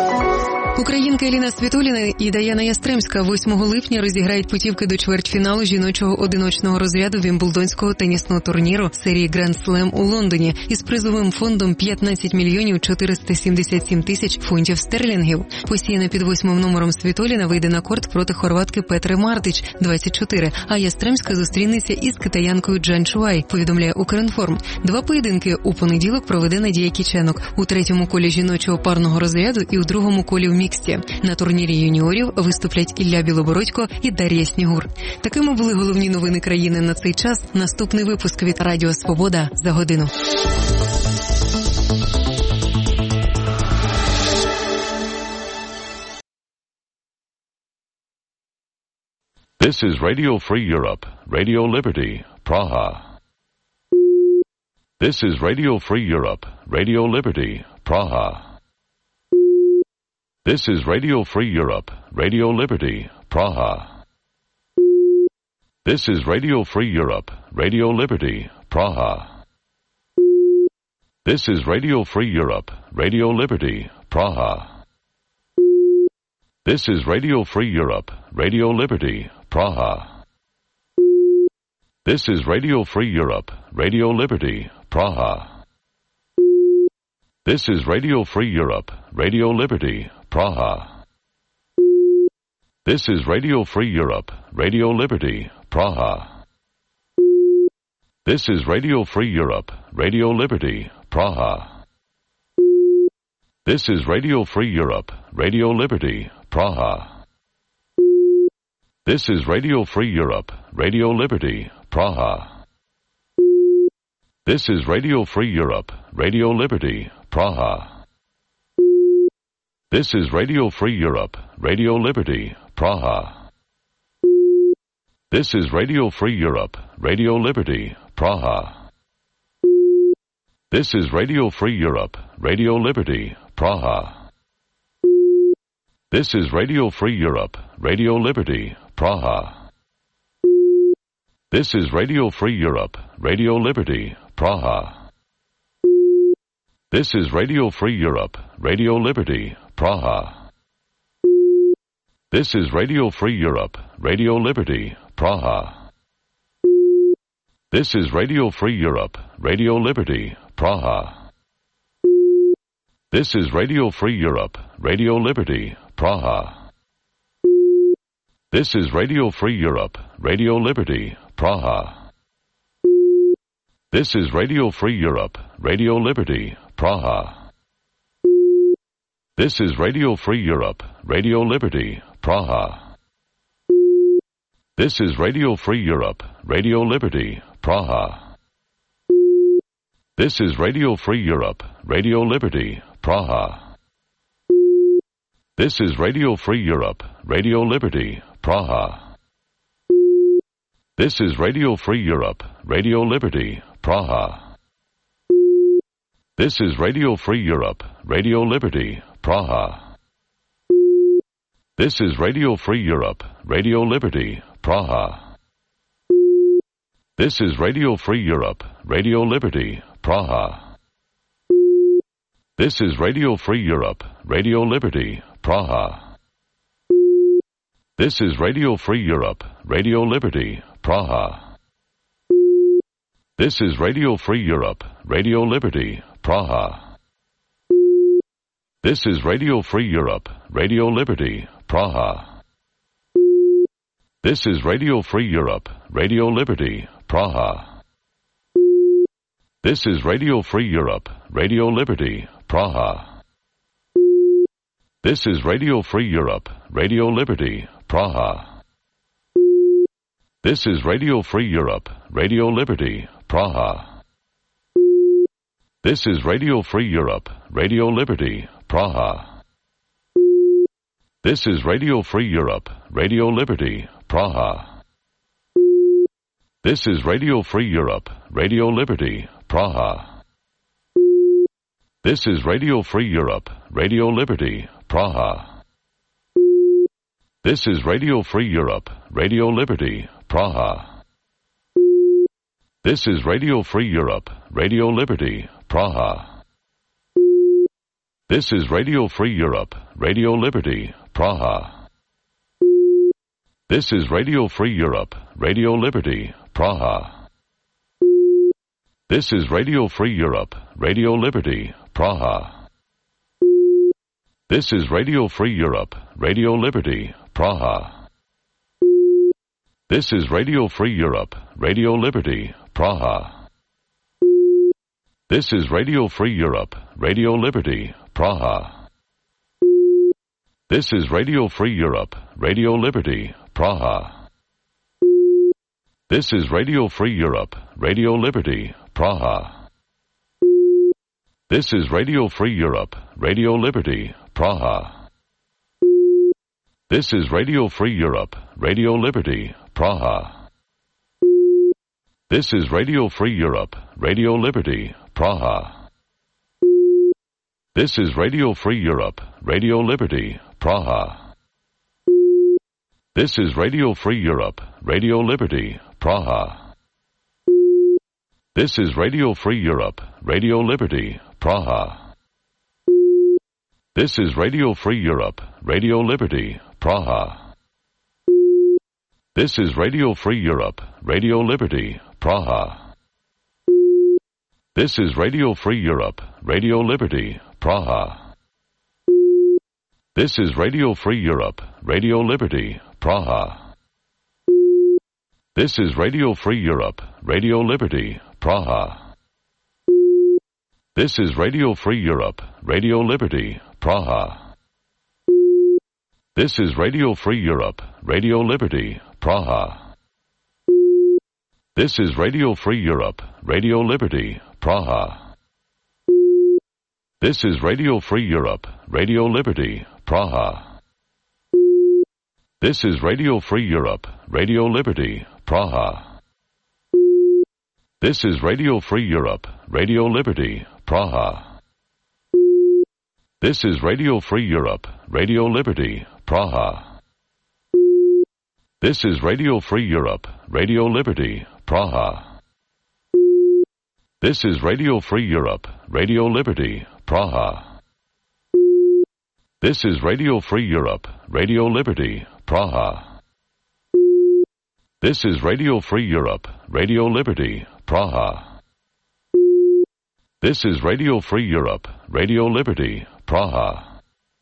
Українка Еліна Світоліна і Даяна Ястремська восьмого липня розіграють путівки до чвертьфіналу жіночого одиночного розряду Вімблдонського тенісного турніру серії Гранд Слем у Лондоні із призовим фондом п'ятнадцять мільйонів чотириста сімдесят сім тисяч фунтів стерлінгів. Посіяна під восьмим номером Світоліна вийде на корт проти хорватки Петри Мартич, двадцять чотири, а Ястремська зустрінеться із китаянкою Джан Чуай, повідомляє Укрінформ. Два поєдинки у понеділок проведе Надія Кіченок у третьому колі жіночого парного розряду і у другому колі в міксті. На турнірі юніорів виступлять Ілля Білобородько і Дар'я Снігур. Такими були головні новини країни на цей час. Наступний випуск від Радіо Свобода за годину. This is Radio Free Europe, Radio Liberty, Praha. This is Radio Free Europe, Radio Liberty, Praha. This is Radio Free Europe, Radio Liberty, Praha. This is Radio Free Europe, Radio Liberty, Praha. This is Radio Free Europe, Radio Liberty, Praha. This is Radio Free Europe, Radio Liberty, Praha. This is Radio Free Europe, Radio Liberty, Praha. This is Radio Free Europe, Radio Liberty, Praha. This is Radio Free Europe, Radio Liberty, Praha. This is Radio Free Europe, Radio Liberty, Praha. This is Radio Free Europe, Radio Liberty, Praha. This is Radio Free Europe, Radio Liberty, Praha. This is Radio Free Europe, Radio Liberty, Praha. This is Radio Free Europe, Radio Liberty, Praha. This is Radio Free Europe, Radio Liberty, Praha. This is Radio Free Europe, Radio Liberty, Praha. This is Radio Free Europe, Radio Liberty, Praha. This is Radio Free Europe, Radio Liberty, Praha. This is Radio Free Europe, Radio Liberty, Praha. This is Radio Free Europe, Radio Liberty, Praha. This is Radio Free Europe, Radio Liberty, Praha. This is Radio Free Europe, Radio Liberty, Praha. This is Radio Free Europe, Radio Liberty, Praha. This is Radio Free Europe, Radio Liberty, Praha. This is Radio Free Europe, Radio Liberty, Praha. This is Radio Free Europe, Radio Liberty, Praha. This is Radio Free Europe, Radio Liberty, Praha. This is Radio Free Europe, Radio Liberty, Praha. This is Radio Free Europe, Radio Liberty, Praha. This is Radio Free Europe, Radio Liberty, Praha. This is Radio Free Europe, Radio Liberty, Praha. This is Radio Free Europe, Radio Liberty, Praha. This is Radio Free Europe, Radio Liberty, Praha. This is Radio Free Europe, Radio Liberty, Praha. This is Radio Free Europe, Radio Liberty, Praha. This is Radio Free Europe, Radio Liberty, Praha. This is Radio Free Europe, Radio Liberty, Praha. This is Radio Free Europe, Radio Liberty, Praha. This is Radio Free Europe, Radio Liberty, Praha. This is Radio Free Europe, Radio Liberty, Praha. This is Radio Free Europe, Radio Liberty, Praha. This is Radio Free Europe, Radio Liberty, Praha. This is Radio Free Europe, Radio Liberty, Praha. This is Radio Free Europe, Radio Liberty, Praha. This is Radio Free Europe, Radio Liberty, Praha. This is Radio Free Europe, Radio Liberty, Praha. This is Radio Free Europe, Radio Liberty, Praha. This is Radio Free Europe, Radio Liberty, Praha. This is Radio Free Europe, Radio Liberty, Praha. This is Radio Free Europe, Radio Liberty, Praha. This is Radio Free Europe, Radio Liberty, Praha. This is Radio Free Europe, Radio Liberty, Praha. This is Radio Free Europe, Radio Liberty, Praha. This is Radio Free Europe, Radio Liberty, Praha. This is Radio Free Europe, Radio Liberty, Praha. This is Radio Free Europe, Radio Liberty, Praha. This is Radio Free Europe, Radio Liberty, Praha. This is Radio Free Europe, Radio Liberty, Praha. This is Radio Free Europe, Radio Liberty, Praha. This is Radio Free Europe, Radio Liberty, Praha. This is Radio Free Europe, Radio Liberty, Praha. This is Radio Free Europe, Radio Liberty, Praha. This is Radio Free Europe, Radio Liberty, Praha. This is Radio Free Europe, Radio Liberty, Praha. This is Radio Free Europe, Radio Liberty, Praha. This is Radio Free Europe, Radio Liberty, Praha. This is Radio Free Europe, Radio Liberty, Praha. This is Radio Free Europe, Radio Liberty, Praha. This is Radio Free Europe, Radio Liberty, Praha. This is Radio Free Europe, Radio Liberty, Praha. This is Radio Free Europe, Radio Liberty, Praha. This is Radio Free Europe, Radio Liberty, Praha. This is Radio Free Europe, Radio Liberty, Praha. This is Radio Free Europe, Radio Liberty, Praha. This is Radio Free Europe, Radio Liberty, Praha. This is Radio Free Europe, Radio Liberty, Praha. This is Radio Free Europe, Radio Liberty, Praha.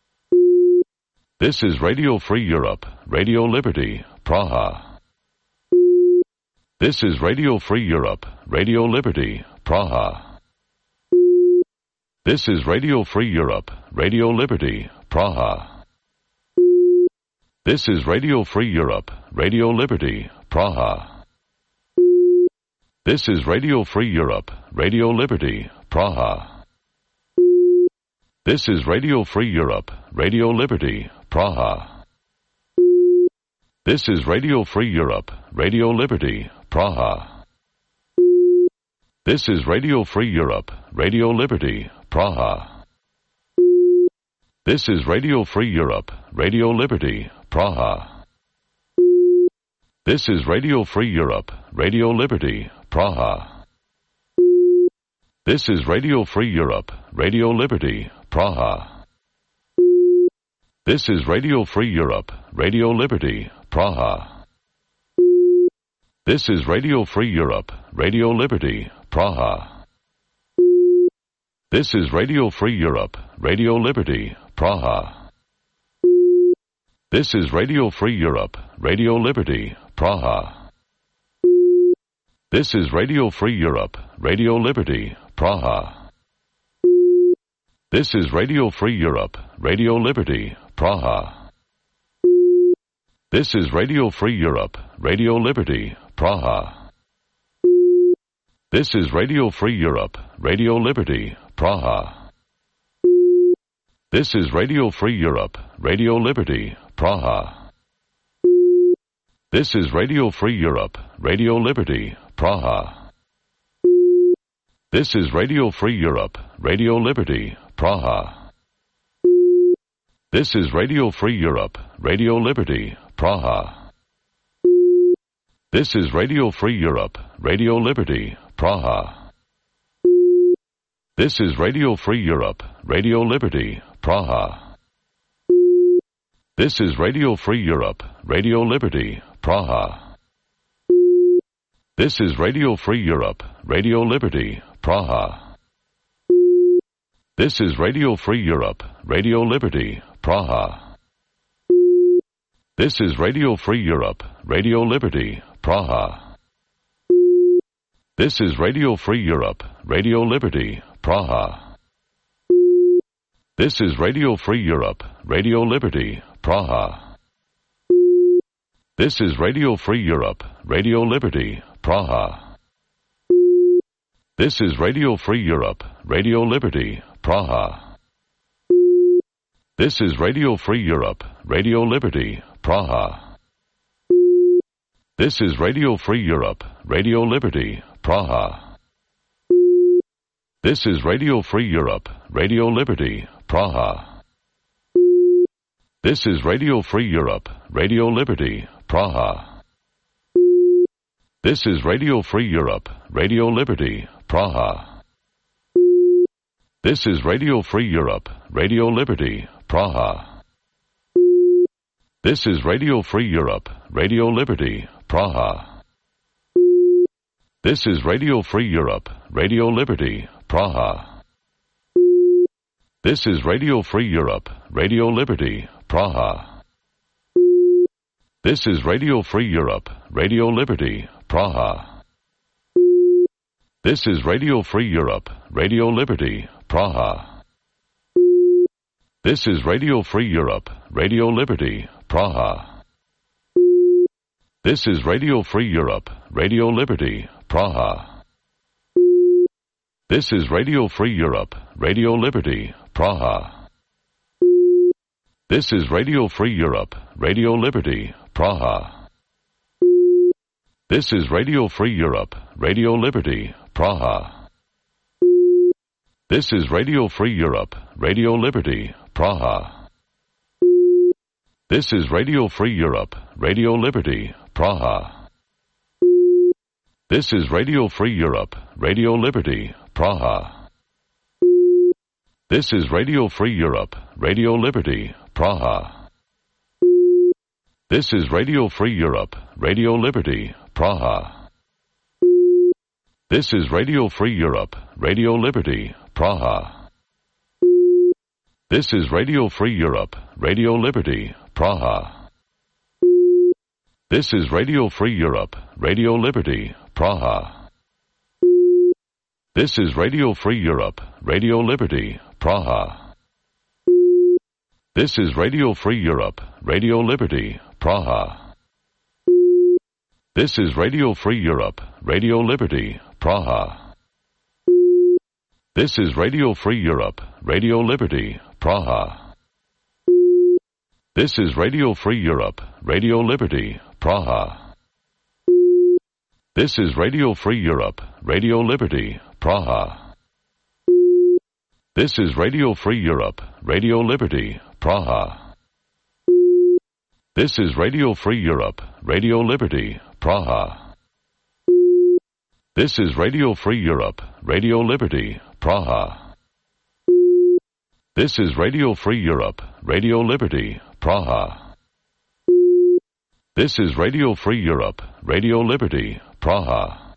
This is Radio Free Europe, Radio Liberty, Praha. This is Radio Free Europe, Radio Liberty, Praha. This is Radio Free Europe, Radio Liberty, Praha. This is Radio Free Europe, Radio Liberty, Praha. This is Radio Free Europe, Radio Liberty, Praha. This is Radio Free Europe, Radio Liberty, Praha. This is Radio Free Europe, Radio Liberty, Praha. This is Radio Free Europe, Radio Liberty, Praha. This is Radio Free Europe, Radio Liberty, Praha. This is Radio Free Europe, Radio Liberty, Praha. This is Radio Free Europe, Radio Liberty, Praha. This is Radio Free Europe, Radio Liberty, Praha. This is Radio Free Europe, Radio Liberty, Praha. This is Radio Free Europe, Radio Liberty, Praha. This is Radio Free Europe, Radio Liberty, Praha. This is Radio Free Europe, Radio Liberty, Praha. This is Radio Free Europe, Radio Liberty, Praha. This is Radio Free Europe, Radio Liberty, Praha. This is Radio Free Europe, Radio Liberty, Praha. This is Radio Free Europe, Radio Liberty, Praha. This is Radio Free Europe, Radio Liberty, Praha. This is Radio Free Europe, Radio Liberty, Praha. This is Radio Free Europe, Radio Liberty, Praha. This is Radio Free Europe, Radio Liberty, Praha. This is Radio Free Europe, Radio Liberty, Praha. This is Radio Free Europe, Radio Liberty, Praha. This is Radio Free Europe, Radio Liberty, Praha. This is Radio Free Europe, Radio Liberty, Praha. This is Radio Free Europe, Radio Liberty, Praha. This is Radio Free Europe, Radio Liberty, Praha. This is Radio Free Europe, Radio Liberty, Praha. This is Radio Free Europe, Radio Liberty, Praha. This is Radio Free Europe, Radio Liberty, Praha. This is Radio Free Europe, Radio Liberty, Praha. This is Radio Free Europe, Radio Liberty, Praha. This is Radio Free Europe, Radio Liberty, Praha. This is Radio Free Europe, Radio Liberty, Praha. This is Radio Free Europe, Radio Liberty, Praha. This is Radio Free Europe, Radio Liberty, Praha. This is Radio Free Europe, Radio Liberty, Praha. This is Radio Free Europe, Radio Liberty, Praha. This is Radio Free Europe, Radio Liberty, Praha. This is Radio Free Europe, Radio Liberty, Praha. This is Radio Free Europe, Radio Liberty, Praha. This is Radio Free Europe, Radio Liberty, Praha. This is Radio Free Europe, Radio Liberty, Praha. This is Radio Free Europe, Radio Liberty, Praha. This is Radio Free Europe, Radio Liberty, Praha. This is Radio Free Europe, Radio Liberty, Praha. This is Radio Free Europe, Radio Liberty, Praha. This is Radio Free Europe, Radio Liberty, Praha. This is Radio Free Europe, Radio Liberty, Praha. This is Radio Free Europe, Radio Liberty, Praha. This is Radio Free Europe, Radio Liberty, Praha. This is Radio Free Europe, Radio Liberty, Praha. This is Radio Free Europe, Radio Liberty, Praha. This is Radio Free Europe, Radio Liberty, Praha. This is Radio Free Europe, Radio Liberty, Praha. This is Radio Free Europe, Radio Liberty, Praha. This is Radio Free Europe, Radio Liberty, Praha. This is Radio Free Europe, Radio Liberty, Praha. This is Radio Free Europe, Radio Liberty, Praha. This is Radio Free Europe, Radio Liberty, Praha. This is Radio Free Europe, Radio Liberty, Praha. This is Radio Free Europe, Radio Liberty, Praha. This is Radio Free Europe, Radio Liberty, Praha. This is Radio Free Europe, Radio Liberty, Praha. This is Radio Free Europe, Radio Liberty, Praha.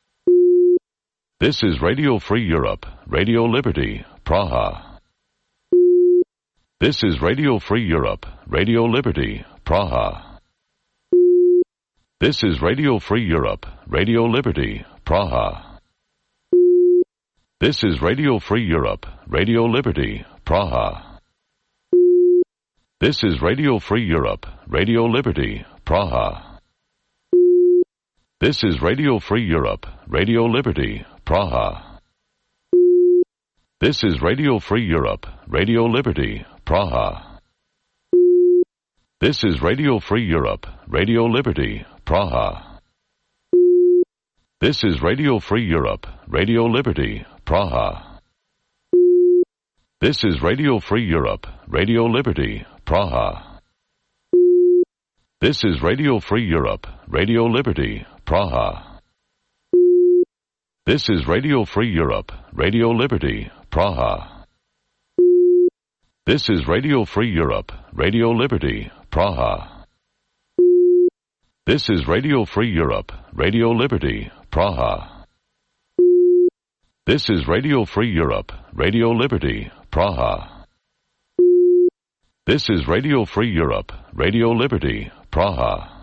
This is Radio Free Europe, Radio Liberty, Praha. This is Radio Free Europe, Radio Liberty, Praha. This is Radio Free Europe, Radio Liberty, Praha. This is Radio Free Europe, Radio Liberty, Praha. This is Radio Free Europe, Radio Liberty, Praha. This is Radio Free Europe, Radio Liberty, Praha. This is Radio Free Europe, Radio Liberty, Praha. This is Radio Free Europe, Radio Liberty, Praha. This is Radio Free Europe, Radio Liberty, Praha. This is Radio Free Europe, Radio Liberty, Praha. This is Radio Free Europe, Radio Liberty, Praha. This is Radio Free Europe, Radio Liberty, Praha. This is Radio Free Europe, Radio Liberty, Praha. This is Radio Free Europe, Radio Liberty, Praha. This is Radio Free Europe, Radio Liberty, Praha. This is Radio Free Europe, Radio Liberty, Praha.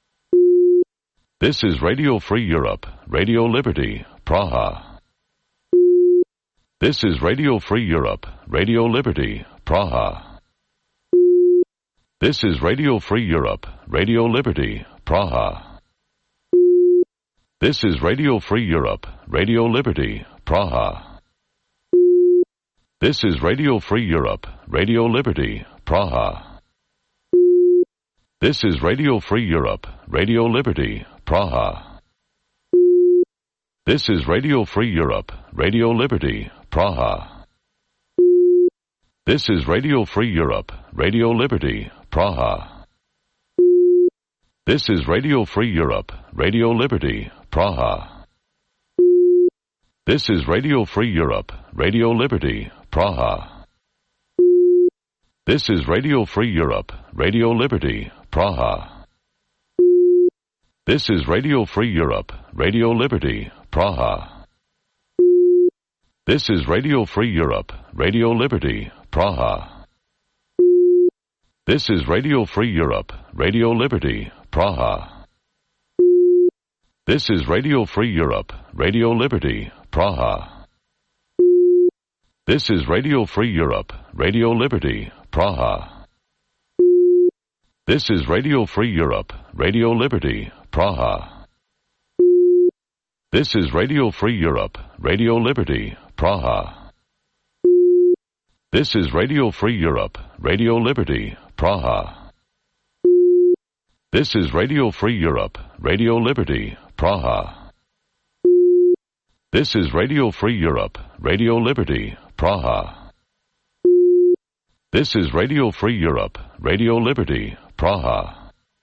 This is Radio Free Europe, Radio Liberty, Praha. This is Radio Free Europe, Radio Liberty, Praha. This is Radio Free Europe, Radio Liberty, Praha. This is Radio Free Europe, Radio Liberty, Praha. This is Radio Free Europe, Radio Liberty, Praha. This is Radio Free Europe, Radio Liberty, Praha. This is Radio Free Europe, Radio Liberty, Praha. This is Radio Free Europe, Radio Liberty, Praha. This is Radio Free Europe, Radio Liberty, Praha. This is Radio Free Europe, Radio Liberty, Praha. This is Radio Free Europe, Radio Liberty, Praha. This is Radio Free Europe, Radio Liberty, Praha. This is Radio Free Europe, Radio Liberty, Praha. This is Radio Free Europe, Radio Liberty, Praha. This is Radio Free Europe, Radio Liberty, Praha. This is Radio Free Europe, Radio Liberty, Praha. This is Radio Free Europe, Radio Liberty, Praha. This is Radio Free Europe, Radio Liberty, Praha. This is Radio Free Europe, Radio Liberty, Praha. This is Radio Free Europe, Radio Liberty, Praha. This is Radio Free Europe, Radio Liberty, Praha. This is Radio Free Europe, Radio Liberty, Praha.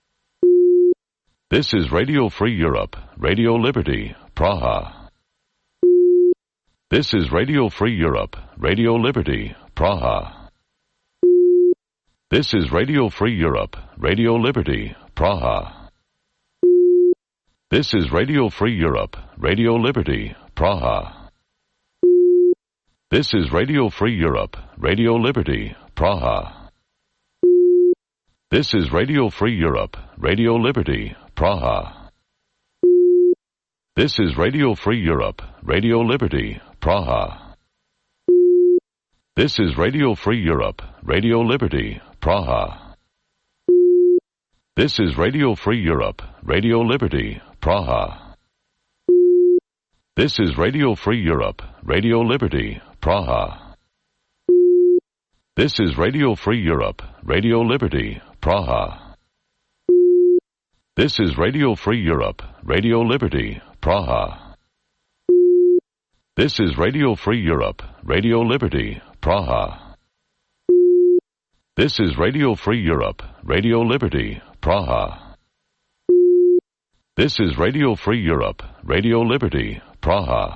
This is Radio Free Europe, Radio Liberty, Praha. This is Radio Free Europe, Radio Liberty, Praha. This is Radio Free Europe, Radio Liberty, Praha. This is Radio Free Europe, Radio Liberty, Praha. This is Radio Free Europe, Radio Liberty, Praha. This is Radio Free Europe, Radio Liberty, Praha. This is Radio Free Europe, Radio Liberty, Praha. This is Radio Free Europe, Radio Liberty, Praha. This is Radio Free Europe, Radio Liberty, Praha. This is Radio Free Europe, Radio Liberty, Praha. This is Radio Free Europe, Radio Liberty, Praha. This is Radio Free Europe, Radio Liberty, Praha. This is Radio Free Europe, Radio Liberty, Praha. This is Radio Free Europe, Radio Liberty, Praha. This is Radio Free Europe, Radio Liberty, Praha.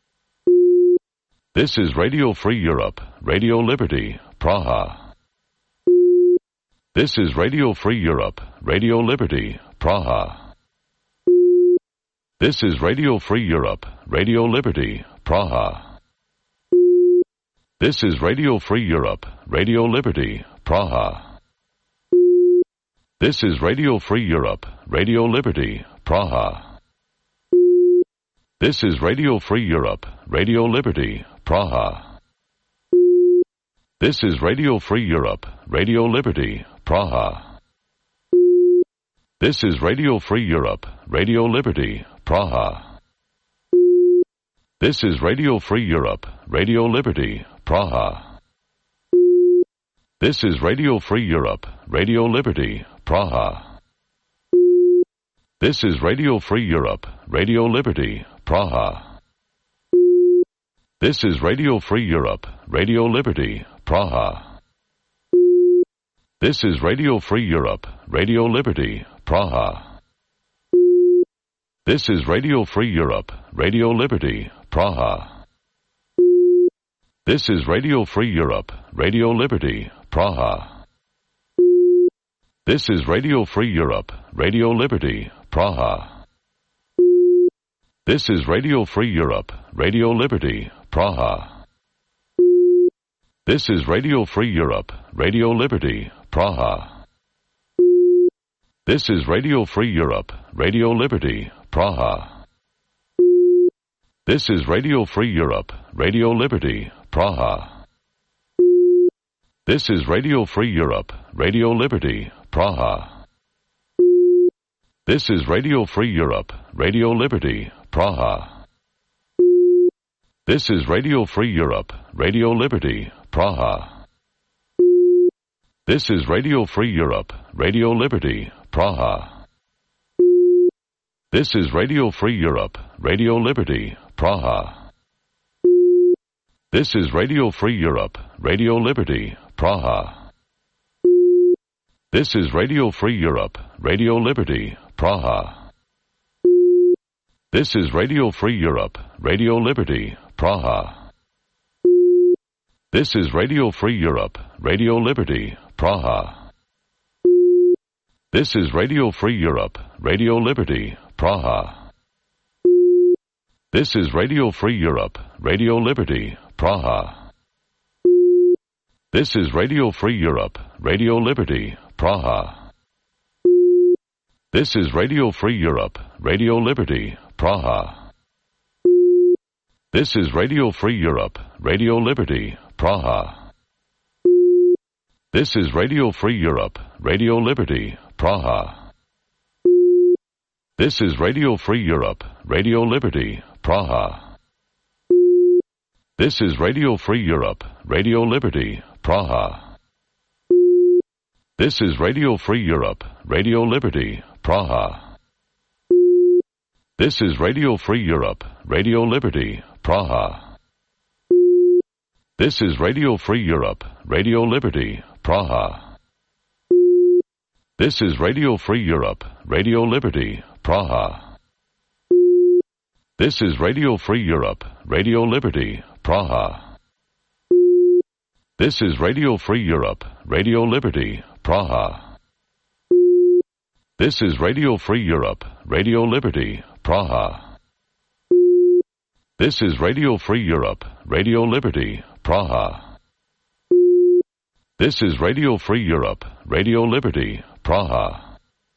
This is Radio Free Europe, Radio Liberty, Praha. This is Radio Free Europe, Radio Liberty, Praha. This is Radio Free Europe, Radio Liberty, Praha. This is Radio Free Europe, Radio Liberty, Praha. This is Radio Free Europe, Radio Liberty, Praha. This is Radio Free Europe, Radio Liberty, Praha. This is Radio Free Europe, Radio Liberty, Praha. This is Radio Free Europe, Radio Liberty, Praha. This is Radio Free Europe, Radio Liberty, Praha. This is Radio Free Europe, Radio Liberty, Praha. This is Radio Free Europe, Radio Liberty, Praha. This is Radio Free Europe, Radio Liberty, Praha. This is Radio Free Europe, Radio Liberty, Praha. This is Radio Free Europe, Radio Liberty, Praha. This is Radio Free Europe, Radio Liberty, Praha. This is Radio Free Europe, Radio Liberty, Praha. This is Radio Free Europe, Radio Liberty, Praha. This is Radio Free Europe, Radio Liberty, Praha. This is Radio Free Europe, Radio Liberty, Praha. This is Radio Free Europe, Radio Liberty, Praha. This is Radio Free Europe, Radio Liberty, Praha. This is Radio Free Europe, Radio Liberty, Praha. This is Radio Free Europe, Radio Liberty, Praha. This is Radio Free Europe, Radio Liberty, Praha. This is Radio Free Europe, Radio Liberty, Praha. This is Radio Free Europe, Radio Liberty, Praha. This is Radio Free Europe, Radio Liberty, Praha. This is Radio Free Europe, Radio Liberty, Praha. This is Radio Free Europe, Radio Liberty, Praha. This is Radio Free Europe, Radio Liberty, Praha. This is Radio Free Europe, Radio Liberty, Praha. This is Radio Free Europe, Radio Liberty, Praha. This is Radio Free Europe, Radio Liberty, Praha. This is Radio Free Europe, Radio Liberty, Praha. This is Radio Free Europe, Radio Liberty, Praha. This is Radio Free Europe, Radio Liberty, Praha. This is Radio Free Europe, Radio Liberty, Praha. This is Radio Free Europe, Radio Liberty, Praha. This is Radio Free Europe, Radio Liberty, Praha. This is Radio Free Europe, Radio Liberty, Praha. This is Radio Free Europe, Radio Liberty, Praha. This is Radio Free Europe, Radio Liberty, Praha. This is Radio Free Europe, Radio Liberty, Praha. This is Radio Free Europe, Radio Liberty, Praha. This is Radio Free Europe, Radio Liberty, Praha. This is Radio Free Europe, Radio Liberty, Praha.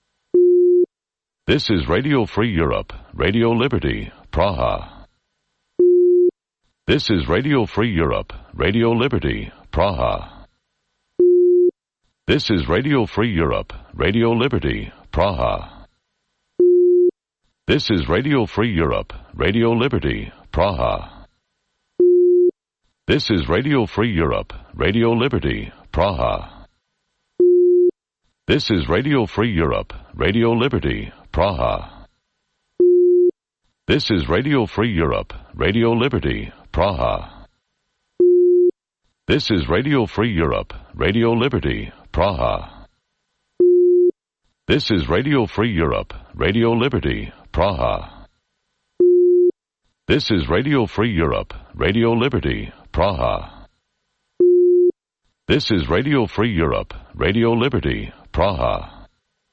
This is Radio Free Europe, Radio Liberty, Praha. This is Radio Free Europe, Radio Liberty, Praha. This is Radio Free Europe, Radio Liberty, Praha. This is Radio Free Europe, Radio Liberty, Praha. This is Radio Free Europe, Radio Liberty, Praha. This is Radio Free Europe, Radio Liberty, Praha. This is Radio Free Europe, Radio Liberty, Praha. This is Radio Free Europe, Radio Liberty, Praha. This is Radio Free Europe, Radio Liberty, Praha. This is Radio Free Europe, Radio Liberty, Praha. This is Radio Free Europe, Radio Liberty, Praha.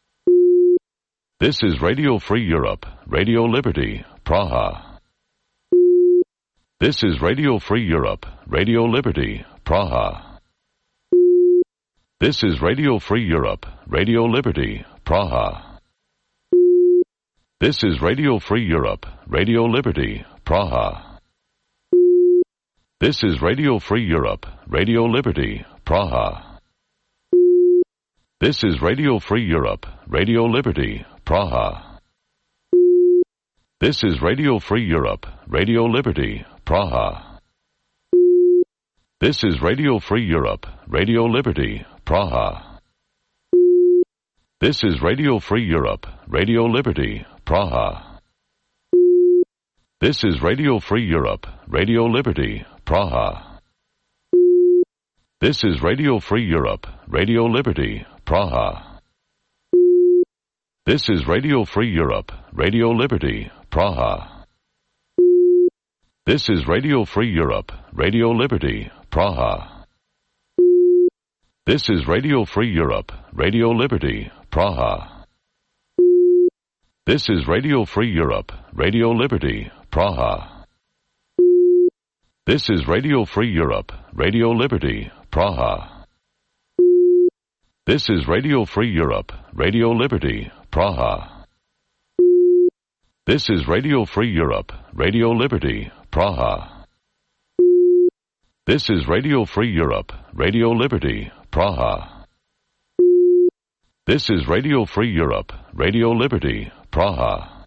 This is Radio Free Europe, Radio Liberty, Praha. This is Radio Free Europe, Radio Liberty, Praha. This is Radio Free Europe, Radio Liberty, Praha. This is Radio Free Europe, Radio Liberty, Praha. This is Radio Free Europe, Radio Liberty, Praha. This is Radio Free Europe, Radio Liberty, Praha. This is Radio Free Europe, Radio Liberty, Praha. This is Radio Free Europe, Radio Liberty, Praha. This is Radio Free Europe, Radio Liberty, Praha. This is Radio Free Europe, Radio Liberty, Praha. This is Radio Free Europe, Radio Liberty, Praha. This is Radio Free Europe, Radio Liberty, Praha. This is Radio Free Europe, Radio Liberty, Praha. This is Radio Free Europe, Radio Liberty, Praha. This is Radio Free Europe, Radio Liberty, Praha. This is Radio Free Europe, Radio Liberty, Praha. This is Radio Free Europe, Radio Liberty, Praha. This is Radio Free Europe, Radio Liberty, Praha. This is Radio Free Europe, Radio Liberty, Praha. This is Radio Free Europe, Radio Liberty, Praha.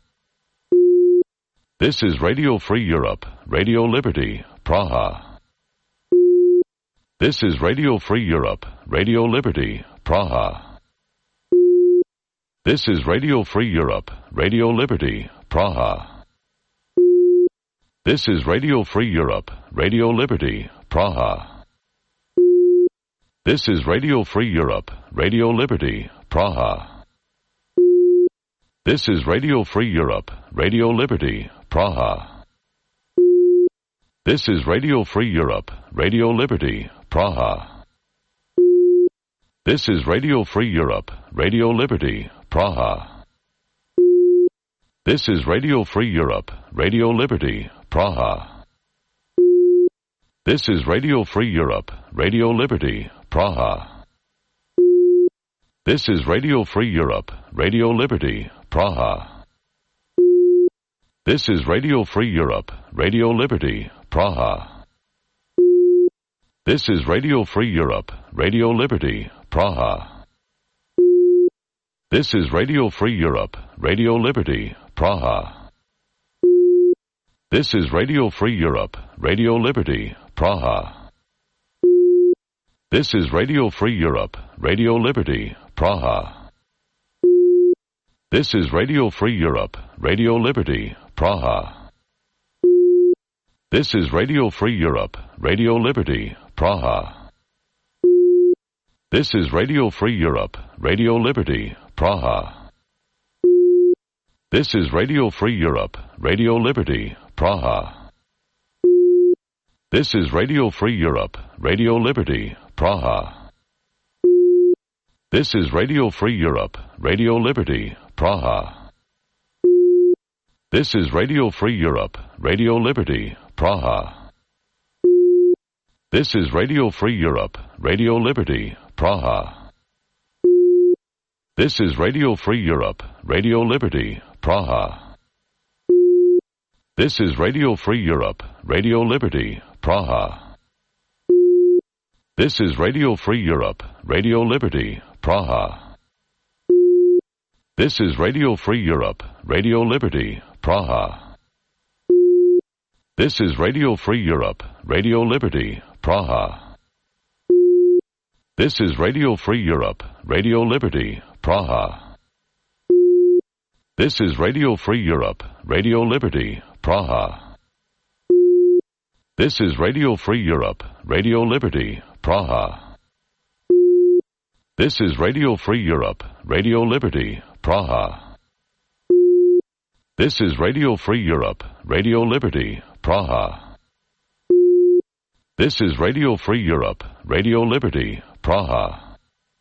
This is Radio Free Europe, Radio Liberty, Praha. This is Radio Free Europe, Radio Liberty, Praha. This is Radio Free Europe, Radio Liberty, Praha. This is Radio Free Europe, Radio Liberty, Praha. This is Radio Free Europe, Radio Liberty, Praha. This is Radio Free Europe, Radio Liberty, Praha. This is Radio Free Europe, Radio Liberty, Praha. This is Radio Free Europe, Radio Liberty, Praha. This is Radio Free Europe, Radio Liberty, Praha. This is Radio Free Europe, Radio Liberty, Praha. This is Radio Free Europe, Radio Liberty, Praha. This is Radio Free Europe, Radio Liberty, Praha. This is Radio Free Europe, Radio Liberty, Praha. This is Radio Free Europe, Radio Liberty, Praha. This is Radio Free Europe, Radio Liberty, Praha. This is Radio Free Europe, Radio Liberty, Praha. This is Radio Free Europe, Radio Liberty, Praha. This is Radio Free Europe, Radio Liberty, Praha. This is Radio Free Europe, Radio Liberty, Praha. This is Radio Free Europe, Radio Liberty, Praha. This is Radio Free Europe, Radio Liberty, Praha. This is Radio Free Europe, Radio Liberty, Praha. This is Radio Free Europe, Radio Liberty, Praha. This is Radio Free Europe, Radio Liberty, Praha. This is Radio Free Europe, Radio Liberty, Praha. This is Radio Free Europe, Radio Liberty, Praha. This is Radio Free Europe, Radio Liberty, Praha. This is Radio Free Europe, Radio Liberty, Praha. This is Radio Free Europe, Radio Liberty, Praha. This is Radio Free Europe, Radio Liberty, Praha. This is Radio Free Europe, Radio Liberty, Praha. This is Radio Free Europe, Radio Liberty, Praha. This is Radio Free Europe, Radio Liberty, Praha. This is Radio Free Europe, Radio Liberty, Praha. This is Radio Free Europe, Radio Liberty, Praha.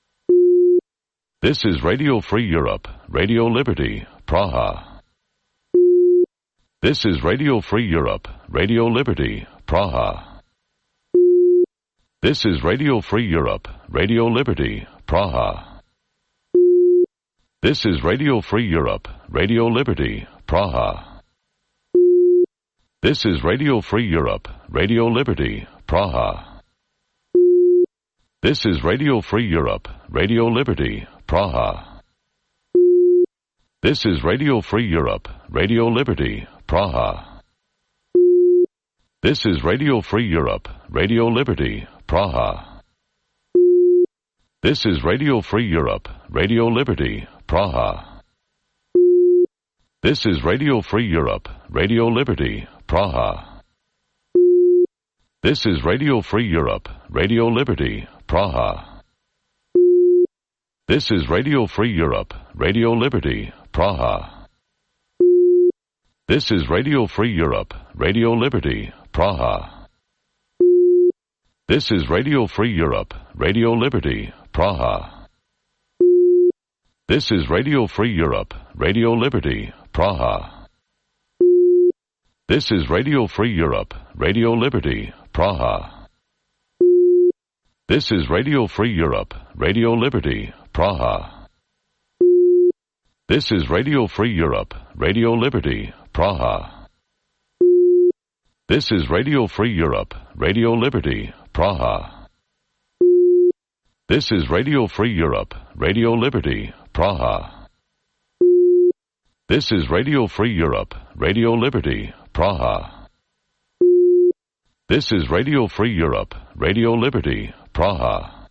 This is Radio Free Europe, Radio Liberty, Praha. This is Radio Free Europe, Radio Liberty, Praha. This is Radio Free Europe, Radio Liberty, Praha. This is Radio Free Europe, Radio Liberty, Praha. This is Radio Free Europe, Radio Liberty, Praha. This is Radio Free Europe, Radio Liberty, Praha. This is Radio Free Europe, Radio Liberty, Praha. This is Radio Free Europe, Radio Liberty, Praha. This is Radio Free Europe, Radio Liberty, Praha. This is Radio Free Europe, Radio Liberty, Praha. This is Radio Free Europe, Radio Liberty, Praha. This is Radio Free Europe, Radio Liberty, Praha. This is Radio Free Europe, Radio Liberty, Praha. This is Radio Free Europe, Radio Liberty, Praha. This is Radio Free Europe, Radio Liberty, Praha. This is Radio Free Europe, Radio Liberty, Praha. This is Radio Free Europe, Radio Liberty, Praha. This is Radio Free Europe, Radio Liberty, Praha. This is Radio Free Europe, Radio Liberty, Praha. This is Radio Free Europe, Radio Liberty, Praha. This is Radio Free Europe, Radio Liberty, Praha. This is Radio Free Europe, Radio Liberty, Praha.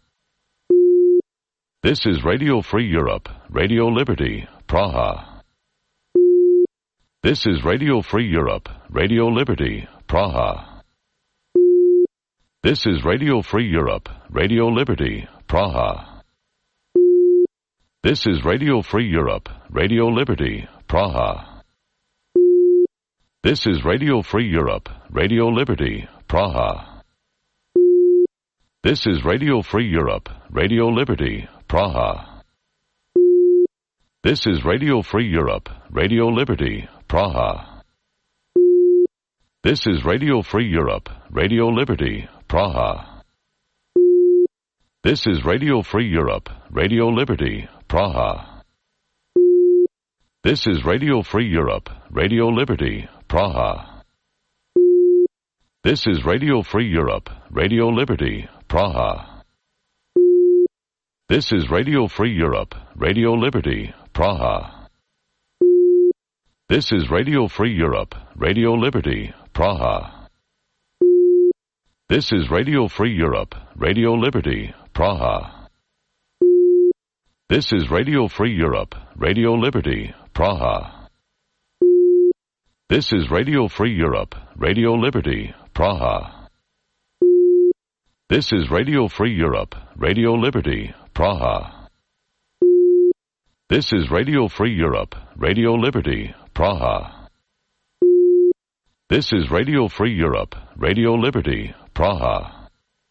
This is Radio Free Europe, Radio Liberty, Praha. This is Radio Free Europe, Radio Liberty, Praha. This is Radio Free Europe, Radio Liberty, Praha. This is Radio Free Europe, Radio Liberty, Praha. This is Radio Free Europe, Radio Liberty, Praha. This is Radio Free Europe, Radio Liberty, Praha. This is Radio Free Europe, Radio Liberty, Praha. This is Radio Free Europe, Radio Liberty, Praha. This is Radio Free Europe, Radio Liberty, Praha. This is Radio Free Europe, Radio Liberty, Praha. This is Radio Free Europe, Radio Liberty, Praha. This is Radio Free Europe, Radio Liberty, Praha. This is Radio Free Europe, Radio Liberty, Praha. This is Radio Free Europe, Radio Liberty, Praha. This is Radio Free Europe, Radio Liberty, Praha. This is Radio Free Europe, Radio Liberty, Praha. This is Radio Free Europe, Radio Liberty, Praha. This is Radio Free Europe, Radio Liberty, Praha. This is Radio Free Europe, Radio Liberty, Praha.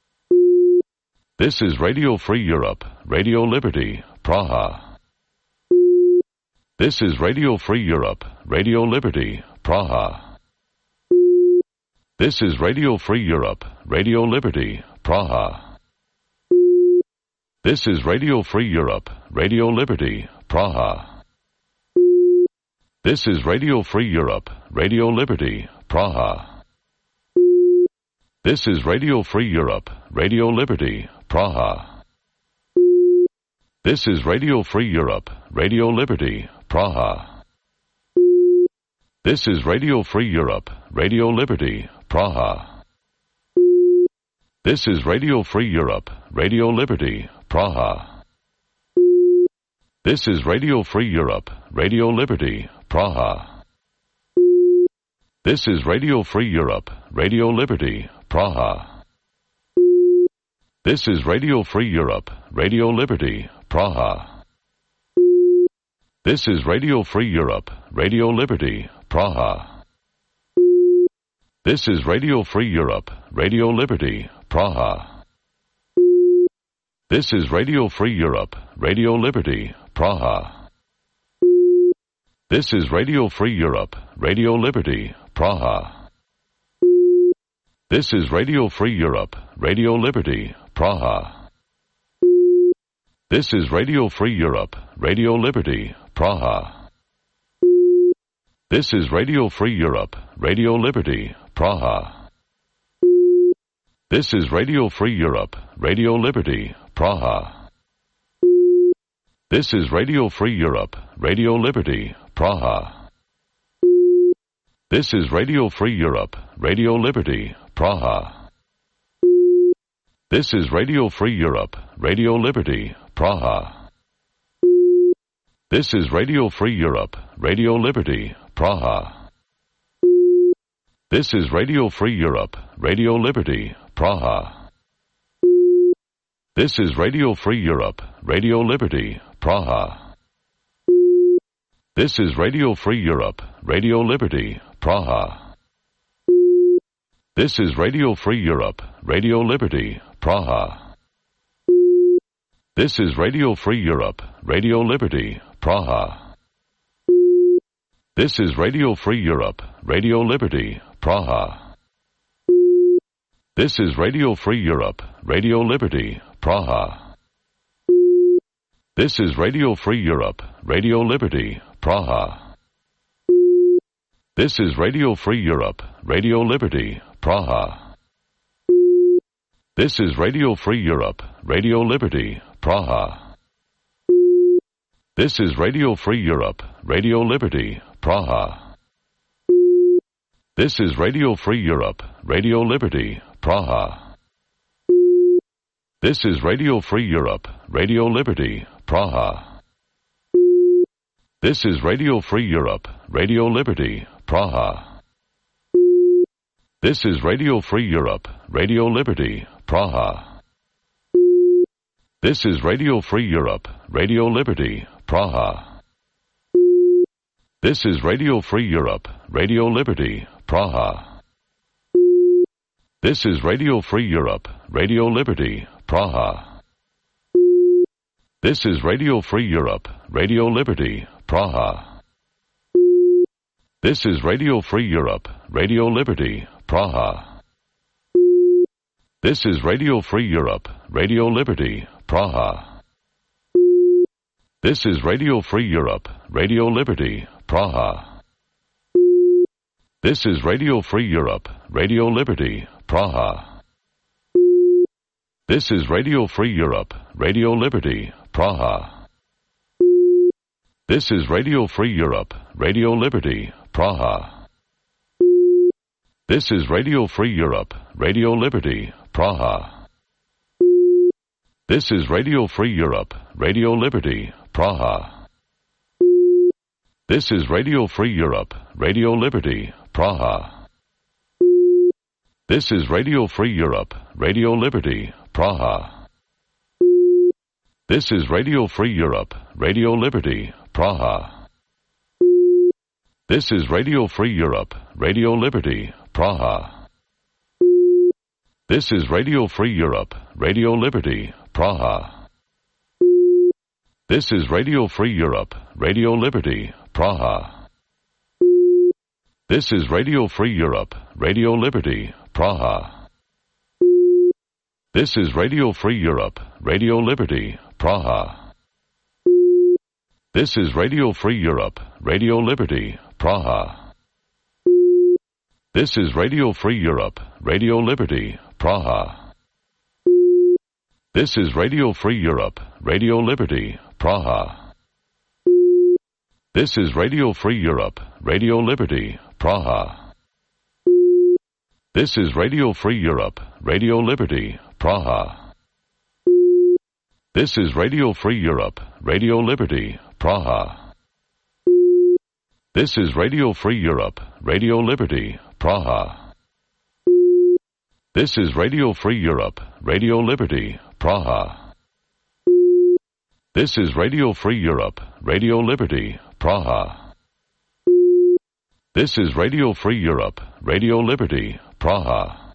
This is Radio Free Europe, Radio Liberty, Praha. This is Radio Free Europe, Radio Liberty, Praha. This is Radio Free Europe, Radio Liberty, Praha. This is Radio Free Europe, Radio Liberty, Praha. This is Radio Free Europe, Radio Liberty, Praha. This is Radio Free Europe, Radio Liberty, Praha. This is Radio Free Europe, Radio Liberty, Praha. This is Radio Free Europe, Radio Liberty, Praha. This is Radio Free Europe, Radio Liberty, Praha. This is Radio Free Europe, Radio Liberty, Praha. This is Radio Free Europe, Radio Liberty, Praha. This is Radio Free Europe, Radio Liberty, Praha. This is Radio Free Europe, Radio Liberty, Praha. This is Radio Free Europe, Radio Liberty, Praha. This is Radio Free Europe, Radio Liberty, Praha. This is Radio Free Europe, Radio Liberty, Praha. This is Radio Free Europe, Radio Liberty, Praha. This is Radio Free Europe, Radio Liberty, Praha. This is Radio Free Europe, Radio Liberty, Praha. This is Radio Free Europe, Radio Liberty, Praha. This is Radio Free Europe, Radio Liberty, Praha. This is Radio Free Europe, Radio Liberty, Praha. This is Radio Free Europe, Radio Liberty, Praha. This is Radio Free Europe, Radio Liberty, Praha. This is Radio Free Europe, Radio Liberty, Praha. This is Radio Free Europe, Radio Liberty, Praha. This is Radio Free Europe, Radio Liberty, Praha. This is Radio Free Europe, Radio Liberty, Praha. This is Radio Free Europe, Radio Liberty, Praha. This is Radio Free Europe, Radio Liberty, Praha. This is Radio Free Europe, Radio Liberty, Praha. This is Radio Free Europe, Radio Liberty, Praha. This is Radio Free Europe, Radio Liberty, Praha. This is Radio Free Europe, Radio Liberty, Praha. This is Radio Free Europe, Radio Liberty, Praha. This is Radio Free Europe, Radio Liberty, Praha. This is Radio Free Europe, Radio Liberty, Praha. This is Radio Free Europe, Radio Liberty, Praha. This is Radio Free Europe, Radio Liberty, Praha. This is Radio Free Europe, Radio Liberty, Praha. This is Radio Free Europe, Radio Liberty, Praha. This is Radio Free Europe, Radio Liberty, Praha. This is Radio Free Europe, Radio Liberty, Praha. This is Radio Free Europe, Radio Liberty, Praha. This is Radio Free Europe, Radio Liberty, Praha. This is Radio Free Europe, Radio Liberty, Praha. This is Radio Free Europe, Radio Liberty, Praha. This is Radio Free Europe, Radio Liberty, Praha. This is Radio Free Europe, Radio Liberty, Praha. This is Radio Free Europe, Radio Liberty, Praha. This is Radio Free Europe, Radio Liberty, Praha. This is Radio Free Europe, Radio Liberty, Praha. This is Radio Free Europe, Radio Liberty, Praha. This is Radio Free Europe, Radio Liberty, Praha. This is Radio Free Europe, Radio Liberty, Praha. This is Radio Free Europe, Radio Liberty, Praha. This is Radio Free Europe, Radio Liberty, Praha. This is Radio Free Europe, Radio Liberty, Praha. This is Radio Free Europe, Radio Liberty, Praha. This is Radio Free Europe, Radio Liberty, Praha. This is Radio Free Europe, Radio Liberty, Praha. This is Radio Free Europe, Radio Liberty, Praha. This is Radio Free Europe, Radio Liberty, Praha. This is Radio Free Europe, Radio Liberty, Praha. This is Radio Free Europe, Radio Liberty, Praha. This is Radio Free Europe, Radio Liberty, Praha. This is Radio Free Europe, Radio Liberty, Praha. This is Radio Free Europe, Radio Liberty, Praha. This is Radio Free Europe, Radio Liberty, Praha.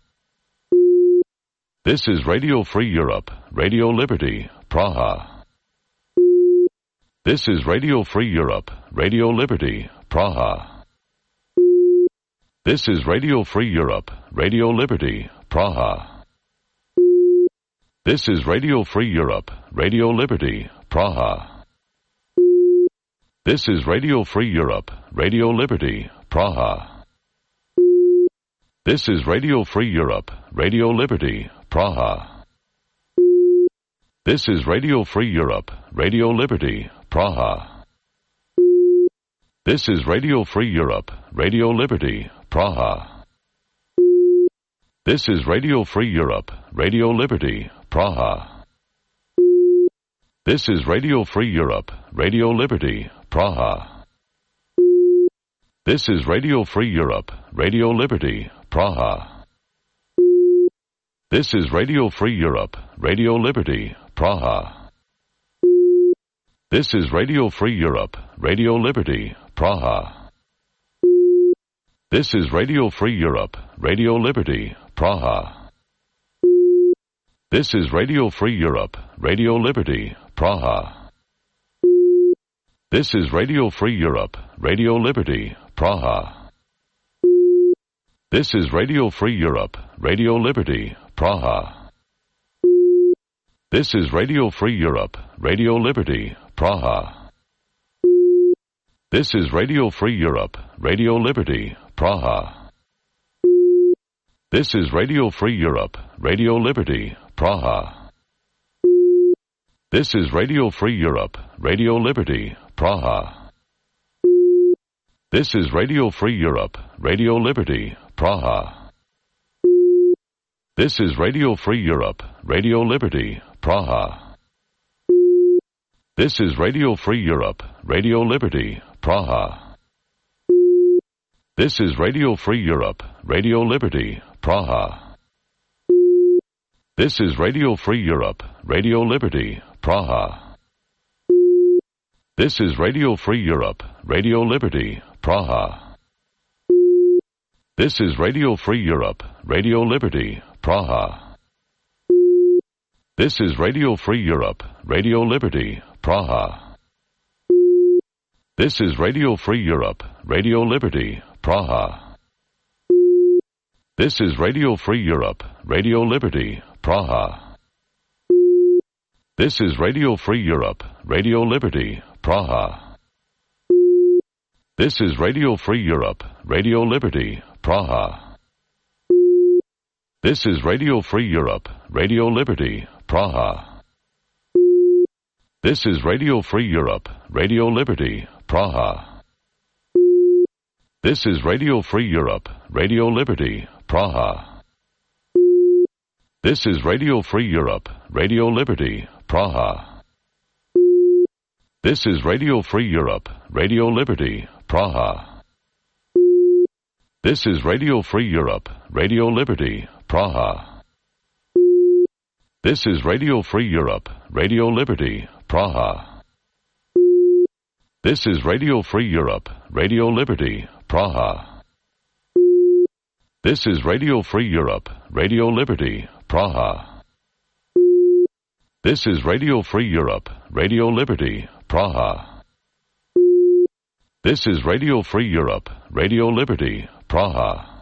This is Radio Free Europe, Radio Liberty, Praha. This is Radio Free Europe, Radio Liberty, Praha. This is Radio Free Europe, Radio Liberty, Praha. This is Radio Free Europe, Radio Liberty, Praha. This is Radio Free Europe, Radio Liberty, Praha. This is Radio Free Europe, Radio Liberty, Praha. This is Radio Free Europe, Radio Liberty, Praha. This is Radio Free Europe, Radio Liberty, Praha. This is Radio Free Europe, Radio Liberty, Praha. This is Radio Free Europe, Radio Liberty, Praha. This is Radio Free Europe, Radio Liberty, Praha. This is Radio Free Europe, Radio Liberty, Praha. This is Radio Free Europe, Radio Liberty, Praha. This is Radio Free Europe, Radio Liberty, Praha. This is Radio Free Europe, Radio Liberty, Praha. This is Radio Free Europe, Radio Liberty, Praha. This is Radio Free Europe, Radio Liberty, Praha. This is Radio Free Europe, Radio Liberty, Praha. This is Radio Free Europe, Radio Liberty, Praha. This is Radio Free Europe, Radio Liberty, Praha. This is Radio Free Europe, Radio Liberty, Praha. This is Radio Free Europe, Radio Liberty, Praha. This is Radio Free Europe, Radio Liberty, Praha. This is Radio Free Europe, Radio Liberty, Praha. This is Radio Free Europe, Radio Liberty, Praha. This is Radio Free Europe, Radio Liberty, Praha. This is Radio Free Europe, Radio Liberty, Praha. This is Radio Free Europe, Radio Liberty, Praha. This is Radio Free Europe, Radio Liberty, Praha. This is Radio Free Europe, Radio Liberty, Praha. This is Radio Free Europe, Radio Liberty, Praha. This is Radio Free Europe, Radio Liberty, Praha. This is Radio Free Europe, Radio Liberty, Praha. This is Radio Free Europe, Radio Liberty, Praha. This is Radio Free Europe, Radio Liberty, Praha. This is Radio Free Europe, Radio Liberty, Praha. This is Radio Free Europe, Radio Liberty, Praha. This is Radio Free Europe, Radio Liberty, Praha. This is Radio Free Europe, Radio Liberty, Praha. This is Radio Free Europe, Radio Liberty, Praha. This is Radio Free Europe, Radio Liberty, Praha. This is Radio Free Europe, Radio Liberty, Praha. This is Radio Free Europe, Radio Liberty, Praha. This is Radio Free Europe, Radio Liberty, Praha.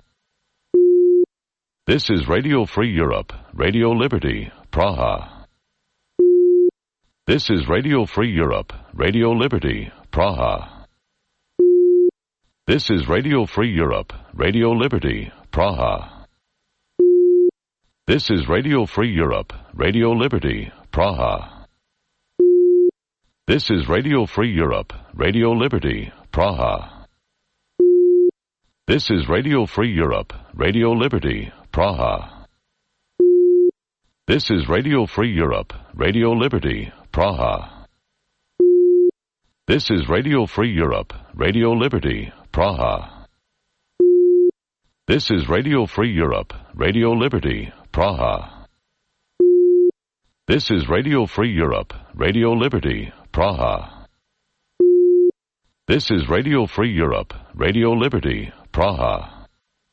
This is Radio Free Europe, Radio Liberty, Praha. This is Radio Free Europe, Radio Liberty, Praha. This is Radio Free Europe, Radio Liberty, Praha. This is Radio Free Europe, Radio Liberty, Praha. This is Radio Free Europe, Radio Liberty, Praha. This is Radio Free Europe, Radio Liberty, Praha. This is Radio Free Europe, Radio Liberty, Praha. This is Radio Free Europe, Radio Liberty, Praha. This is Radio Free Europe, Radio Liberty, Praha. This is Radio Free Europe, Radio Liberty, Praha. This is Radio Free Europe, Radio Liberty, Praha.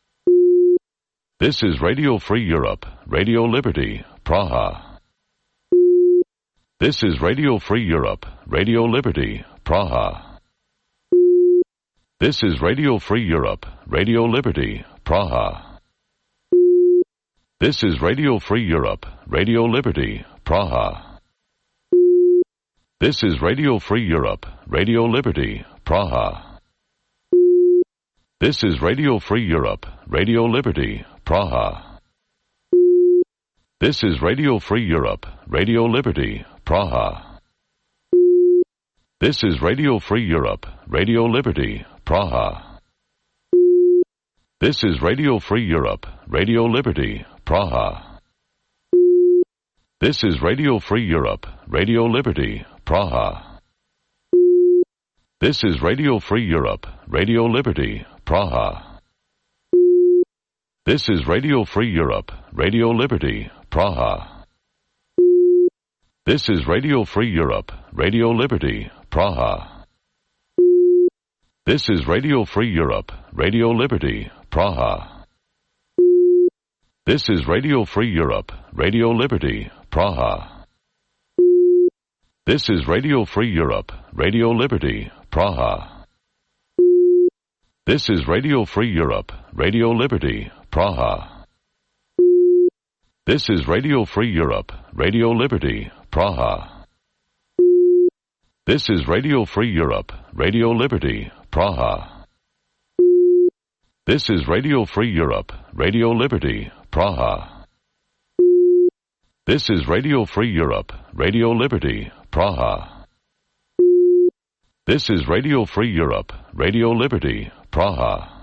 This is Radio Free Europe, Radio Liberty, Praha. This is Radio Free Europe, Radio Liberty, Praha. This is Radio Free Europe, Radio Liberty, Praha. This is Radio Free Europe, Radio Liberty, Praha. This is Radio Free Europe, Radio Liberty, Praha. This is Radio Free Europe, Radio Liberty, Praha. This is Radio Free Europe, Radio Liberty, Praha. This is Radio Free Europe, Radio Liberty, Praha. This is Radio Free Europe, Radio Liberty, Praha. This is Radio Free Europe, Radio Liberty, Praha. This is Radio Free Europe, Radio Liberty, Praha. This is Radio Free Europe, Radio Liberty, Praha. This is Radio Free Europe, Radio Liberty, Praha. This is Radio Free Europe, Radio Liberty, Praha. This is Radio Free Europe, Radio Liberty, Praha. This is Radio Free Europe, Radio Liberty, Praha. This is Radio Free Europe, Radio Liberty, Praha. This is Radio Free Europe, Radio Liberty, Praha. This is Radio Free Europe, Radio Liberty, Praha. This is Radio Free Europe, Radio Liberty, Praha. This is Radio Free Europe, Radio Liberty, Praha. This is Radio Free Europe, Radio Liberty, Praha.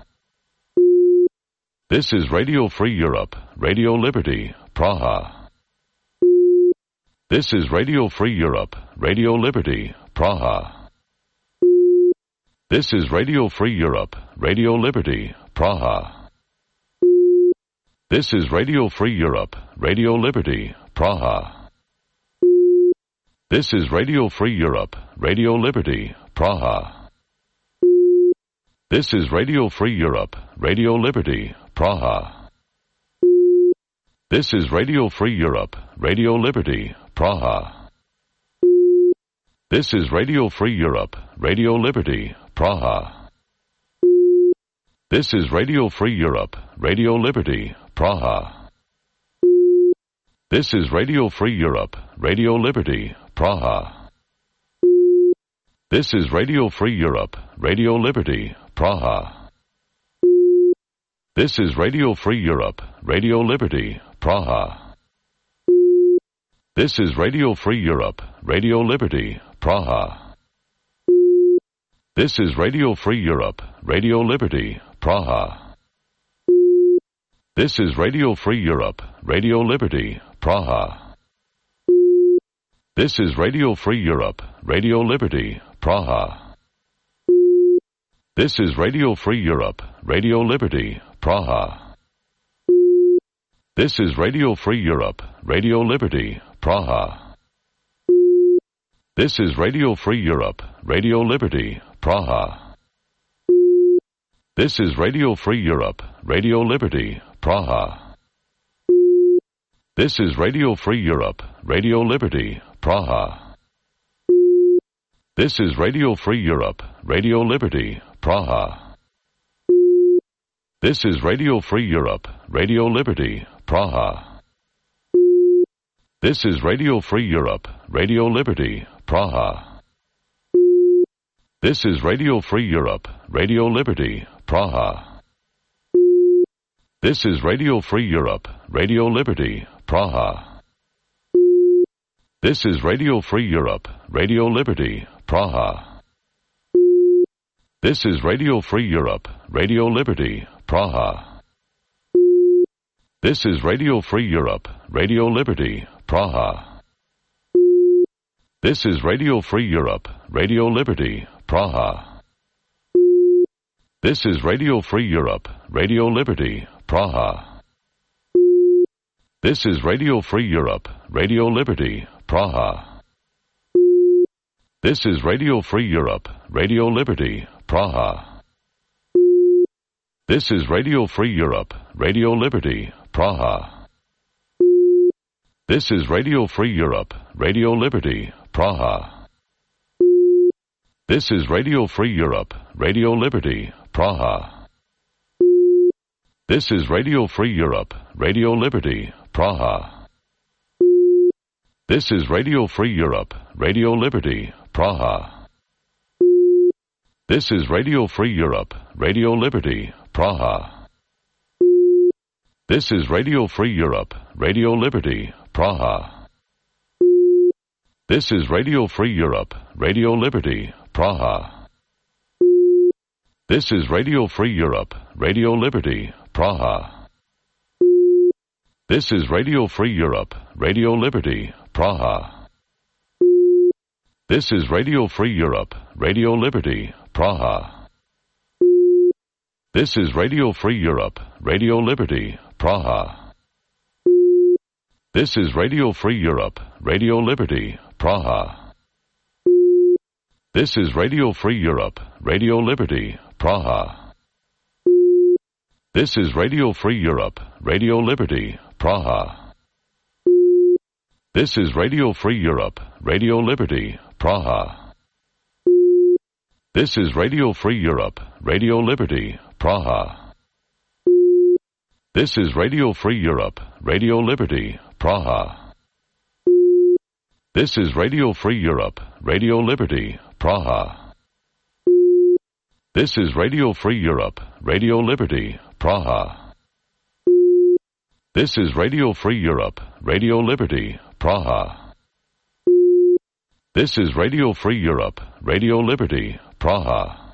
This is Radio Free Europe, Radio Liberty, Praha. This is Radio Free Europe, Radio Liberty, Praha. This is Radio Free Europe, Radio Liberty, Praha. This is Radio Free Europe, Radio Liberty, Praha. This is Radio Free Europe, Radio Liberty, Praha. This is Radio Free Europe, Radio Liberty, Praha. This is Radio Free Europe, Radio Liberty, Praha. This is Radio Free Europe, Radio Liberty, Praha. This is Radio Free Europe, Radio Liberty, Praha. This is Radio Free Europe, Radio Liberty, Praha. This is Radio Free Europe, Radio Liberty, Praha. This is Radio Free Europe, Radio Liberty, Praha. This is Radio Free Europe, Radio Liberty, Praha. This is Radio Free Europe, Radio Liberty, Praha. This is Radio Free Europe, Radio Liberty, Praha. This is Radio Free Europe, Radio Liberty, Praha. This is Radio Free Europe, Radio Liberty, Praha. This is Radio Free Europe, Radio Liberty, Praha. This is Radio Free Europe, Radio Liberty, Praha. This is Radio Free Europe, Radio Liberty, Praha. This is Radio Free Europe, Radio Liberty, Praha. This is Radio Free Europe, Radio Liberty, Praha. This is Radio Free Europe, Radio Liberty, Praha. This is Radio Free Europe, Radio Liberty, Praha. This is Radio Free Europe, Radio Liberty, Praha. This is Radio Free Europe, Radio Liberty, Praha. This is Radio Free Europe, Radio Liberty, Praha. This is Radio Free Europe, Radio Liberty, Praha. This is Radio Free Europe, Radio Liberty, Praha. This is Radio Free Europe, Radio Liberty, Praha. This is Radio Free Europe, Radio Liberty, Praha. This is Radio Free Europe, Radio Liberty, Praha. This is Radio Free Europe, Radio Liberty, Praha. This is Radio Free Europe, Radio Liberty, Praha. This is Radio Free Europe, Radio Liberty, Praha. This is Radio Free Europe, Radio Liberty, Praha. This is Radio Free Europe, Radio Liberty, Praha. This is Radio Free Europe, Radio Liberty, Praha. This is Radio Free Europe, Radio Liberty, Praha. This is Radio Free Europe, Radio Liberty, Praha. This is Radio Free Europe, Radio Liberty, Praha. This is Radio Free Europe, Radio Liberty, Praha. This is Radio Free Europe, Radio Liberty, Praha. This is Radio Free Europe, Radio Liberty, Praha. This is Radio Free Europe, Radio Liberty, Praha. This is Radio Free Europe, Radio Liberty, Praha. This is Radio Free Europe, Radio Liberty, Praha. This is Radio Free Europe, Radio Liberty, Praha. This is Radio Free Europe, Radio Liberty, Praha. This is Radio Free Europe, Radio Liberty, Praha. This is Radio Free Europe, Radio Liberty, Praha. This is Radio Free Europe, Radio Liberty, Praha. This is Radio Free Europe, Radio Liberty, Praha. This is Radio Free Europe, Radio Liberty, Praha. This is Radio Free Europe, Radio Liberty, Praha.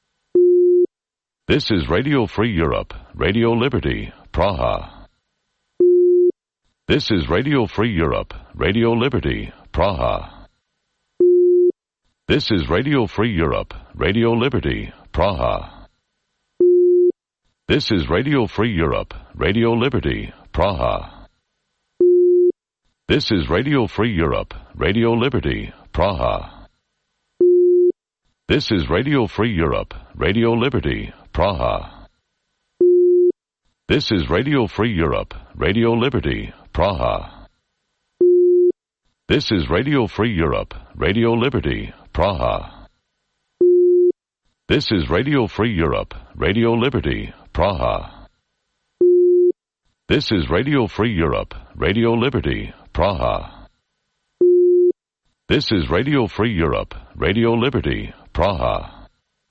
This is Radio Free Europe, Radio Liberty, Praha. This is Radio Free Europe, Radio Liberty, Praha. This is Radio Free Europe, Radio Liberty, Praha. This is Radio Free Europe, Radio Liberty, Praha. This is Radio Free Europe, Radio Liberty, Praha. This is Radio Free Europe, Radio Liberty, Praha. This is Radio Free Europe, Radio Liberty, Praha. This is Radio Free Europe, Radio Liberty, Praha. This is Radio Free Europe, Radio Liberty, Praha. This is Radio Free Europe, Radio Liberty, Praha. This is Radio Free Europe, Radio Liberty, Praha.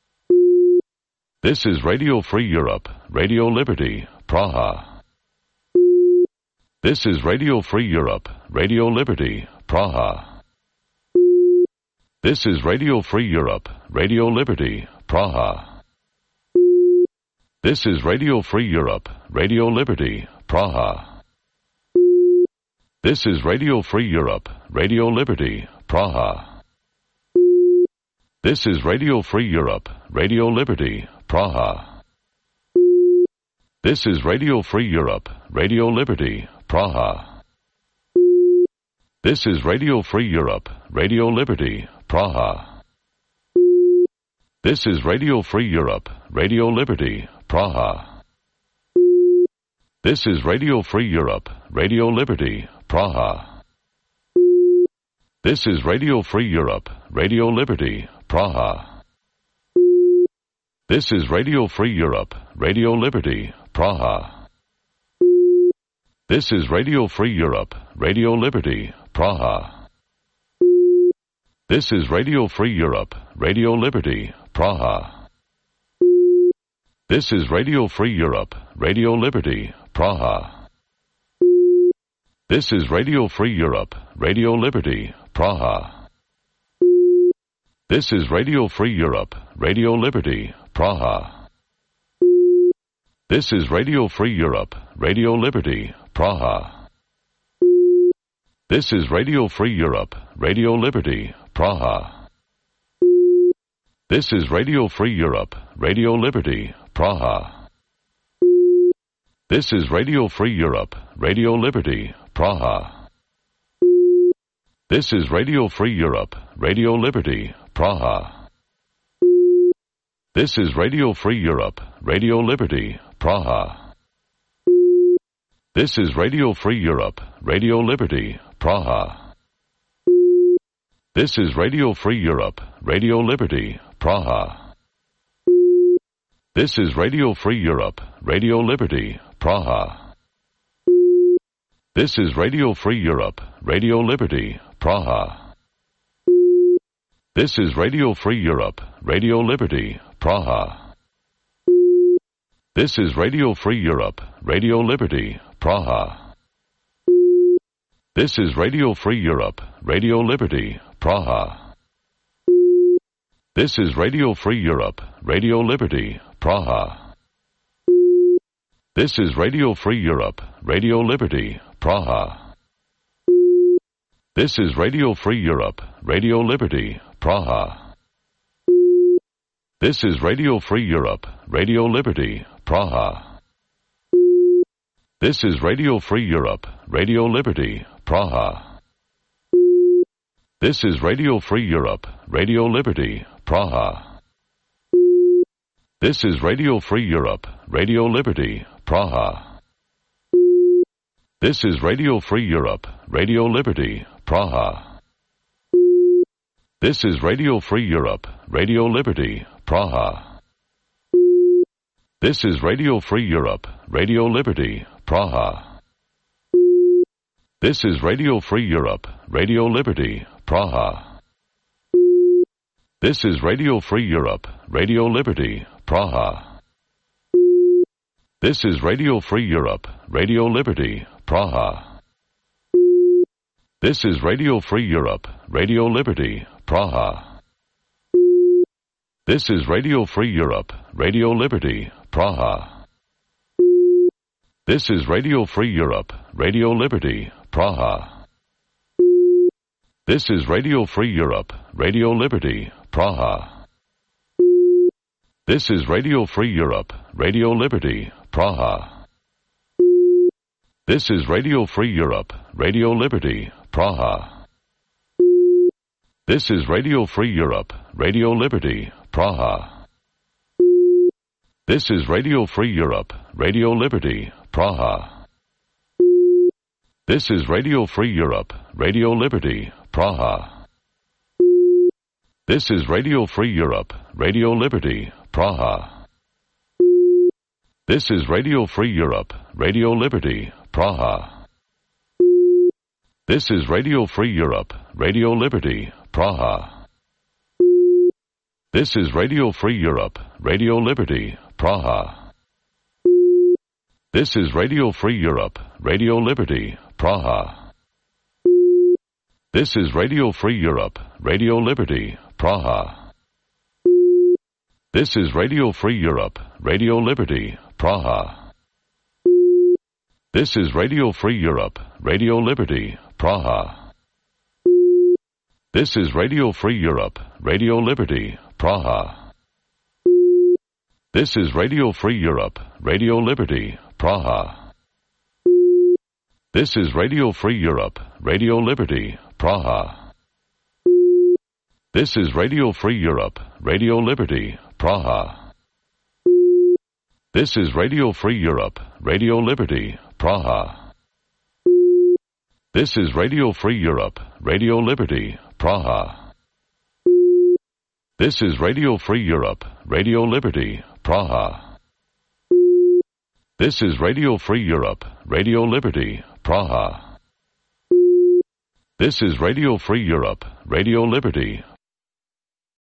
This is Radio Free Europe, Radio Liberty, Praha. This is Radio Free Europe, Radio Liberty, Praha. This is Radio Free Europe, Radio Liberty, Praha. This is Radio Free Europe, Radio Liberty, Praha. This is Radio Free Europe, Radio Liberty, Praha. This is Radio Free Europe, Radio Liberty, Praha. This is Radio Free Europe, Radio Liberty, Praha. This is Radio Free Europe, Radio Liberty, Praha. This is Radio Free Europe, Radio Liberty, Praha. This is Radio Free Europe, Radio Liberty, Praha. This is Radio Free Europe, Radio Liberty, Praha. This is Radio Free Europe, Radio Liberty, Praha. This is Radio Free Europe, Radio Liberty, Praha. This is Radio Free Europe, Radio Liberty, Praha. This is Radio Free Europe, Radio Liberty, Praha. This is Radio Free Europe, Radio Liberty, Praha. This is Radio Free Europe, Radio Liberty, Praha. This is Radio Free Europe, Radio Liberty, Praha. This is Radio Free Europe, Radio Liberty, Praha. This is Radio Free Europe, Radio Liberty, Praha. This is Radio Free Europe, Radio Liberty, Praha. This is Radio Free Europe, Radio Liberty, Praha. This is Radio Free Europe, Radio Liberty, Praha. This is Radio Free Europe, Radio Liberty, Praha. This is Radio Free Europe, Radio Liberty, Praha. This is Radio Free Europe, Radio Liberty, Praha. This is Radio Free Europe, Radio Liberty, Praha. This is Radio Free Europe, Radio Liberty, Praha. This is Radio Free Europe, Radio Liberty, Praha. This is Radio Free Europe, Radio Liberty, Praha. This is Radio Free Europe, Radio Liberty, Praha. This is Radio Free Europe, Radio Liberty, Praha. This is Radio Free Europe, Radio Liberty, Praha. This is Radio Free Europe, Radio Liberty, Praha. This is Radio Free Europe, Radio Liberty, Praha. This is Radio Free Europe, Radio Liberty, Praha. This is Radio Free Europe, Radio Liberty, Praha. This is Radio Free Europe, Radio Liberty, Praha. This is Radio Free Europe, Radio Liberty, Praha. This is Radio Free Europe, Radio Liberty, Praha. This is Radio Free Europe, Radio Liberty, Praha. This is Radio Free Europe, Radio Liberty, Praha. This is Radio Free Europe, Radio Liberty, Praha. This is Radio Free Europe, Radio Liberty, Praha. This is Radio Free Europe, Radio Liberty, Praha. This is Radio Free Europe, Radio Liberty, Praha. This is Radio Free Europe, Radio Liberty, Praha. This is Radio Free Europe, Radio Liberty, Praha. This is Radio Free Europe, Radio Liberty, Praha. This is Radio Free Europe, Radio Liberty, Praha. This is Radio Free Europe, Radio Liberty, Praha. This is Radio Free Europe, Radio Liberty, Praha. This is Radio Free Europe, Radio Liberty, Praha. This is Radio Free Europe, Radio Liberty, Praha. This is Radio Free Europe, Radio Liberty, Praha. This is Radio Free Europe, Radio Liberty, Praha. This is Radio Free Europe, Radio Liberty, Praha. This is Radio Free Europe, Radio Liberty, Praha. This is Radio Free Europe, Radio Liberty, Praha. This is Radio Free Europe, Radio Liberty, Praha. This is Radio Free Europe, Radio Liberty, Praha. This is Radio Free Europe, Radio Liberty, Praha. This is Radio Free Europe, Radio Liberty, Praha. This is Radio Free Europe, Radio Liberty, Praha. This is Radio Free Europe, Radio Liberty, Praha. This is Radio Free Europe, Radio Liberty, Praha. This is Radio Free Europe, Radio Liberty, Praha. This is Radio Free Europe, Radio Liberty, Praha. This is Radio Free Europe, Radio Liberty,